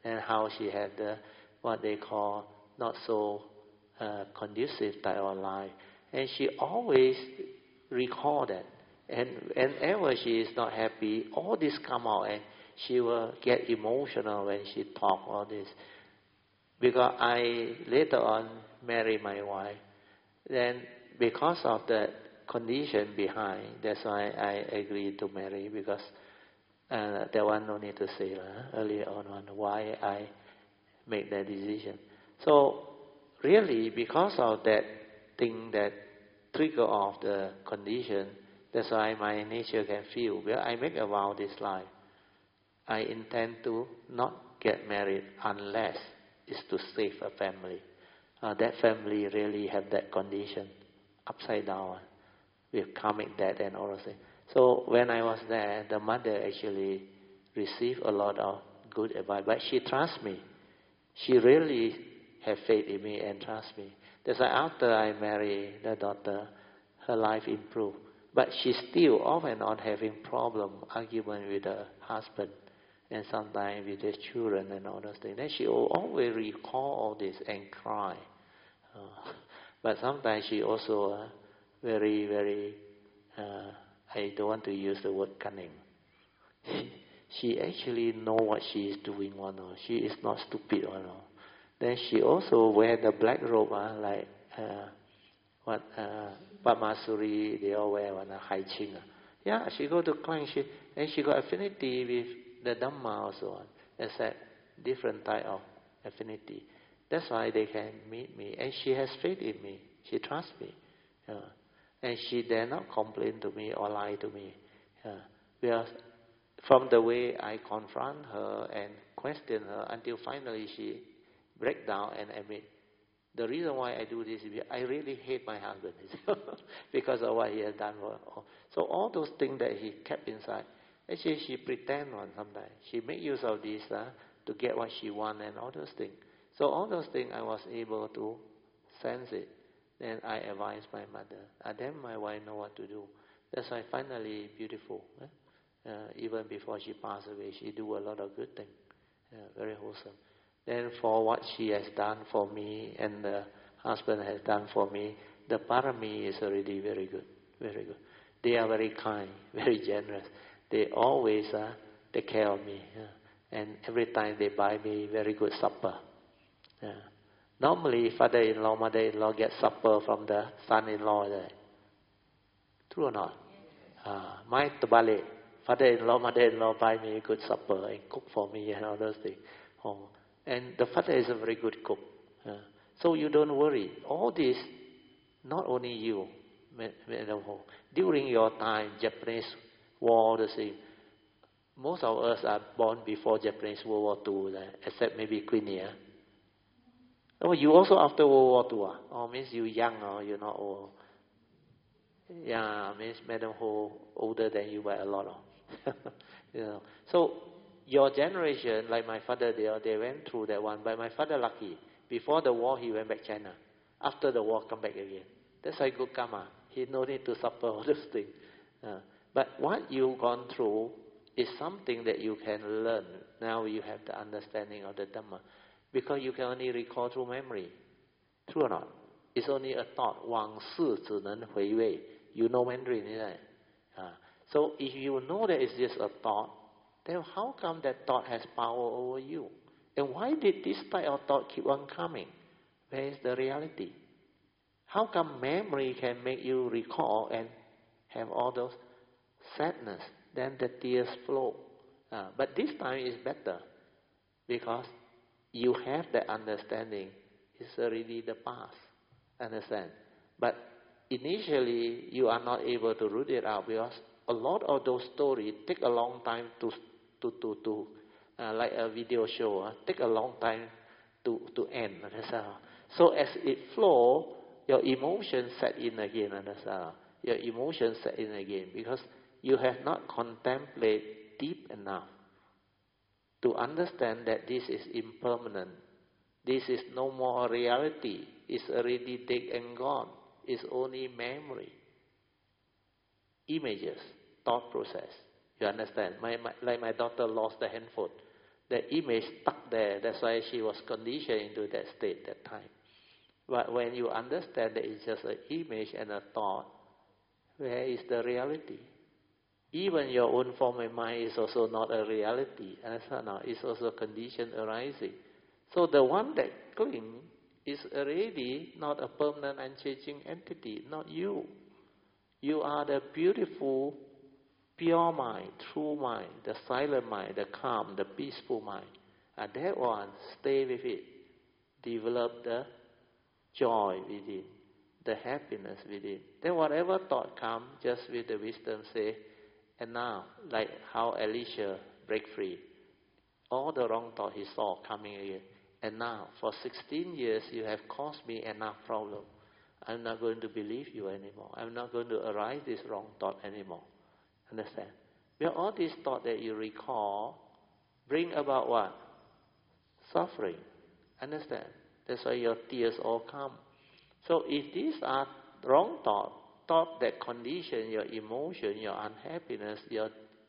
and how she had what they call not so conducive type of life. And she always recall that. And whenever she is not happy, all this come out, and she will get emotional when she talk all this. Because I later on marry my wife, then because of the condition behind, that's why I agreed to marry, because that one no need to say earlier on why I make that decision. So really, because of that thing that trigger off the condition, that's why my nature can feel. Well, I make a vow this life. I intend to not get married unless it's to save a family. That family really have that condition, upside down, with karmic debt and all those things. So when I was there, the mother actually received a lot of good advice, but she trusts me. She really have faith in me and trust me. That's why after I marry the daughter, her life improved. But she's still off and on having problem, argument with her husband, and sometimes with the children and all those things. Then she will always recall all this and cry. But sometimes she also very, very, I don't want to use the word cunning. She actually know what she is doing or not. She is not stupid or not. Then she also wear the black robe, like what Padmasuri, they all wear one, Hai Ching. Yeah, she go to climb, and she got affinity with the Dhamma also. It's a different type of affinity. That's why they can meet me. And she has faith in me. She trusts me. And she dare not complain to me or lie to me. Because from the way I confront her and question her until finally she break down and admit, the reason why I do this is because I really hate my husband because of what he has done. So all those things that he kept inside, actually she pretend one sometimes. She make use of this to get what she want and all those things. So all those things I was able to sense it. Then I advised my mother. Then my wife know what to do. That's why finally beautiful. Even before she passed away, she do a lot of good things. Very wholesome. Then for what she has done for me and the husband has done for me, the parami is already very good, very good. They are very kind, very generous. They always take care of me. And every time they buy me very good supper. Normally, father-in-law, mother-in-law get supper from the son-in-law. True or not? My tabale, father-in-law, mother-in-law buy me a good supper and cook for me and all those things. And the father is a very good cook. So you don't worry. All this, not only you, during your time, Japanese war, the same. Most of us are born before Japanese World War II, except maybe Queenie. Oh, you also after World War II? Oh, means you young or you're not old? Yeah, means Madam Ho older than you by a lot. So your generation, like my father, they went through that one. But my father lucky. Before the war, he went back China. After the war, come back again. That's why good karma. He no need to suffer all those things. But what you've gone through is something that you can learn. Now you have the understanding of the Dhamma. Because you can only recall through memory. True or not? It's only a thought. 往事只能回味. You know Mandarin, isn't it? So if you know that it's just a thought, then how come that thought has power over you? And why did this type of thought keep on coming? Where is the reality? How come memory can make you recall and have all those sadness? Then the tears flow. But this time is better because you have that understanding. It's already the past. Understand? But initially, you are not able to root it out because a lot of those stories take a long time to like a video show, take a long time to end. So as it flows, your emotions set in again. Your emotions set in again because you have not contemplated deep enough to understand that this is impermanent. This is no more a reality. It's already dead and gone. It's only memory, images, thought process. You understand? Like my daughter lost the handphone. The image stuck there. That's why she was conditioned into that state that time. But when you understand that it's just an image and a thought, where is the reality? Even your own form and mind is also not a reality. It's also a condition arising. So the one that clings is already not a permanent unchanging entity, not you. You are the beautiful, pure mind, true mind, the silent mind, the calm, the peaceful mind. And that one, stay with it. Develop the joy within, the happiness within. Then whatever thought comes, just with the wisdom say, and now, like how Elisha break free. All the wrong thought he saw coming again. And now, for 16 years, you have caused me enough problem. I'm not going to believe you anymore. I'm not going to arise this wrong thought anymore. Understand? Well, all these thoughts that you recall bring about what? Suffering. Understand? That's why your tears all come. So if these are wrong thoughts that condition your emotion, your unhappiness, your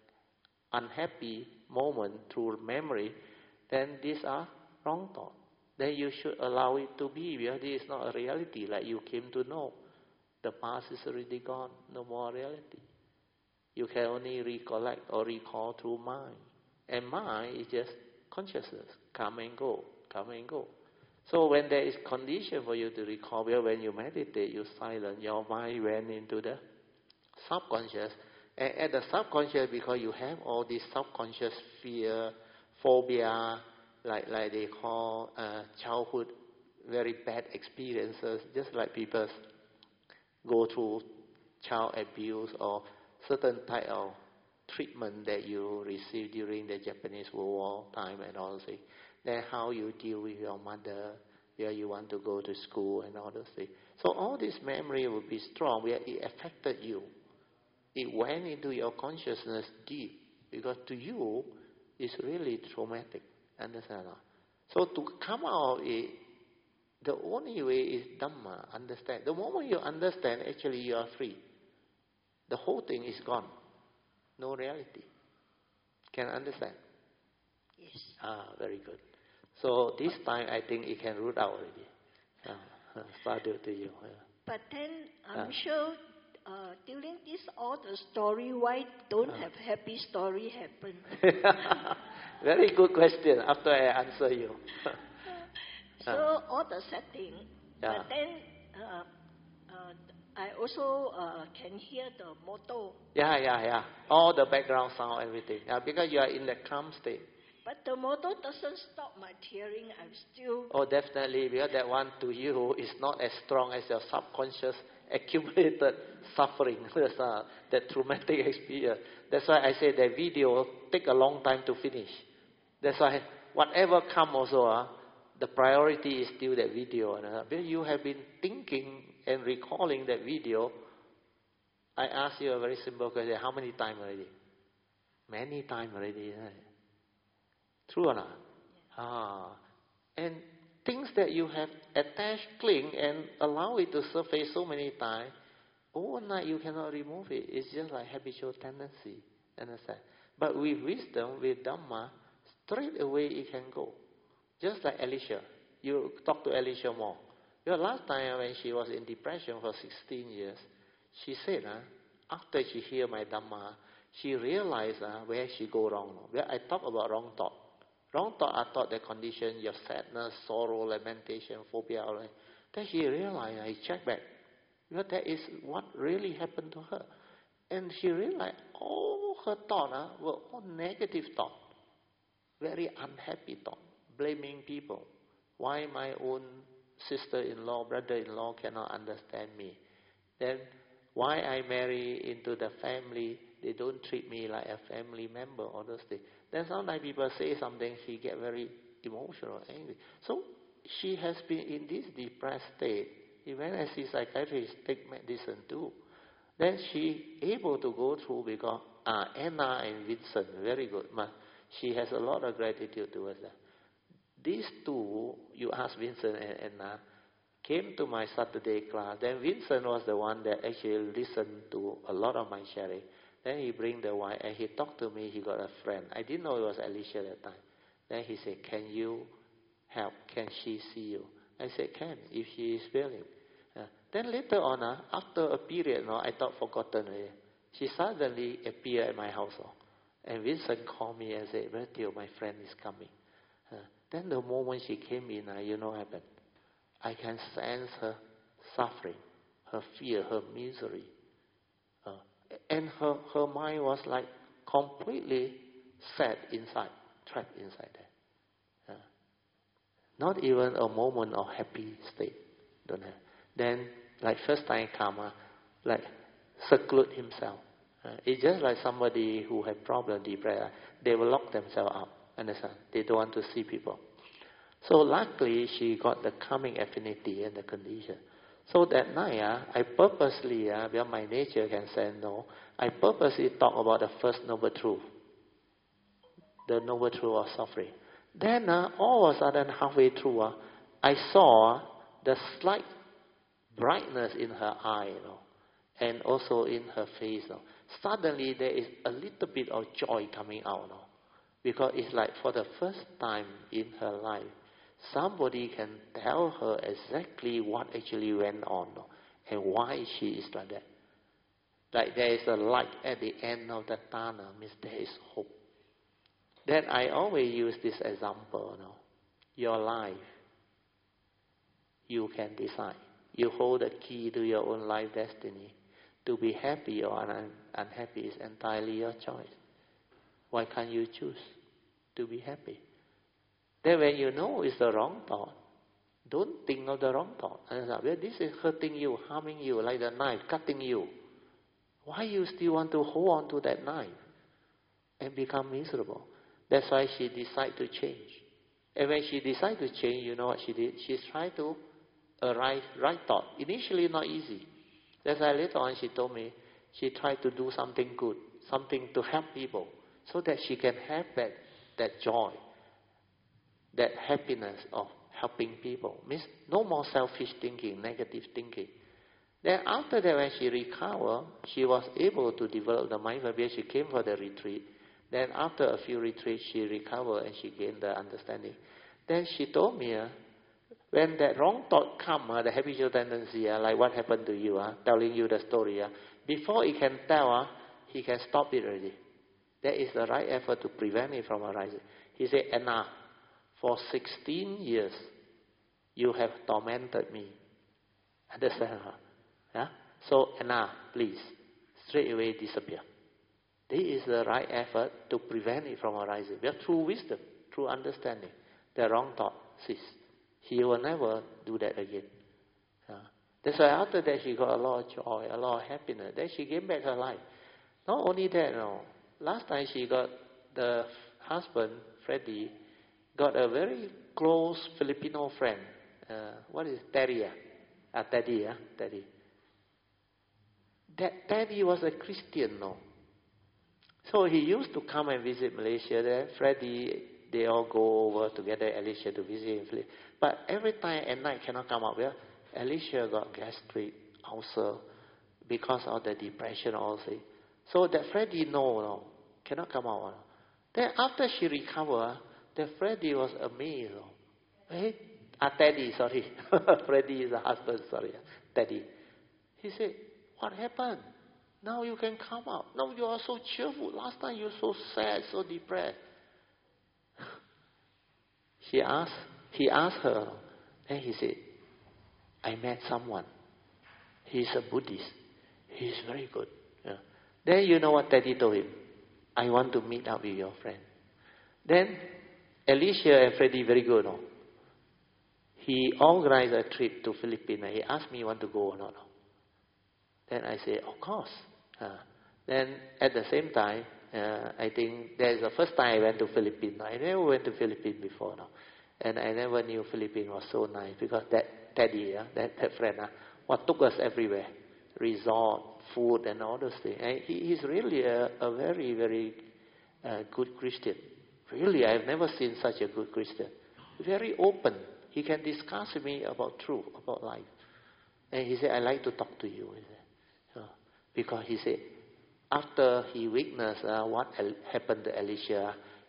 unhappy moment through memory, then these are wrong thoughts. Then you should allow it to be, because this is not a reality like you came to know. The past is already gone, no more reality. You can only recollect or recall through mind. And mind is just consciousness, come and go, come and go. So when there is condition for you to recall, well, when you meditate, you silent, your mind went into the subconscious. And at the subconscious, because you have all these subconscious fear, phobia, like they call childhood, very bad experiences, just like people go through child abuse or certain type of treatment that you received during the Japanese World War time and all those things. Then how you deal with your mother, where you want to go to school and all those things. So all this memory will be strong, where it affected you. It went into your consciousness deep, because to you, it's really traumatic. Understand? So to come out of it, the only way is Dhamma, understand. The moment you understand, actually you are free. The whole thing is gone. No reality. Can understand? Yes. Very good. So this time I think it can root out already. Sadhu to you. Yeah. But then I'm sure during this all the story, why don't have happy story happen? Very good question. After I answer you. So all the setting, but then I also can hear the motor. Yeah. All the background sound, everything. Because you are in the calm state. But the motor doesn't stop my tearing. I'm still... Oh, definitely, because that one to you is not as strong as your subconscious accumulated suffering, that traumatic experience. That's why I say that video take a long time to finish. That's why whatever come also, the priority is still that video. Because you have been thinking and recalling that video. I ask you a very simple question. How many times already? Many times already. Right? True or not? Yeah. And things that you have attached, cling, and allow it to surface so many times, overnight you cannot remove it. It's just like habitual tendency. Understand? But with wisdom, with Dhamma, straight away it can go. Just like Elisha. You talk to Elisha more. Because last time when she was in depression for 16 years, she said, after she hear my Dhamma, she realized where she go wrong. Where I talk about wrong thought. Wrong thought are thought that condition your sadness, sorrow, lamentation, phobia. All that. Then she realized, I checked back. Because that is what really happened to her. And she realized all her thoughts were all negative thoughts. Very unhappy thoughts. Blaming people. Why my own sister-in-law, brother-in-law cannot understand me? Then why I marry into the family, they don't treat me like a family member, all those things. Then sometimes people say something, she get very emotional, angry. So she has been in this depressed state. Even as a psychiatrist, take medicine too. Then she able to go through because Anna and Vincent, very good. She has a lot of gratitude towards that. These two, you ask Vincent and Anna, came to my Saturday class. Then Vincent was the one that actually listened to a lot of my sharing. Then he bring the wife and he talked to me. He got a friend. I didn't know it was Alicia at that time. Then he said, can you help? Can she see you? I said, can, if she is willing. Then later on, after a period, I thought forgotten already. She suddenly appeared at my house. And Vincent called me and said, Matthew, my friend is coming. Then the moment she came in, you know what happened? I can sense her suffering, her fear, her misery. And her mind was like completely set inside, trapped inside there. Not even a moment of happy state. Don't have. Then, like first time come, like seclude himself. It's just like somebody who have problem, depression. They will lock themselves up. Understand? They don't want to see people. So luckily, she got the calming affinity and the condition. So that night, I purposely, because my nature can say no, I purposely talk about the first noble truth. The noble truth of suffering. Then all of a sudden, halfway through, I saw the slight brightness in her eye, and also in her face. Suddenly, there is a little bit of joy coming out. Because it's like for the first time in her life, somebody can tell her exactly what actually went on and why she is like that. Like there is a light at the end of the tunnel, means there is hope. Then I always use this example. Your life, you can decide. You hold the key to your own life destiny. To be happy or unhappy is entirely your choice. Why can't you choose to be happy? Then when you know it's the wrong thought, don't think of the wrong thought. Well, this is hurting you, harming you, like the knife, cutting you. Why you still want to hold on to that knife and become miserable? That's why she decided to change. And when she decided to change, you know what she did? She tried to arrive right thought. Initially not easy. That's why later on she told me she tried to do something good, something to help people, so that she can have that joy, that happiness of helping people. Means no more selfish thinking, negative thinking. Then after that, when she recovered, she was able to develop the mindfulness. She came for the retreat. Then after a few retreats, she recovered and she gained the understanding. Then she told me, when that wrong thought come, the habitual tendency, like what happened to you, telling you the story, before he can tell, he can stop it already. That is the right effort to prevent it from arising. He said, Anna, for 16 years, you have tormented me. Understand? Yeah? So, Anna, please, straight away disappear. This is the right effort to prevent it from arising. We are through wisdom, through understanding. The wrong thought cease. He will never do that again. That's why after that she got a lot of joy, a lot of happiness. Then she gained back her life. Not only that, last time she got the husband, Freddie, got a very close Filipino friend. What is Teddy? Teddy. That Teddy was a Christian, So he used to come and visit Malaysia. There, Freddie, they all go over together, Alicia, to visit him. But every time at night cannot come up. Well, Alicia got gastric ulcer because of the depression also. So that Freddie cannot come out. Then after she recovered, the Freddie was amazed. Hey, Teddy, sorry. Freddie is the husband, sorry. Teddy. He said, what happened? Now you can come out. Now you are so cheerful. Last time you were so sad, so depressed. He asked her, and he said, I met someone. He's a Buddhist. He's very good. Yeah. Then you know what Teddy told him? I want to meet up with your friend. Then Alicia and Freddie very good. He organized a trip to Philippines. He asked me want to go or not. Then I said, of course. Then at the same time, I think that's the first time I went to Philippines. I never went to Philippines before. And I never knew Philippines was so nice because that Teddy, that friend, what took us everywhere. Resort, food and all those things. And he's really a very, very good Christian. Really, I've never seen such a good Christian. Very open. He can discuss with me about truth, about life. And he said, I like to talk to you. He said. Because he said, after he witnessed what happened to Alicia,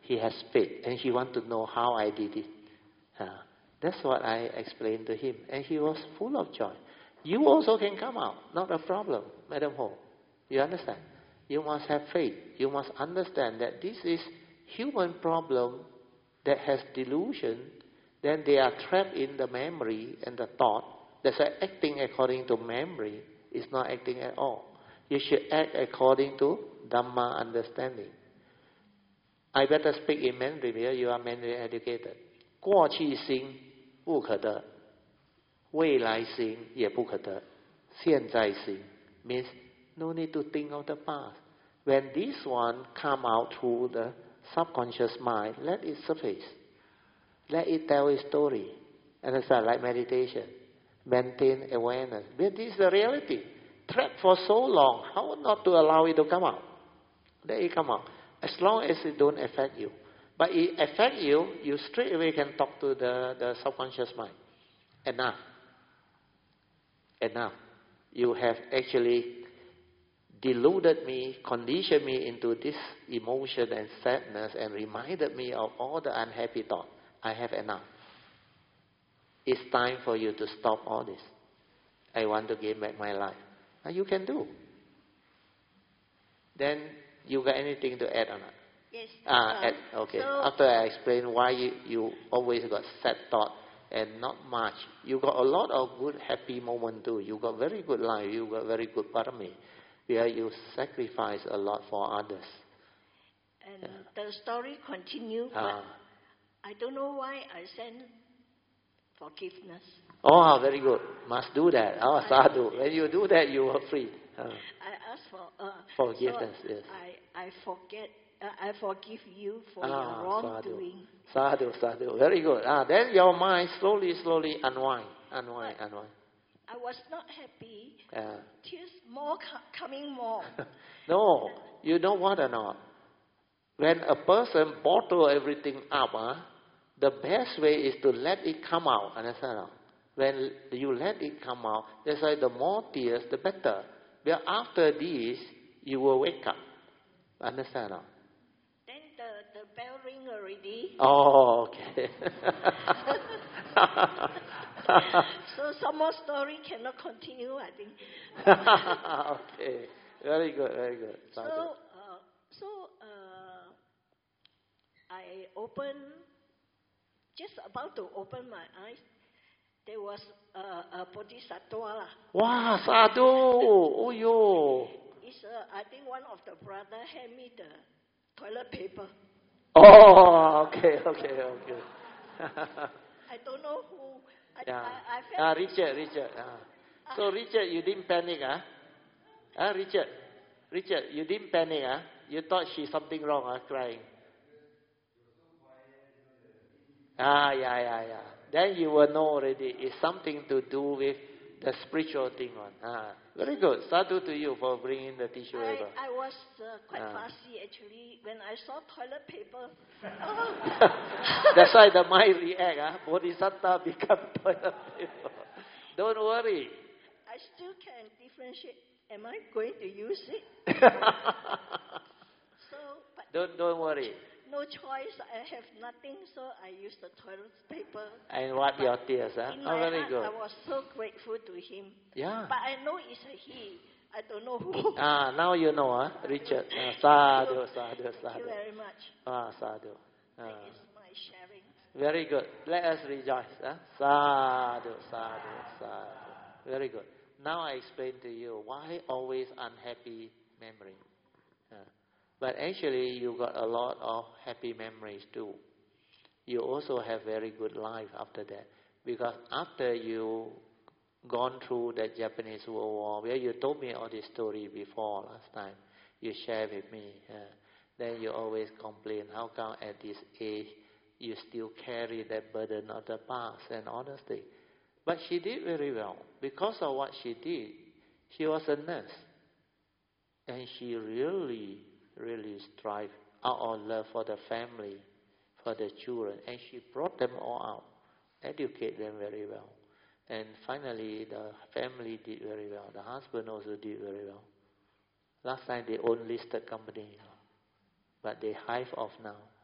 he has faith, and he want to know how I did it. That's what I explained to him, and he was full of joy. You also can come out, not a problem, Madam Ho. You understand? You must have faith. You must understand that this is human problem that has delusion. Then they are trapped in the memory and the thought. That's why acting according to memory is not acting at all. You should act according to Dhamma understanding. I better speak in Mandarin because you are Mandarin educated. 过去心不可得，未来心也不可得，现在心 means no need to think of the past. When this one come out through the subconscious mind, let it surface. Let it tell its story. Understand? Like meditation. Maintain awareness. But this is the reality. Trapped for so long, how not to allow it to come out? Let it come out. As long as it don't affect you. But it affect you, you straight away can talk to the subconscious mind. Enough. Enough. You have actually deluded me, conditioned me into this emotion and sadness, and reminded me of all the unhappy thoughts. I have enough. It's time for you to stop all this. I want to gain back my life. And you can do. Then you got anything to add on that? Yes. Okay. So after I explain why you always got sad thought and not much, you got a lot of good happy moment too. You got very good life. You got very good parami, where you sacrifice a lot for others. And the story continues, but I don't know why I send forgiveness. Oh, very good. Must do that. Oh, sadhu. When you do that, you are free. I ask for forgiveness. So yes. I forgive you for your wrongdoing. Sadhu, sadhu. Very good. Then your mind slowly unwind. I was not happy. Tears coming more. No, you know what or not? When a person bottle everything up, the best way is to let it come out. Understand? When you let it come out, that's why the more tears, the better. But after this, you will wake up. Understand? Then the bell ring already. Oh, okay. So some more story cannot continue, I think. Okay. Very good, very good. I just about to open my eyes, there was a bodhisattva. Wow, sadhu! Oh, yo! It's I think one of the brother hand me the toilet paper. Oh, okay. I don't know who. I felt Richard. So Richard, you didn't panic, Richard, you didn't panic, You thought she's something wrong, crying. Yeah. Then you will know already. It's something to do with the spiritual thing on. Very good. Sadhu to you for bringing the tissue over. I was quite fussy actually when I saw toilet paper. That's why the mind react. Bodhisattva become toilet paper. Don't worry. I still can differentiate. Am I going to use it? But don't worry. No choice. I have nothing, so I use the toilet paper. And wipe your tears, In Oh, my very heart, good. I was so grateful to him. Yeah. But I know it's a he. I don't know who. Now you know, Richard. Sadhu. Thank you very much. Sadhu. That is my sharing. Very good. Let us rejoice. Sadhu. Very good. Now I explain to you why always unhappy memory. But actually you got a lot of happy memories too. You also have very good life after that. Because after you gone through the Japanese World War, where you told me all this story before last time, you shared with me. Then you always complain, how come at this age you still carry that burden of the past and all those things. But she did very well. Because of what she did, she was a nurse. And she really strive out of love for the family, for the children. And she brought them all out, educate them very well. And finally, the family did very well. The husband also did very well. Last time they owned listed company, but they hive off now.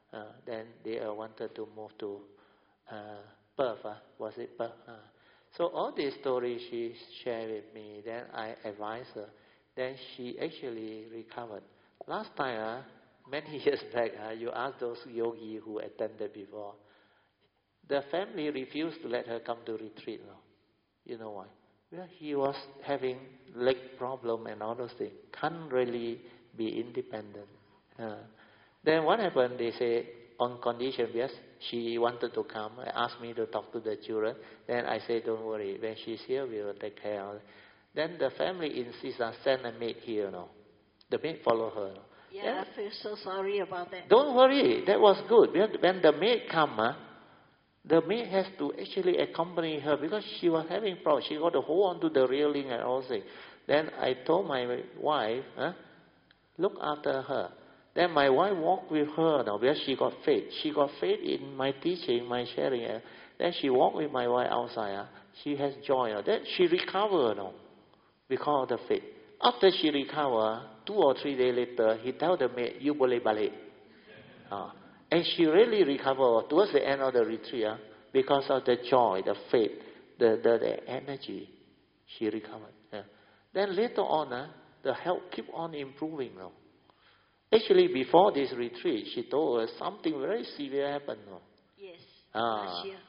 Then they wanted to move to Perth. Was it Perth? So all these stories she shared with me. Then I advised her. Then she actually recovered. Last time, many years back, you asked those yogis who attended before. The family refused to let her come to retreat. No? You know why? Well, he was having leg problem and all those things. Can't really be independent. Then what happened? They say, on condition, yes, she wanted to come. Asked me to talk to the children. Then I said, don't worry. When she's here, we will take care of her. Then the family insists on send a maid here. No? The maid follow her. No? Yeah, I feel so sorry about that. Don't worry. That was good. When the maid come, the maid has to actually accompany her because she was having problems. She got to hold on to the railing and all things. Then I told my wife, look after her. Then my wife walked with her now because she got faith. She got faith in my teaching, my sharing. Then she walked with my wife outside. She has joy. Then she recovered now because of the faith. After she recovered, 2 or 3 days later, he told the maid, you boleh balik. And she really recovered towards the end of the retreat because of the joy, the faith, the energy. She recovered. Then later on, the health keep on improving now. Actually, before this retreat, she told us something very severe happened. No? Yes, last year.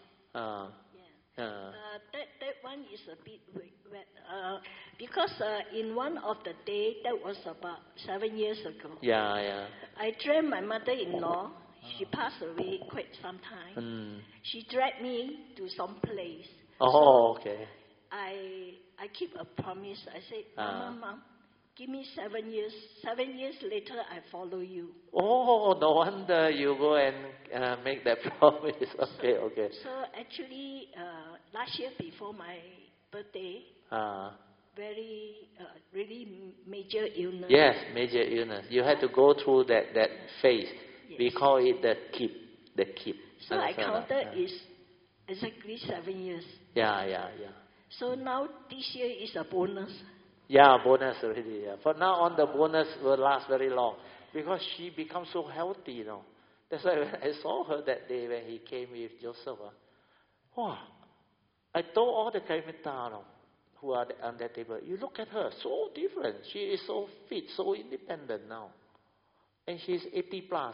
That one is a bit weird, because in one of the day, that was about 7 years ago. I dragged my mother-in-law. She passed away quite some time. She dragged me to some place. Okay. I keep a promise. I said, Mom, give me 7 years. 7 years later, I follow you. Oh, no wonder you go and make that promise. Okay. So actually, last year before my birthday, really major illness. Yes, major illness. You had to go through that phase. Yes. We call it the keep. So I counted is exactly 7 years. Yeah. So now this year is a bonus. Yeah, bonus already. Yeah. From now on, the bonus will last very long because she becomes so healthy, you know. That's why when I saw her that day when he came with Joseph, I told all the Kaimitano who are on that table, you look at her, so different. She is so fit, so independent now. And she's 80 plus.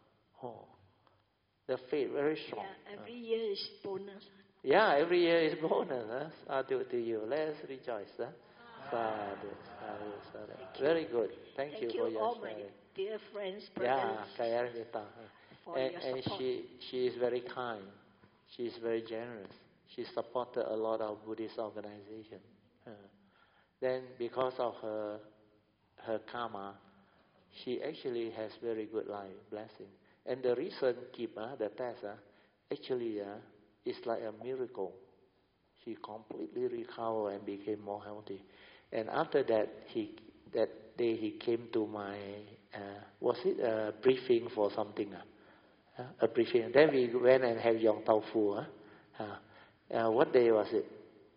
The faith very strong. Yeah, every year is bonus. Yeah, every year is bonus. Sadhu to you. Let's rejoice. Sadhu. Very good. Thank you for your all sharing. My dear friends, brothers. And she is very kind. She is very generous. She supported a lot of Buddhist organizations. Then because of her karma, she actually has very good life, blessing. And the recent keep, the test, actually is like a miracle. She completely recovered and became more healthy. And after that, that day he came to my, was it a briefing for something? A briefing. Then we went and had Yong Tau Fu. What day was it?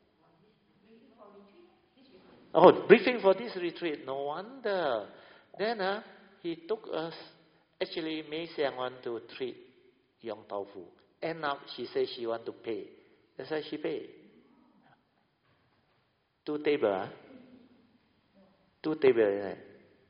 Briefing for this retreat. No wonder. Then he took us. Actually, Mei Xiang want to treat Yong Tau Fu. End up, she said she want to pay. That's why she paid. 2 tables. 2 tables, isn't it?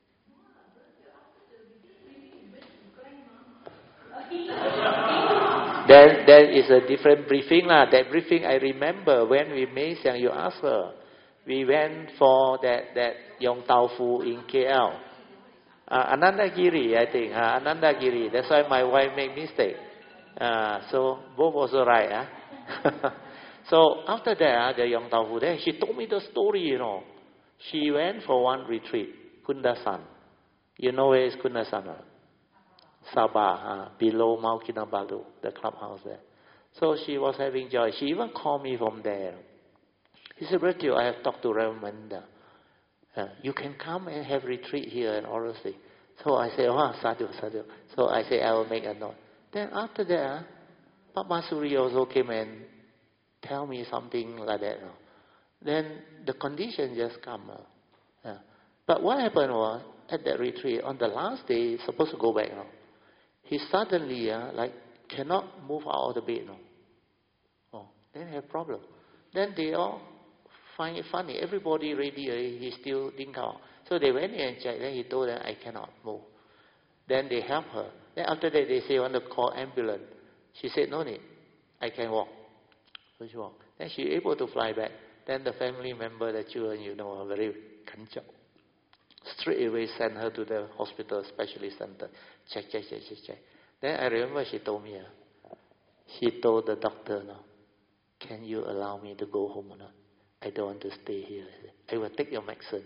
Then is a different briefing lah. That briefing I remember when we Mei Xiang, you asked her. We went for that Yong Tau Fu in KL. Anandagiri, I think. Anandagiri. That's why my wife made mistake. So both also right. So after that, the Yong Tau Fu, then she told me the story, you know. She went for one retreat, Kundasan. You know where is Kundasan? Sabah, below Mount Kinabalu, the clubhouse there. So she was having joy. She even called me from there. He said, Bretio, I have talked to Reverend Manda. You can come and have retreat here and all those things. So I said, sadhu. So I said, I will make a note. Then after that, Papa Suri also came and tell me something like that. Then the condition just come. But what happened was, at that retreat, on the last day, supposed to go back. he suddenly like cannot move out of the bed. No. Oh, then have problem. Then they all find it funny. Everybody ready, he still didn't come out. So they went in and checked. Then he told them, I cannot move. Then they help her. Then after that, they say, want to call ambulance. She said, no need. I can walk. So she walked. Then she able to fly back. Then the family member, the children, are very kanchak. Straight away send her to the hospital specialist center. Check. Then I remember she told me, she told the doctor, no, can you allow me to go home or not? I don't want to stay here. I will take your medicine.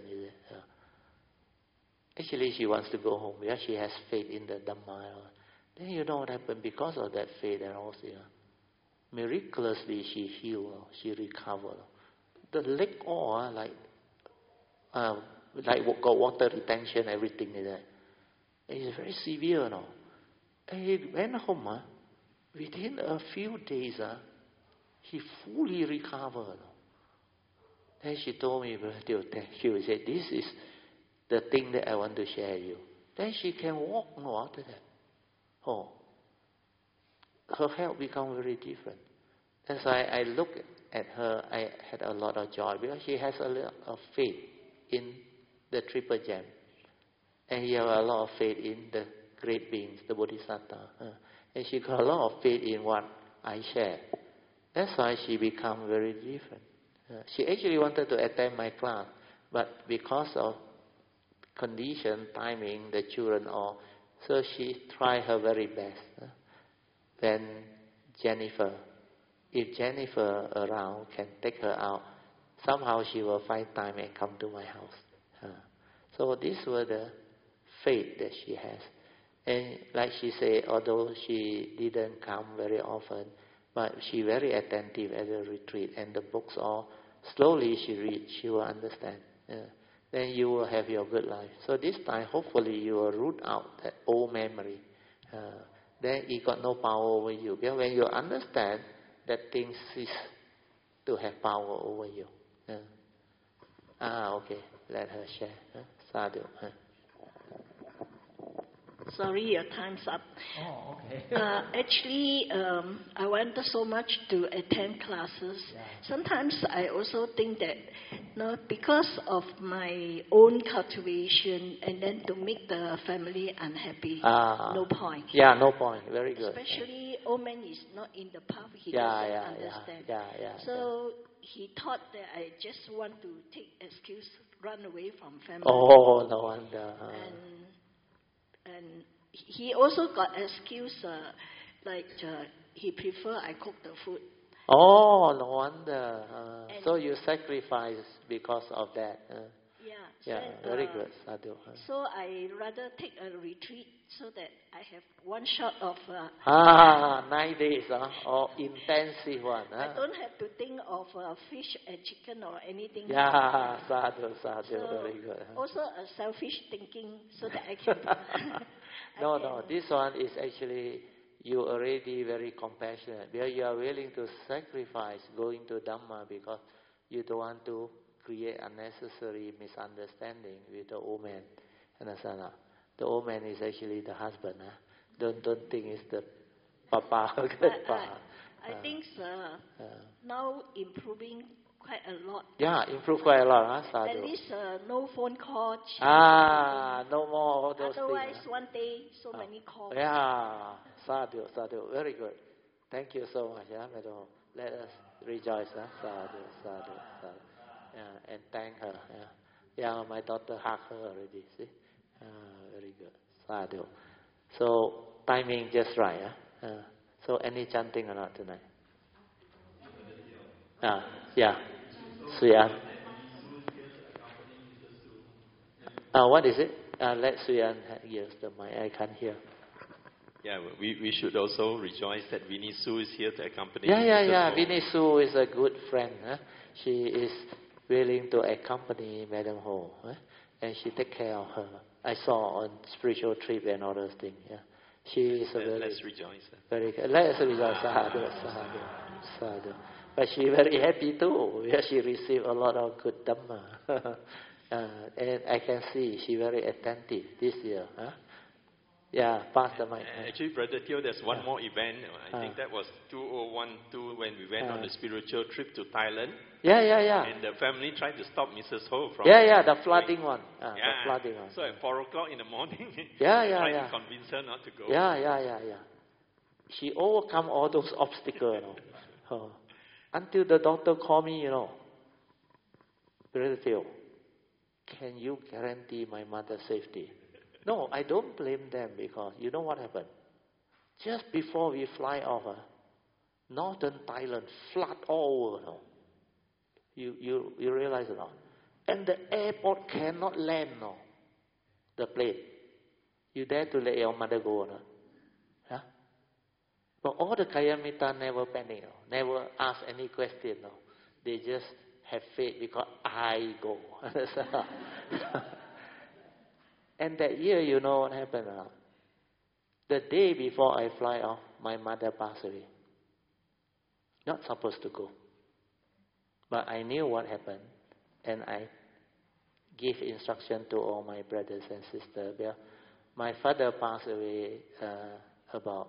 Actually, she wants to go home because she has faith in the Dhamma. Then you know what happened? Because of that faith and also, miraculously she healed, she recovered. The leg all like got water retention, everything like that. It's very severe, no. And he went home. Within a few days, he fully recovered. Then she told me, she would say, this is the thing that I want to share with you. Then she can walk after that. Oh, her health become very different. That's why I look at her, I had a lot of joy because she has a lot of faith in the Triple Gem. And he has a lot of faith in the great beings, the Bodhisattva. And she got a lot of faith in what I share. That's why she become very different. She actually wanted to attend my class, but because of condition, timing, the children all, so she tried her very best. Then if Jennifer around can take her out, somehow she will find time and come to my house. So these were the faith that she has. And like she said, although she didn't come very often, but she very attentive at the retreat, and the books all, slowly she reads, she will understand. Then you will have your good life. So this time, hopefully, you will root out that old memory. Then it got no power over you. Because when you understand, that things cease to have power over you. Okay. Let her share. Sadhu. Sorry, your time's up. Oh, okay. Actually, I wanted so much to attend classes. Yeah. Sometimes I also think that, because of my own cultivation, and then to make the family unhappy, no point. Yeah, no point. Very good. Especially old man is not in the path. He doesn't understand. So he thought that I just want to take excuse, run away from family. Oh, no wonder. And he also got excuse, he prefer I cook the food. Oh, no wonder. So you sacrifice because of that. Very good, Sadhu. So I rather take a retreat so that I have one shot of... 9 days, or intensive one. I don't have to think of fish and chicken or anything. Yeah, Sadhu, so very good. Also a selfish thinking so that I can... No, this one is actually, you already very compassionate. Because you are willing to sacrifice going to Dhamma because you don't want to create unnecessary misunderstanding with the old man. Understand? The old man is actually the husband. Don't think it's the papa. I think now improving quite a lot. Yeah, improve quite a lot. Sadhu. At least no phone call. No more all those Otherwise, things. one day, so many calls. Yeah, Sadhu. Very good. Thank you so much, Madam. Let us rejoice. Sadhu. Yeah, and thank her. Yeah, my daughter hugged her already. See? Very good. Sadhu. So, timing just right. So, any chanting or not tonight? Yeah. Suyan. What is it? Let Suyan use the mic. I can't hear. Yeah, we should also rejoice that Winnie Su is here to accompany. Yeah. Winnie Su is a good friend. She is willing to accompany Madam Ho, and she take care of her. I saw on spiritual trip and all those things. Yeah, she is a very. Let's rejoice. Very good. Let's rejoice. Sadhu. But she very happy too because she received a lot of good Dhamma. And I can see she very attentive this year. Huh? Yeah, pass the mic. Actually, Brother Theo, there's one more event. I think that was 2012 when we went on the spiritual trip to Thailand. Yeah. And the family tried to stop Mrs. Ho from... the flooding one. The flooding one. So at 4 o'clock in the morning, tried to convince her not to go. Yeah. She overcome all those obstacles, until the doctor called me, Brother Theo, can you guarantee my mother's safety? No, I don't blame them, because you know what happened? Just before we fly off, northern Thailand flood all over. You realize it now? And the airport cannot land now. The plane. You dare to let your mother go? No? Huh? But all the Kayamita never panic, never ask any question. No? They just have faith because I go. And that year, you know what happened? The day before I fly off, my mother passed away. Not supposed to go. But I knew what happened. And I gave instruction to all my brothers and sisters. My father passed away about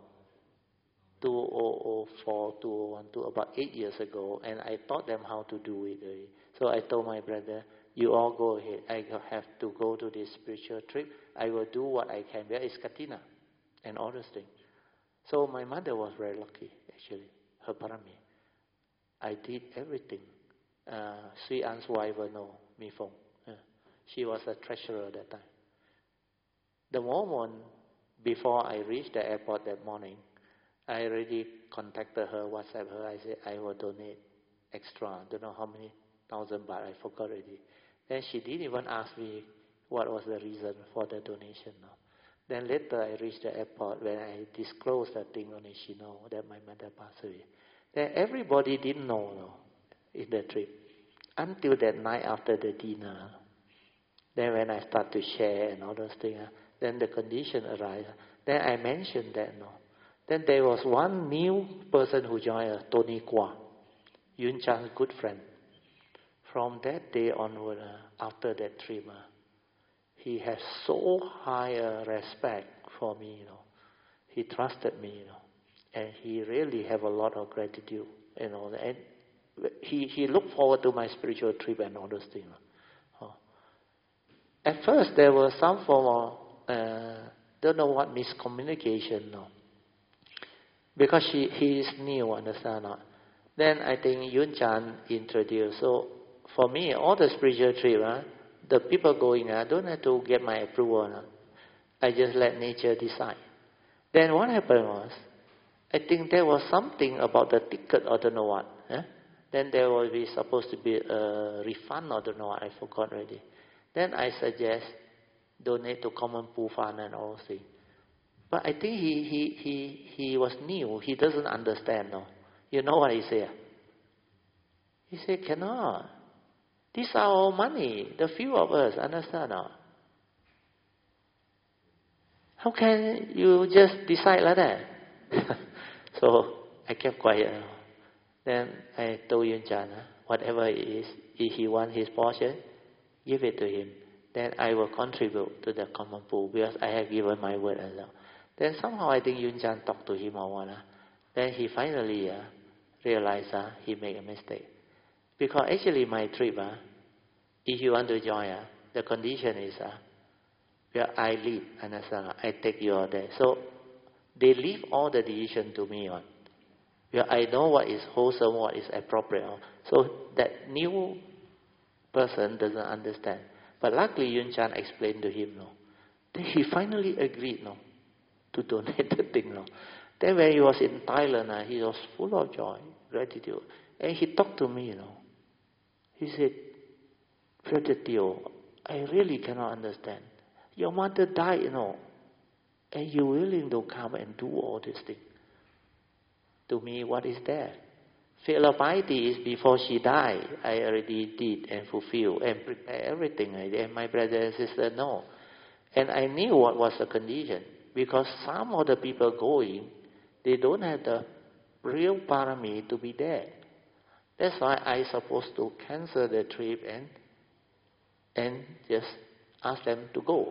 2004, 2012, about 8 years ago. And I taught them how to do it. So I told my brother, you all go ahead. I have to go to this spiritual trip. I will do what I can. Where is Katina? And all those things. So my mother was very lucky, actually. Her parami. I did everything. Sri An's wife, Mi Fong. She was a treasurer at that time. The moment before I reached the airport that morning, I already contacted her, WhatsApp her. I said, I will donate extra. Don't know how many thousand baht. I forgot already. Then she didn't even ask me what was the reason for the donation. No. Then later I reached the airport. When I disclosed the thing, only she know that my mother passed away. Then everybody didn't know in the trip until that night after the dinner. Then when I start to share and all those things, then the condition arrived. Then I mentioned that. Then there was one new person who joined us, Tony Kwa, Yun Chan's good friend. From that day onward, after that trip, he has so high a respect for me. He trusted me, and he really have a lot of gratitude. And he looked forward to my spiritual trip and all those things. At first, there was some form of don't know what miscommunication. Because he is new, understand? Then I think Yun Chan introduced. So for me, all the spiritual trip, the people going, I don't have to get my approval. I just let nature decide. Then what happened was, I think there was something about the ticket or don't know what. Then there will be supposed to be a refund or don't know what. I forgot already. Then I suggest donate to Common Pool Fund and all those things. But I think he was new. He doesn't understand. You know what he said? He said, cannot. These are all money. The few of us, understand? How can you just decide like that? So I kept quiet. Then I told Yun Chan, whatever it is, if he wants his portion, give it to him. Then I will contribute to the common pool because I have given my word as well. Then somehow I think Yun Chan talked to him or what. Then he finally realized he made a mistake. Because actually my trip, if you want to join, the condition is where I lead, understand? I take you all there. So they leave all the decision to me on. Where I know what is wholesome, what is appropriate. So that new person doesn't understand. But luckily Yun Chan explained to him, Then he finally agreed, to donate the thing, Then when he was in Thailand, he was full of joy, gratitude. And he talked to me, He said, Brother Theo, I really cannot understand. Your mother died, and you're willing to come and do all these things. To me, what is that? Fail of piety is before she died. I already did and fulfilled and prepared everything. And my brother and sister know. And I knew what was the condition. Because some of the people going, they don't have the real parami to be there. That's why I supposed to cancel the trip and just ask them to go.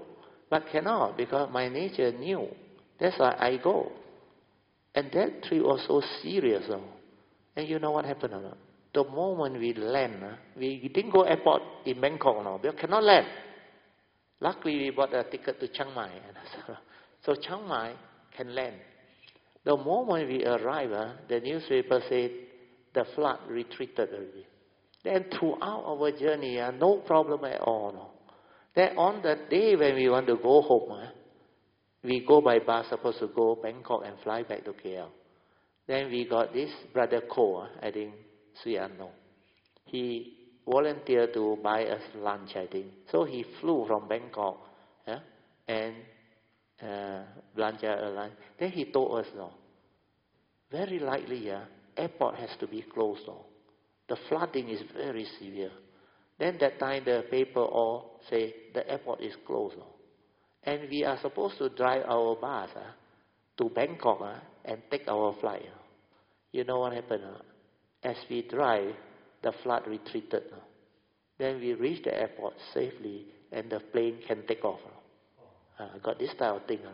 But cannot, because my nature knew. That's why I go. And that trip was so serious. And you know what happened? The moment we land, we didn't go airport in Bangkok now, because cannot land. Luckily, we bought a ticket to Chiang Mai. So Chiang Mai can land. The moment we arrived, the newspaper said the flood retreated already. Then throughout our journey, no problem at all. No. Then on the day when we want to go home, we go by bus, supposed to go Bangkok and fly back to KL. Then we got this brother Ko, I think, Sui An know. He volunteered to buy us lunch, I think. So he flew from Bangkok and Belanja Airlines. Then he told us, very likely, airport has to be closed. The flooding is very severe. Then that time the paper all say the airport is closed. And we are supposed to drive our bus to Bangkok and take our flight. You know what happened? As we drive, the flood retreated. Then we reach the airport safely and the plane can take off. Got this type of thing.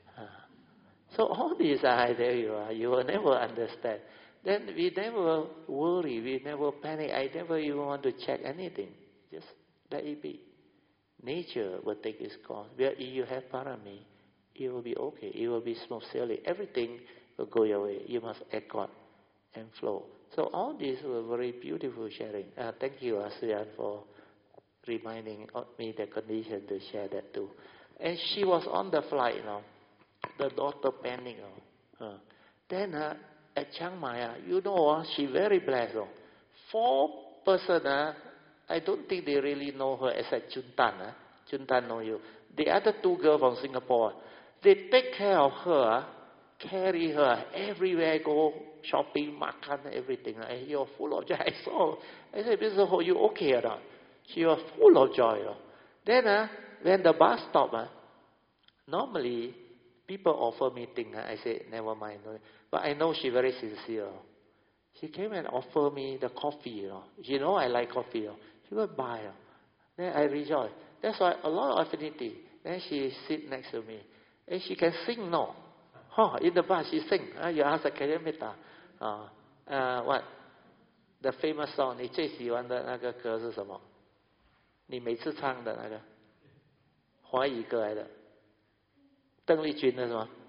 So all these, I tell you will never understand. Then we never worry, we never panic. I never even want to check anything. Just let it be. Nature will take its course. Where you have parami, it will be okay. It will be smooth sailing. Everything will go your way. You must accord and flow. So all these were very beautiful sharing. Thank you, Asian, for reminding me the condition to share that too. And she was on the flight now. The daughter panicked. Then at Chiang Mai, she very blessed. 4 persons, I don't think they really know her except Chun Tan. Chun Tan know you. The other 2 girls from Singapore, they take care of her, carry her everywhere, go shopping, makan, everything. You're full of joy. I saw. I said, Mr. Ho, you okay or not? She was full of joy. Then when the bus stopped, normally people offer me things. I said, never mind. But I know she very sincere. She came and offered me the coffee. You know I like coffee. She would buy. Then I rejoice. That's why a lot of affinity. Then she sit next to me. And she can sing, no? In the bus she sing. You ask her, can you meet her? What? The famous song, 你最喜欢的那个歌是什么？你每次唱的那个华语歌来的。邓丽君的是吗？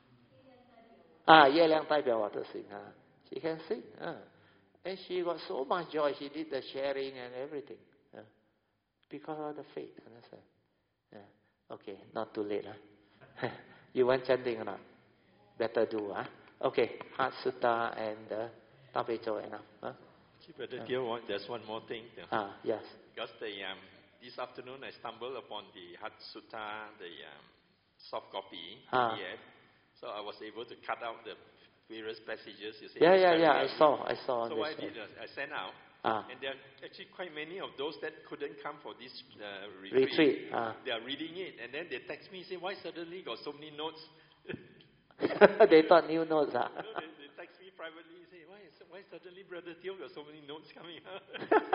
月亮代表我的心。She can sing. And she got so much joy. She did the sharing and everything. Because of the faith. Understand? Okay, not too late. You want chanting or not? Better do. Okay, Heart Sutta and Tabe Cho enough. Brother Teo, there's one more thing. Yes. Because this afternoon I stumbled upon the Heart Sutta, the soft copy. PDF. So I was able to cut out the various passages. You say, I saw. So what I did was I sent out. And there are actually quite many of those that couldn't come for this retreat. They are reading it, and then they text me, say, why suddenly got so many notes? They thought new notes. No, they text me privately, say, why suddenly Brother Teo got so many notes coming out?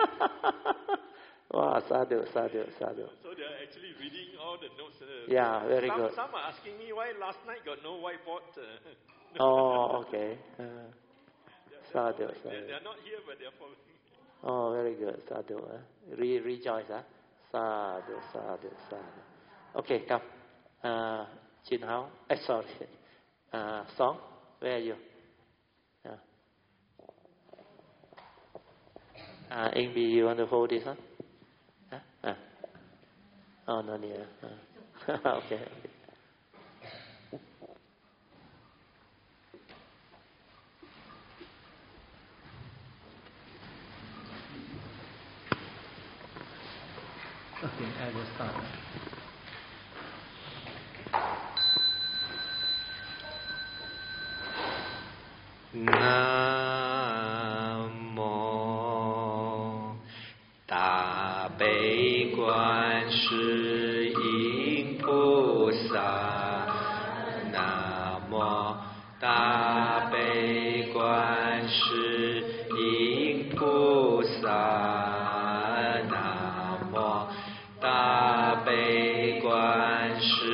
Wow, sadhu. So they are actually reading all the notes. Very good. Some are asking me why last night got no whiteboard. Okay. Sadhu. They are not here, but they are following. Oh, very good. Sadhu. Rejoice. Sadhu. Okay, come. Chin Hao. Sorry. Song, where are you? Ingbi, you want to hold this one? Oh, no need. Okay. Okay, I will start. Nam mô Đại悲Quan世音菩萨。Nam mô Đại悲Quan世音菩萨。Nam mô Đại悲Quan世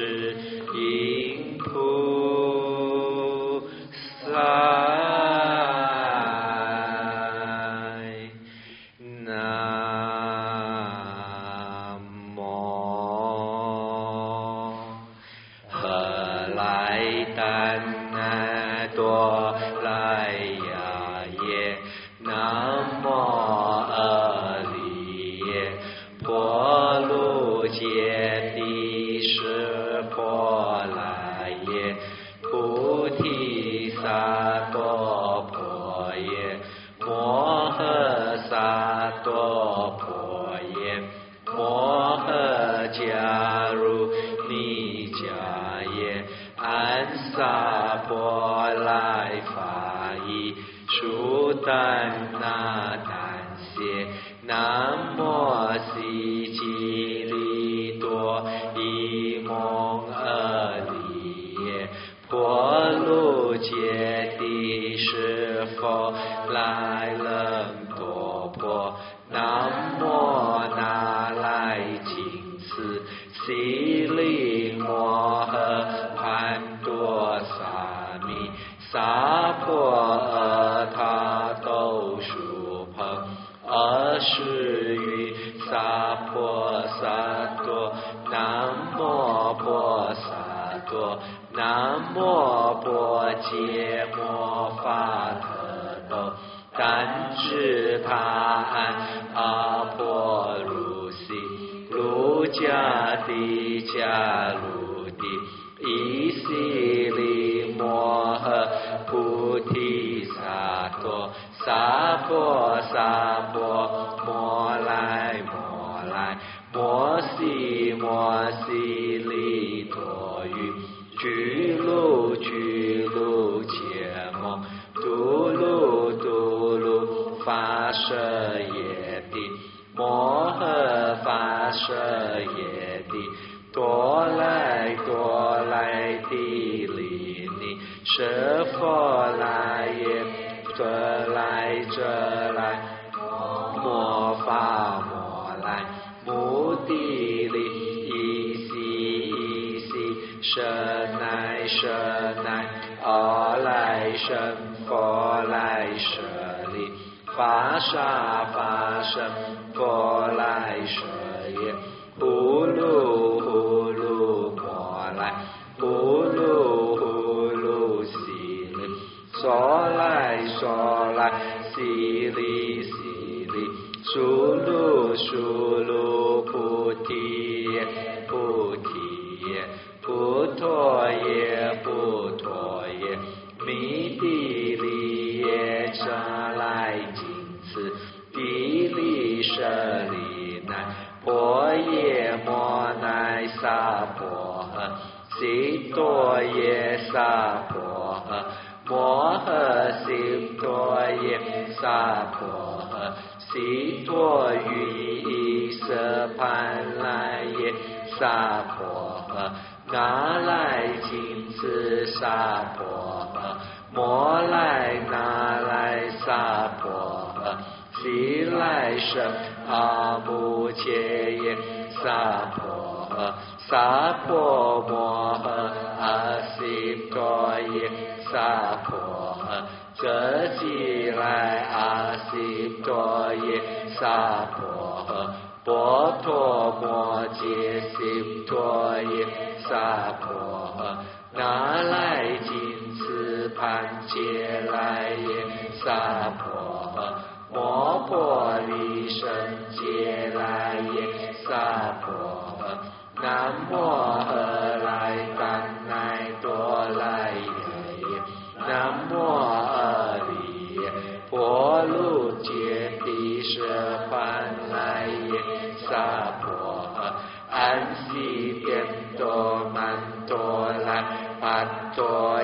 来呀耶，南无阿利耶，婆卢揭谛室婆来耶，菩提萨埵婆耶，摩诃萨埵婆耶，摩诃迦卢尼迦耶，安萨婆来法衣，苏丹那丹谢，南无悉吉利多伊蒙阿利耶，婆卢揭谛室佛来楞多婆，南无那来金斯悉利摩诃潘多萨弥萨婆阿他都输朋阿是于萨婆萨多，南无婆萨多，南无婆揭摩法特豆，但知他安阿婆卢悉，卢迦帝迦卢帝，依悉利摩诃菩提萨埵，萨婆萨婆，摩来摩来，摩悉摩悉利多于，俱卢俱卢羯摩，嘟噜嘟噜发舍耶帝，摩诃发舍耶帝，多来多来帝利尼，舍佛来耶，这来这来，摩法摩来，目的利，依悉依悉，舍乃舍乃，阿来生佛来舍利，法沙法身佛来舍耶，呼噜呼噜摩来，呼噜呼噜悉利，娑来娑来悉利悉利，苏噜苏噜菩提耶菩提耶，不陀耶不陀耶，弥帝利耶遮来金次，帝利舍利乃，婆耶摩乃萨婆诃，悉多耶萨婆诃，摩诃悉多耶萨婆诃，悉多于依舍盘来耶萨婆诃，那来金次萨婆诃，摩来那来萨婆诃，悉来生阿穆切耶萨婆诃，萨婆摩诃阿悉多耶萨婆诃，这即来阿悉多耶萨婆诃，波陀摩揭悉多耶萨婆诃，那来金次盘揭来耶萨婆诃，摩婆利胜揭来耶萨婆诃，南无阿来怛乃多来耶，南无阿利耶，婆卢揭谛舍盘来耶萨婆诃，安悉便多曼多来帕多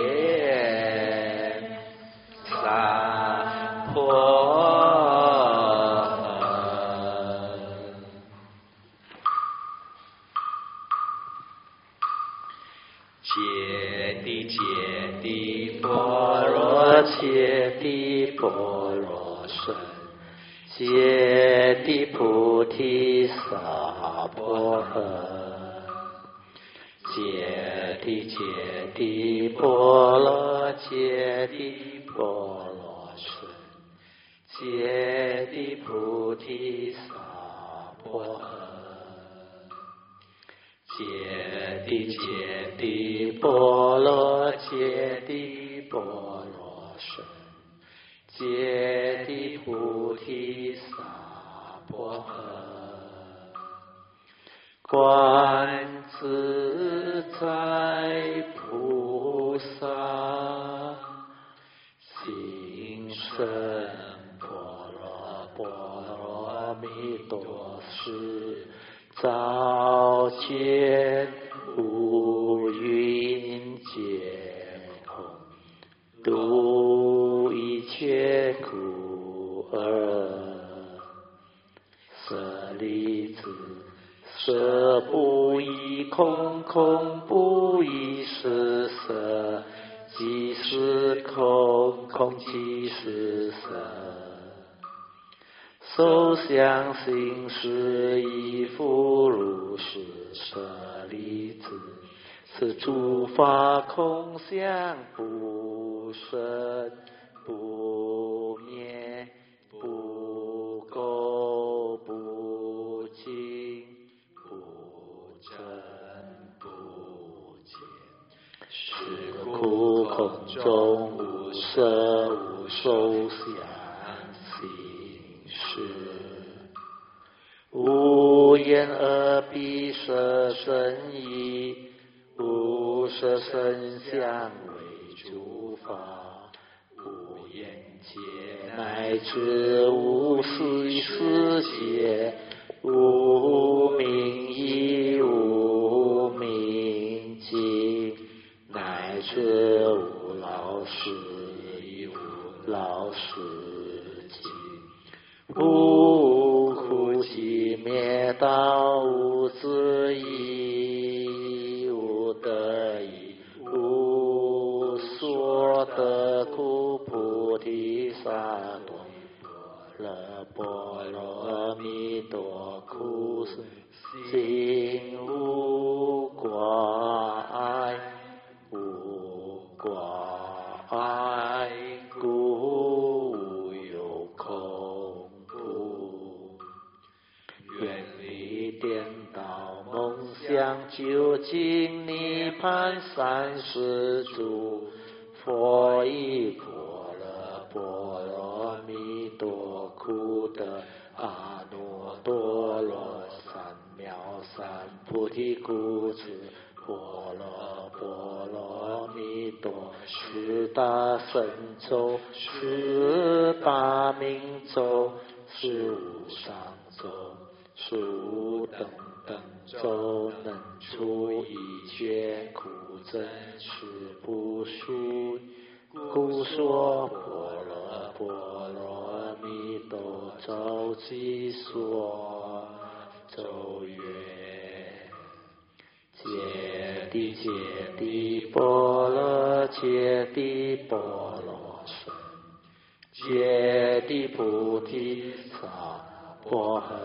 耶萨婆揭谛揭谛般若揭谛般若僧，揭谛菩提萨婆诃，揭谛揭谛般若揭谛般若僧，揭谛菩提萨婆诃，揭谛揭谛般若揭谛般若僧，揭谛菩提萨婆诃。观自在菩萨，行深般若波罗蜜多时，照见五蕴皆空，度一切苦厄。舍利子，色不异空，空不异色，色即是空，空即是色。受想行识亦复如是。舍利子，是诸法空相，不生不灭，不垢不净，不增不减。是故空中无色无受想行识，无眼耳鼻舌身意，无色声香味诸法，无眼界，乃至无世界，无明亦无明尽，乃至无老死亦无老死尽，无苦集灭道，无自义，无得义，无所得故，菩提萨埵波罗蜜多苦，心无挂碍，无挂碍故无有恐怖，远离颠倒梦想，究竟涅槃三世诸佛以般若蜜多苦得阿耨多罗三藐三菩提故知般若蜜多十大神咒，十大明咒，十无上咒，十无等等咒，能除一切苦真实不虚。故说般若蜜多咒即说咒曰：揭谛波罗揭谛波罗僧，揭谛菩提萨婆诃。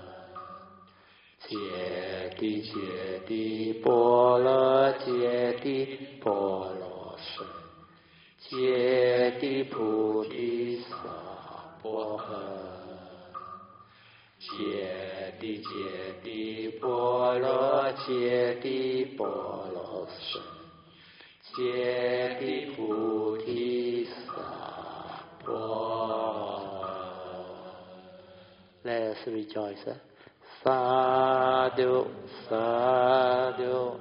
揭谛波罗揭谛波罗僧，揭谛菩提萨婆诃。揭谛波罗揭谛波罗僧，揭谛菩提萨婆诃。Let us rejoice. Sadhu, sadhu,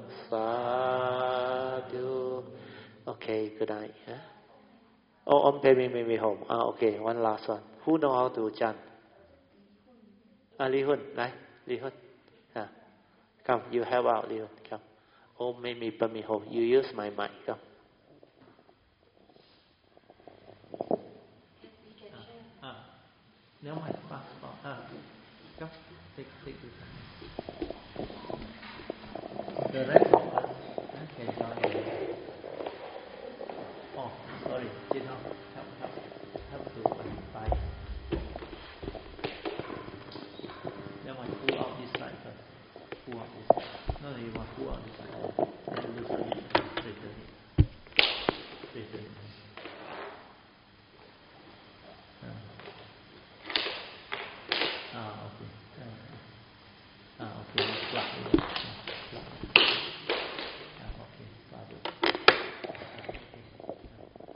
sadhu. Okay, good night. Yeah? Oh, maybe home. Okay, one last one. Who know how to chant? Li Hun, right? Li Hun. Come, you help out, Li Hun. Come. Oh, maybe home. You use my mic. Come. Nếu mày come. Take this. The rest of us can join. Oh, sorry, did not help to buy. Then I pull out this side first. Pull out this side. No, you must pull out this side. Then loosen it. Straighten it. Okay. Flat. Okay,